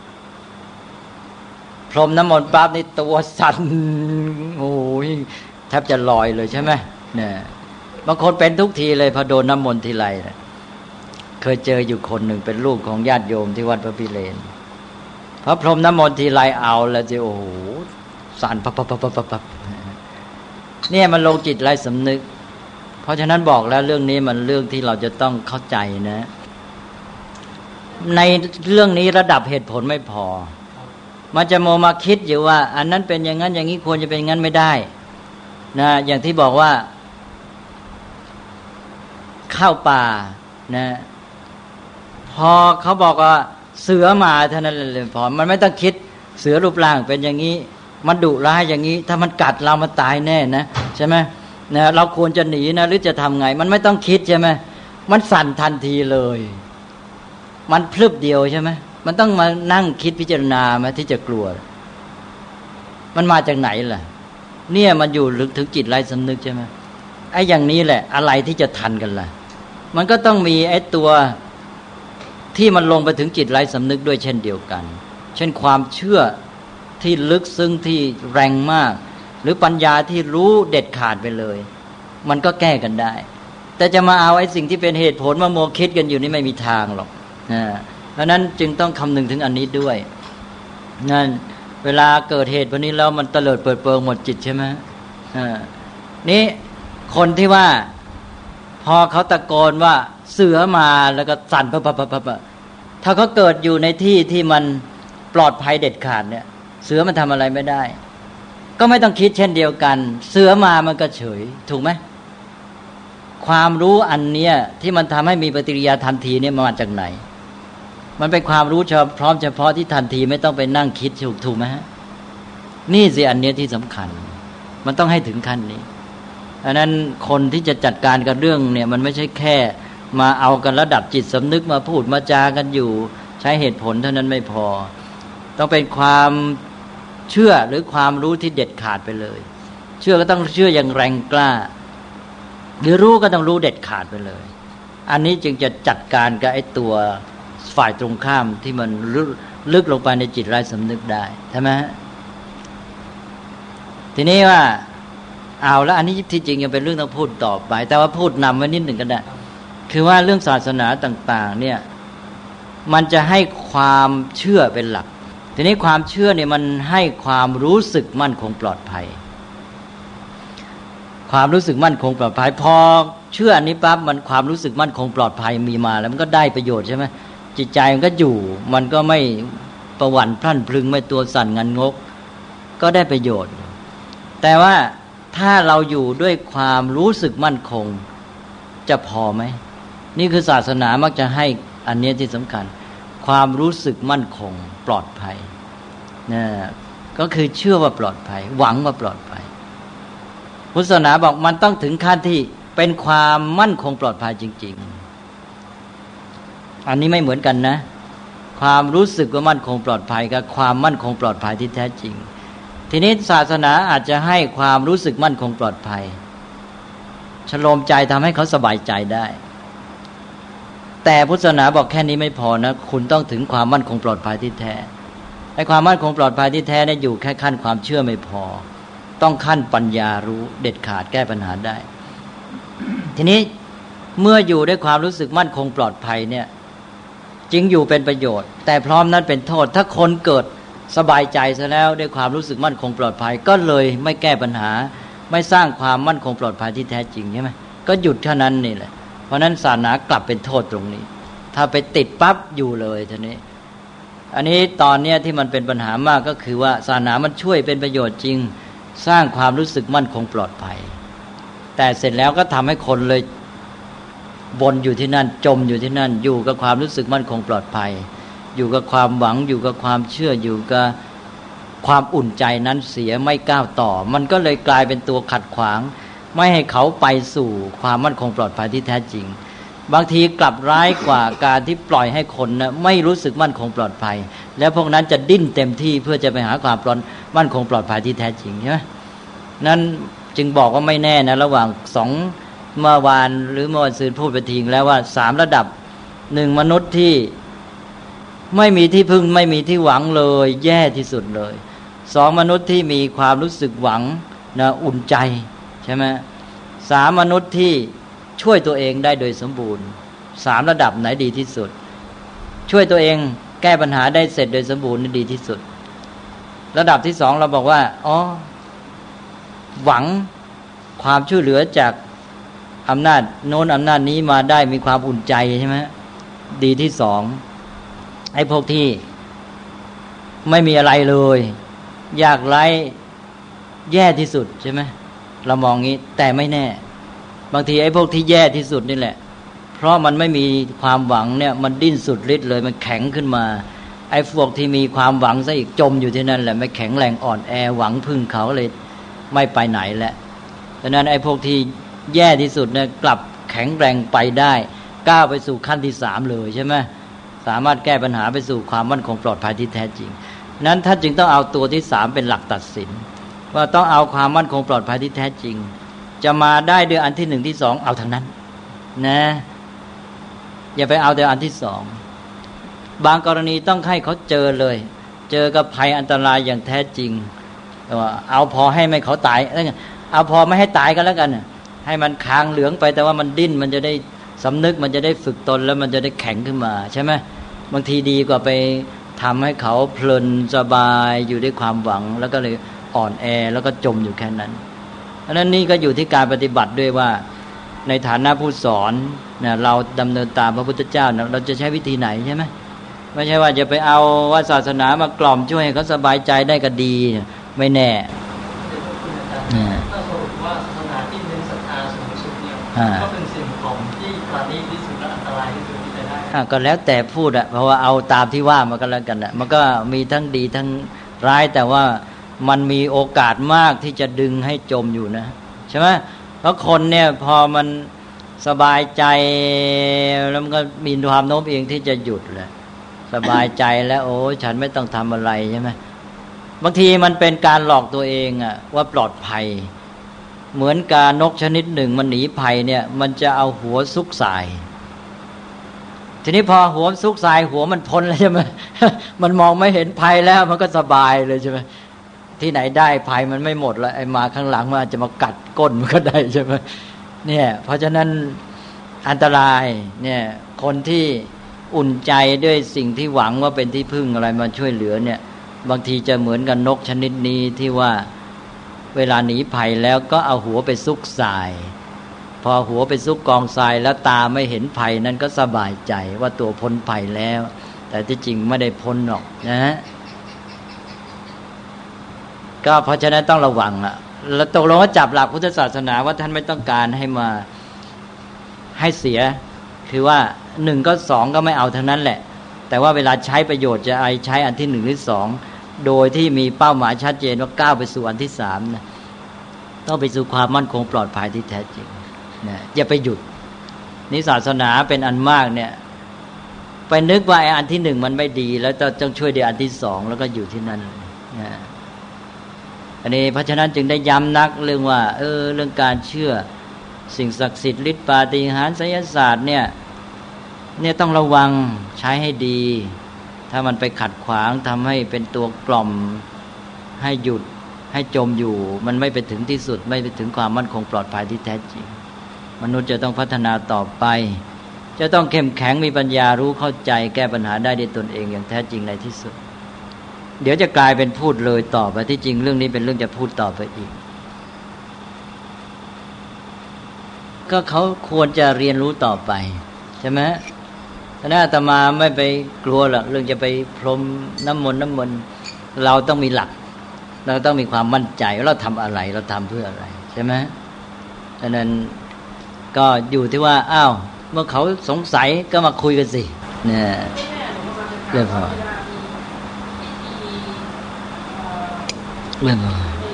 พรมน้ำมนต์ปั๊บนี่ตัวสั่นโอ้ยแทบจะลอยเลยใช่ไหมเนี่ยบางคนเป็นทุกทีเลยพอโดนน้ำมนต์ทีไรนะเคยเจออยู่คนหนึ่งเป็นลูกของญาติโยมที่วัดพระพิเรนพระพรหมน้ำมนต์ทีไรเอาแล้วจะโอ้โหสั่นปับปับปับปับปับเนี่ยมันลงจิตไร้สำนึกเพราะฉะนั้นบอกแล้วเรื่องนี้มันเรื่องที่เราจะต้องเข้าใจนะในเรื่องนี้ระดับเหตุผลไม่พอมันจะโมมาคิดอยู่ว่าอันนั้นเป็นอย่างนั้นอย่างนี้ควรจะเป็นอย่างนั้นไม่ได้นะอย่างที่บอกว่าเข้าป่านะพอเขาบอกว่าเสือมาเท่านั้นเลยพอมันไม่ต้องคิดเสือรูปร่างเป็นอย่างนี้มันดุร้ายอย่างนี้ถ้ามันกัดเรามันตายแน่นะใช่ไหมนะเราควรจะหนีนะหรือจะทำไงมันไม่ต้องคิดใช่ไหมมันสั่นทันทีเลยมันพลึบเดียวใช่ไหมมันต้องมานั่งคิดพิจารณาไหมที่จะกลัวมันมาจากไหนล่ะเนี่ยมันอยู่ลึกถึงจิตไร้สำนึกใช่ไหมไอ้อย่างนี้แหละอะไรที่จะทันกันล่ะมันก็ต้องมีไอ้ตัวที่มันลงไปถึงจิตไร้สำนึกด้วยเช่นเดียวกันเช่นความเชื่อที่ลึกซึ้งที่แรงมากหรือปัญญาที่รู้เด็ดขาดไปเลยมันก็แก้กันได้แต่จะมาเอาไอ้สิ่งที่เป็นเหตุผลมาโมคิดกันอยู่นี่ไม่มีทางหรอกนะเพราะนั้นจึงต้องคำนึงถึงอันนี้ด้วยนั่นเวลาเกิดเหตุวันนี้แล้วมันเตลิดเปิดเปิงหมดจิตใช่ไหมอ่านี่คนที่ว่าพอเขาตะโกนว่าเสือมาแล้วก็สั่นปั๊บปั๊บปั๊บปั๊บถ้าเขาเกิดอยู่ในที่ที่มันปลอดภัยเด็ดขาดเนี่ยเสือมันทำอะไรไม่ได้ก็ไม่ต้องคิดเช่นเดียวกันเสือมามันก็เฉยถูกไหมความรู้อันเนี้ยที่มันทำให้มีปฏิกิริยาทันทีเนี่ยมาจากไหนมันเป็นความรู้เฉพาะเฉพาะที่ทันทีไม่ต้องไปนั่งคิดถูกถูกไหมฮะนี่สิอันเนี้ยที่สำคัญมันต้องให้ถึงขั้นนี้อันนั้นคนที่จะจัดการกับเรื่องเนี่ยมันไม่ใช่แค่มาเอากันระดับจิตสำนึกมาพูดมาจากันอยู่ใช้เหตุผลเท่านั้นไม่พอต้องเป็นความเชื่อหรือความรู้ที่เด็ดขาดไปเลยเชื่อก็ต้องเชื่ออย่างแรงกล้าหรือรู้ก็ต้องรู้เด็ดขาดไปเลยอันนี้จึงจะจัดการกับไอ้ตัวฝ่ายตรงข้ามที่มันลึกลงไปในจิตไร้สำนึกได้ใช่ไหมทีนี้ว่าเอาแล้วอันนี้ที่จริงยังเป็นเรื่องต้องพูดต่อไปแต่ว่าพูดนำไว้นิดหนึ่งก็ได้คือว่าเรื่องศาสนาต่างๆเนี่ยมันจะให้ความเชื่อเป็นหลักทีนี้ความเชื่อเนี่ยมันให้ความรู้สึกมั่นคงปลอดภัยความรู้สึกมั่นคงปลอดภัยพอเชื่ออันนี้ปั๊บมันความรู้สึกมั่นคงปลอดภัยมีมาแล้วมันก็ได้ประโยชน์ใช่ไหมจิตใจมันก็อยู่มันก็ไม่ประหวั่นพลั่นพลึงไม่ตัวสั่นงันงกก็ได้ประโยชน์แต่ว่าถ้าเราอยู่ด้วยความรู้สึกมั่นคงจะพอไหมนี่คือศาสนามักจะให้อันนี้ที่สำคัญความรู้สึกมั่นคงปลอดภัยนะก็คือเชื่อว่าปลอดภัยหวังว่าปลอดภัยพุทธศาสนาบอกมันต้องถึงขั้นที่เป็นความมั่นคงปลอดภัยจริงๆอันนี้ไม่เหมือนกันนะความรู้สึกว่ามั่นคงปลอดภัยกับความมั่นคงปลอดภัยที่แท้จริงทีนี้ศาสนาอาจจะให้ความรู้สึกมั่นคงปลอดภัยชโลมใจทำให้เขาสบายใจได้แต่พุทธศาสนาบอกแค่นี้ไม่พอนะคุณต้องถึงความมั่นคงปลอดภัยที่แท้ไอ้ความมั่นคงปลอดภัยที่แท้เนี่ยอยู่แค่ขั้นความเชื่อไม่พอต้องขั้นปัญญารู้เด็ดขาดแก้ปัญหาได้ทีนี้เมื่ออยู่ด้วยความรู้สึกมั่นคงปลอดภัยเนี่ยจริงอยู่เป็นประโยชน์แต่พร้อมนั้นเป็นโทษถ้าคนเกิดสบายใจซะแล้วด้วยความรู้สึกมั่นคงปลอดภัยก็เลยไม่แก้ปัญหาไม่สร้างความมั่นคงปลอดภัยที่แท้จริงใช่ไหมก็หยุดเท่านั้นนี่แหละเพราะนั้นศาสนากลับเป็นโทษตรงนี้ถ้าไปติดปั๊บอยู่เลยทีนี้อันนี้ตอนนี้ที่มันเป็นปัญหามากก็คือว่าศาสนามันช่วยเป็นประโยชน์จริงสร้างความรู้สึกมั่นคงปลอดภัยแต่เสร็จแล้วก็ทำให้คนเลยวนอยู่ที่นั่นจมอยู่ที่นั่นอยู่กับความรู้สึกมั่นคงปลอดภัยอยู่กับความหวังอยู่กับความเชื่ออยู่กับความอุ่นใจนั้นเสียไม่ก้าวต่อมันก็เลยกลายเป็นตัวขัดขวางไม่ให้เขาไปสู่ความมั่นคงปลอดภัยที่แท้จริงบางทีกลับร้ายกว่าการที่ปล่อยให้คนนะไม่รู้สึกมั่นคงปลอดภัยแล้วพวกนั้นจะดิ้นเต็มที่เพื่อจะไปหาความปลอดมั่นคงปลอดภัยที่แท้จริงใช่ไหมนั้นจึงบอกว่าไม่แน่นะระหว่างสองเมื่อวานหรือเมื่อวันซืนพูดไปทิ้งแล้วว่าสามระดับหนึ่งมนุษย์ที่ไม่มีที่พึ่งไม่มีที่หวังเลยแย่ที่สุดเลยสองมนุษย์ที่มีความรู้สึกหวังนะอุ่นใจใช่ไหมสามมนุษย์ที่ช่วยตัวเองได้โดยสมบูรณ์สามระดับไหนดีที่สุดช่วยตัวเองแก้ปัญหาได้เสร็จโดยสมบูรณ์นี่ดีที่สุดระดับที่สองเราบอกว่าอ๋อหวังความช่วยเหลือจากอำนาจโน้นอำนาจนี้มาได้มีความอุ่นใจใช่ไหมดีที่สองไอ้พวกที่ไม่มีอะไรเลยยากไร้แย่ที่สุดใช่ไหมเรามองงี้แต่ไม่แน่บางทีไอ้พวกที่แย่ที่สุดนี่แหละเพราะมันไม่มีความหวังเนี่ยมันดิ้นสุดฤทธิ์เลยมันแข็งขึ้นมาไอ้พวกที่มีความหวังซะอีกจมอยู่ที่นั่นแหละไม่แข็งแรงอ่อนแอหวังพึ่งเขาเลยไม่ไปไหนแหละดังนั้นไอ้พวกที่แย่ที่สุดเนี่ยกลับแข็งแรงไปได้ก้าวไปสู่ขั้นที่สามเลยใช่ไหมสามารถแก้ปัญหาไปสู่ความมั่นคงปลอดภัยที่แท้จริงนั้นท่านจึงต้องเอาตัวที่สามเป็นหลักตัดสินว่าต้องเอาความมั่นคงปลอดภัยที่แท้จริงจะมาได้ด้วยอันที่หนึ่งที่สองเอาทั้งนั้นนะอย่าไปเอาแต่อันที่สองบางกรณีต้องให้เขาเจอเลยเจอกับภัยอันตรายอย่างแท้จริงแต่ว่าเอาพอให้ไม่เขาตายเอาพอไม่ให้ตายกันแล้วกันให้มันคางเหลืองไปแต่ว่ามันดิ้นมันจะได้สำนึกมันจะได้ฝึกตนแล้วมันจะได้แข็งขึ้นมาใช่ไหมบางทีดีกว่าไปทำให้เขาเพลินสบายอยู่ด้วยความหวังแล้วก็เลยอ่อนแอแล้วก็จมอยู่แค่นั้นเพราะนั้นนี่ก็อยู่ที่การปฏิบัติด้วยว่าในฐานะผู้สอนเนี่ยเราดำเนินตามพระพุทธเจ้าเราจะใช้วิธีไหนใช่ไหมไม่ใช่ว่าจะไปเอาว่าศาสนามากล่อมช่วยให้เขาสบายใจได้ก็ดีไม่แน่ถ้าสรุปว่าศาสนาที่เน้นศรัทธาสูงสุดเนี่ยก็เป็นสิ่งของที่ปราณีตที่สุดและอันตรายที่สุดที่จะได้ก็แล้วแต่พูดอะเพราะว่าเอาตามที่ว่ามาก็แล้วกันอะมันก็มีทั้งดีทั้งร้ายแต่ว่ามันมีโอกาสมากที่จะดึงให้จมอยู่นะใช่ไหมเพราะคนเนี่ยพอมันสบายใจแล้วมันก็มีความโน้มเองที่จะหยุดแหละสบายใจแล้วโอ้ฉันไม่ต้องทำอะไรใช่ไหมบางทีมันเป็นการหลอกตัวเองอะว่าปลอดภัยเหมือนกานกชนิดหนึ่งมันหนีภัยเนี่ยมันจะเอาหัวซุกใส่ทีนี้พอหัวซุกใส่หัวมันพ้นแล้วใช่ไหม มันมองไม่เห็นภัยแล้วมันก็สบายเลยใช่ไหมที่ไหนได้ภัยมันไม่หมดแล้วไอ้มาข้างหลังมันจะมากัดก้นมันก็ได้ใช่ไหมเนี่ยเพราะฉะนั้นอันตรายเนี่ยคนที่อุ่นใจด้วยสิ่งที่หวังว่าเป็นที่พึ่งอะไรมาช่วยเหลือเนี่ยบางทีจะเหมือนกับนกชนิดนี้ที่ว่าเวลาหนีภัยแล้วก็เอาหัวไปซุกทรายพอหัวไปซุกกองทรายแล้วตาไม่เห็นภัยนั้นก็สบายใจว่าตัวพ้นภัยแล้วแต่ที่จริงไม่ได้พ้นหรอกนะฮะก็เพราะฉะนั้นต้องระวังอ่ะแล้วตกลงว่าจับหลักพุทธศาสนาว่าท่านไม่ต้องการให้มาให้เสียคือว่าหนึ่งก็สองก็ไม่เอาทั้งนั้นแหละแต่ว่าเวลาใช้ประโยชน์จะไอใช้อันที่หนึ่งหรือสองโดยที่มีเป้าหมายชัดเจนว่าก้าวไปสู่อันที่สามนะต้องไปสู่ความมั่นคงปลอดภัยที่แท้จริงนะอย่าไปหยุดนี่ศาสนาเป็นอันมากเนี่ยไปนึกว่าไอ้อันที่หนึ่งมันไม่ดีแล้วต้องช่วยในอันที่สองแล้วก็อยู่ที่นั่นนะอันนี้เพราะฉะนั้นจึงได้ย้ำนักเรื่องว่าเออเรื่องการเชื่อสิ่งศักดิ์สิทธิ์ฤทธิ์ปาฏิหาริย์ไสยศาสตร์เนี่ยเนี่ยต้องระวังใช้ให้ดีถ้ามันไปขัดขวางทำให้เป็นตัวกล่อมให้หยุดให้จมอยู่มันไม่ไปถึงที่สุดไม่ไปถึงความมั่นคงปลอดภัยที่แท้จริงมนุษย์จะต้องพัฒนาต่อไปจะต้องเข้มแข็งมีปัญญารู้เข้าใจแก้ปัญหาได้ด้วยตนเองอย่างแท้จริงในที่สุดเดี๋ยวจะกลายเป็นพูดเลยต่อไปที่จริงเรื่องนี้เป็นเรื่องจะพูดต่อไปอีกก็เขาควรจะเรียนรู้ต่อไปใช่ไหมถ้าอาตมาไม่ไปกลัวหรอกเรื่องจะไปพรมน้ำมนต์น้ำมนต์เราต้องมีหลักเราต้องมีความมั่นใจว่าเราทำอะไรเราทำเพื่ออะไรใช่ไหมฉะนั้นก็อยู่ที่ว่าอ้าวเมื่อเขาสงสัยก็มาคุยกันสิเนี่ยเรื่องพอเรื่องพอ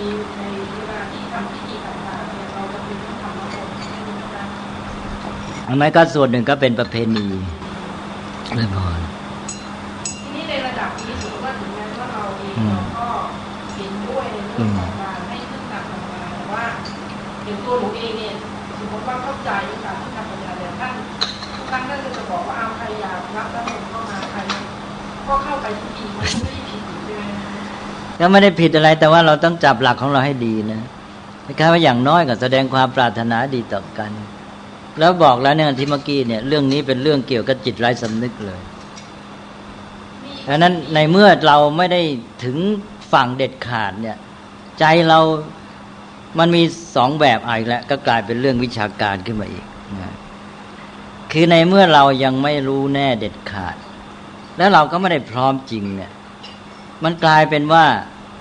อันนั้นก็ส่วนหนึ่งก็เป็นประเพณีเรื่องพอทีนี้ในระดับนี้ถือว่าถึงแม้ว่าเราเองเราก็เห็นด้วยในเรื่องของการให้ขึ้นตามธรรมดาแต่ว่าอย่างตัวหนูเองเนี่ยสมมติว่าเข้าใจในการขึ้นตามธรรมดาแต่ท่านทุกครั้งท่านจะบอกว่าเอาใครอยากรับแล้วผมเข้ามาใครก็เข้าไปทุกทีมันไม่ได้ผิดใช่ไหมก็ไม่ได้ผิดอะไรแต่ว่าเราต้องจับหลักของเราให้ดีนะนะครับว่าอย่างน้อยก็แสดงความปรารถนาดีต่อกันแล้วบอกแล้วเนี่ยที่เมื่อกี้เนี่ยเรื่องนี้เป็นเรื่องเกี่ยวกับจิตไร้สำนึกเลยดังนั้นในเมื่อเราไม่ได้ถึงฝั่งเด็ดขาดเนี่ยใจเรามันมีสองแบบอีกแล้วก็กลายเป็นเรื่องวิชาการขึ้นมาอีกนะคือในเมื่อเรายังไม่รู้แน่เด็ดขาดแล้วเราก็ไม่ได้พร้อมจริงเนี่ยมันกลายเป็นว่า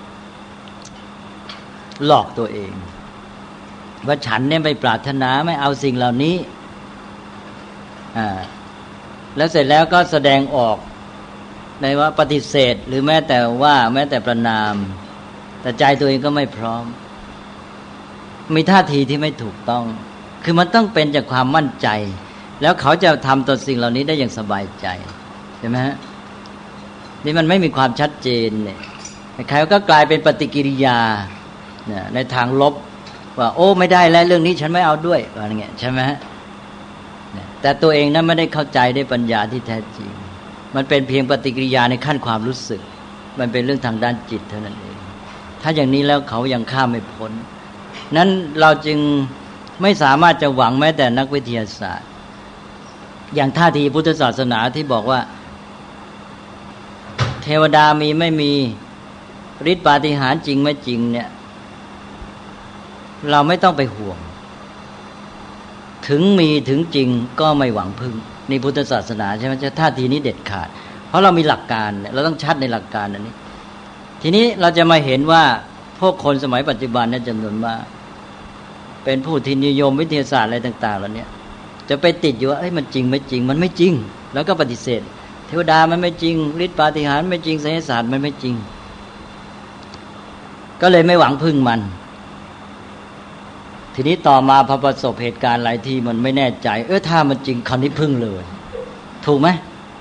หลอกตัวเองว่าฉันเนี่ยไม่ปรารถนาไม่เอาสิ่งเหล่านี้อ่าแล้วเสร็จแล้วก็แสดงออกในว่าปฏิเสธหรือแม้แต่ว่าแม้แต่ประณามแต่ใจตัวเองก็ไม่พร้อมมีท่าทีที่ไม่ถูกต้องคือมันต้องเป็นจากความมั่นใจแล้วเขาจะทำต่อสิ่งเหล่านี้ได้อย่างสบายใจใช่ไหมฮะนี่มันไม่มีความชัดเจนเนี่ยใครก็กลายเป็นปฏิกิริยาเนี่ยในทางลบว่าโอ้ไม่ได้แล้วเรื่องนี้ฉันไม่เอาด้วยอะไรเงี้ยใช่ไหมฮะแต่ตัวเองนั้นไม่ได้เข้าใจได้ปัญญาที่แท้จริงมันเป็นเพียงปฏิกิริยาในขั้นความรู้สึกมันเป็นเรื่องทางด้านจิตเท่านั้นเองถ้าอย่างนี้แล้วเขายังข้ามไม่พ้นนั้นเราจึงไม่สามารถจะหวังแม้แต่นักวิทยาศาสตร์อย่างท่าทีพุทธศาสนาที่บอกว่าเทวดามีไม่มีฤทธิปาฏิหาริย์จริงไม่จริงเนี่ยเราไม่ต้องไปห่วงถึงมีถึงจริงก็ไม่หวังพึ่งในพุทธศาสนาใช่ไหมจะท่าทีนี้เด็ดขาดเพราะเรามีหลักการเราต้องชัดในหลักการอันนี้ทีนี้เราจะมาเห็นว่าพวกคนสมัยปัจจุบันเนี่ยจำนวนมากเป็นผู้ที่นิยมวิทยาศาสตร์อะไรต่างๆเหล่านี้จะไปติดอยู่ว่าเอ้ยมันจริงไม่จริงมันไม่จริงแล้วก็ปฏิเสธเทวดามันไม่จริงฤทธิปาฏิหาริย์ไม่จริงไสยศาสตร์มันไม่จริงก็เลยไม่หวังพึ่งมันทีนี้ต่อมาพอประสบเหตุการณ์อะไรที่มันไม่แน่ใจเออถ้ามันจริงคราวนี้พึ่งเลยถูกไหม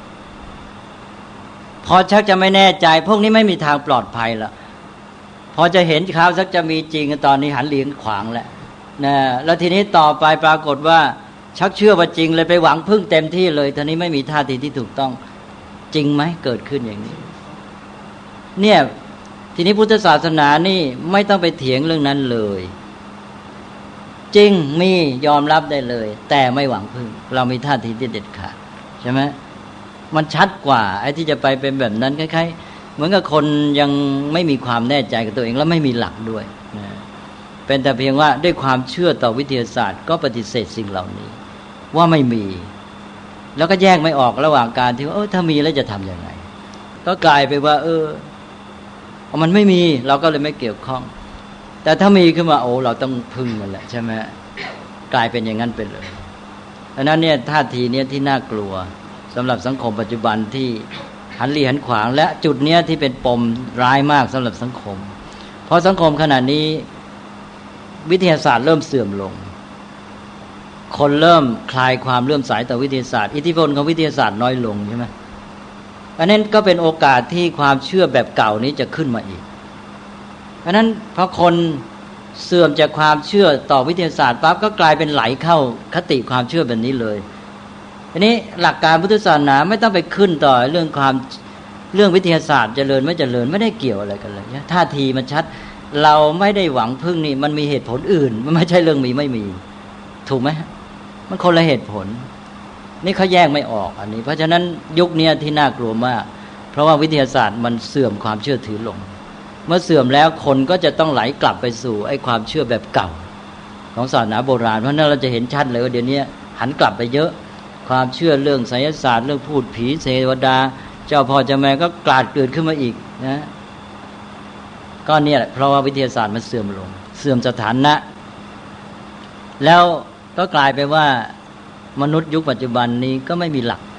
พอชักจะไม่แน่ใจพวกนี้ไม่มีทางปลอดภัยละพอจะเห็นข่าวสักจะมีจริงตอนนี้หันเหลียงขวางแล้วนะแล้วทีนี้ต่อไปปรากฏว่าชักเชื่อว่าจริงเลยไปหวังพึ่งเต็มที่เลยทีนี้ไม่มีท่าทีที่ถูกต้องจริงไหมเกิดขึ้นอย่างนี้เนี่ยทีนี้พุทธศาสนานี่ไม่ต้องไปเถียงเรื่องนั้นเลยจริงมียอมรับได้เลยแต่ไม่หวังพึ่งเรามีท่าทีที่เด็ดขาดใช่ไหมมันชัดกว่าไอ้ที่จะไปเป็นแบบนั้นคล้ายๆเหมือนกับคนยังไม่มีความแน่ใจกับตัวเองแล้วไม่มีหลักด้วยนะเป็นแต่เพียงว่าด้วยความเชื่อต่อวิทยาศาสตร์ก็ปฏิเสธสิ่งเหล่านี้ว่าไม่มีแล้วก็แยกไม่ออกระหว่างการที่ว่าเออถ้ามีแล้วจะทำยังไงก็กลายไปว่าเออมันไม่มีเราก็เลยไม่เกี่ยวข้องแต่ถ้ามีขึ้นมาโอ้เราต้องพึ่งมันแหละใช่ไหมกลายเป็นอย่างนั้นไปเลยดังนั้นเนี่ยท่าทีเนี้ยที่น่ากลัวสำหรับสังคมปัจจุบันที่หันเหลี่ยหันขวางและจุดเนี้ยที่เป็นปมร้ายมากสำหรับสังคมเพราะสังคมขณะนี้วิทยาศาสตร์เริ่มเสื่อมลงคนเริ่มคลายความเลื่อมใสต่อวิทยาศาสตร์อิทธิพลของวิทยาศาสตร์น้อยลงใช่ไหมอันนั้นก็เป็นโอกาสที่ความเชื่อแบบเก่านี้จะขึ้นมาอีกเพราะนั้นพอคนเสื่อมจากความเชื่อต่อวิทยาศาสตร์ปั๊บก็กลายเป็นไหลเข้าคติความเชื่อแบบนี้เลยทีนี้หลักการพุทธศาสนาไม่ต้องไปขึ้นต่อเรื่องความเรื่องวิทยาศาสตร์เจริญไม่เจริญไม่ได้เกี่ยวอะไรกันเลยท่าทีมันชัดเราไม่ได้หวังพึ่งนี่มันมีเหตุผลอื่นมันไม่ใช่เรื่องมีไม่มีถูกไหมมันคนละเหตุผลนี่เขาแยกไม่ออกอันนี้เพราะฉะนั้นยุคนี้ที่น่ากลัวมากเพราะว่าวิทยาศาสตร์มันเสื่อมความเชื่อถือลงเมื่อเสื่อมแล้วคนก็จะต้องไหลกลับไปสู่ไอ้ความเชื่อแบบเก่าของศาสนาโบราณเพราะนั้นเราจะเห็นชัดเลยว่าเดี๋ยวนี้หันกลับไปเยอะความเชื่อเรื่องไสยศาสตร์เรื่องพูดผีเทวดาเจ้าพ่อเจ้าแม่ก็กลาดเกิดขึ้นมาอีกนะก็เนี่ยเพราะว่าวิทยาศาสตร์มันเสื่อมลงเสื่อมสถานะแล้วก็กลายไปว่ามนุษย์ยุคปัจจุบันนี้ก็ไม่มีหลัก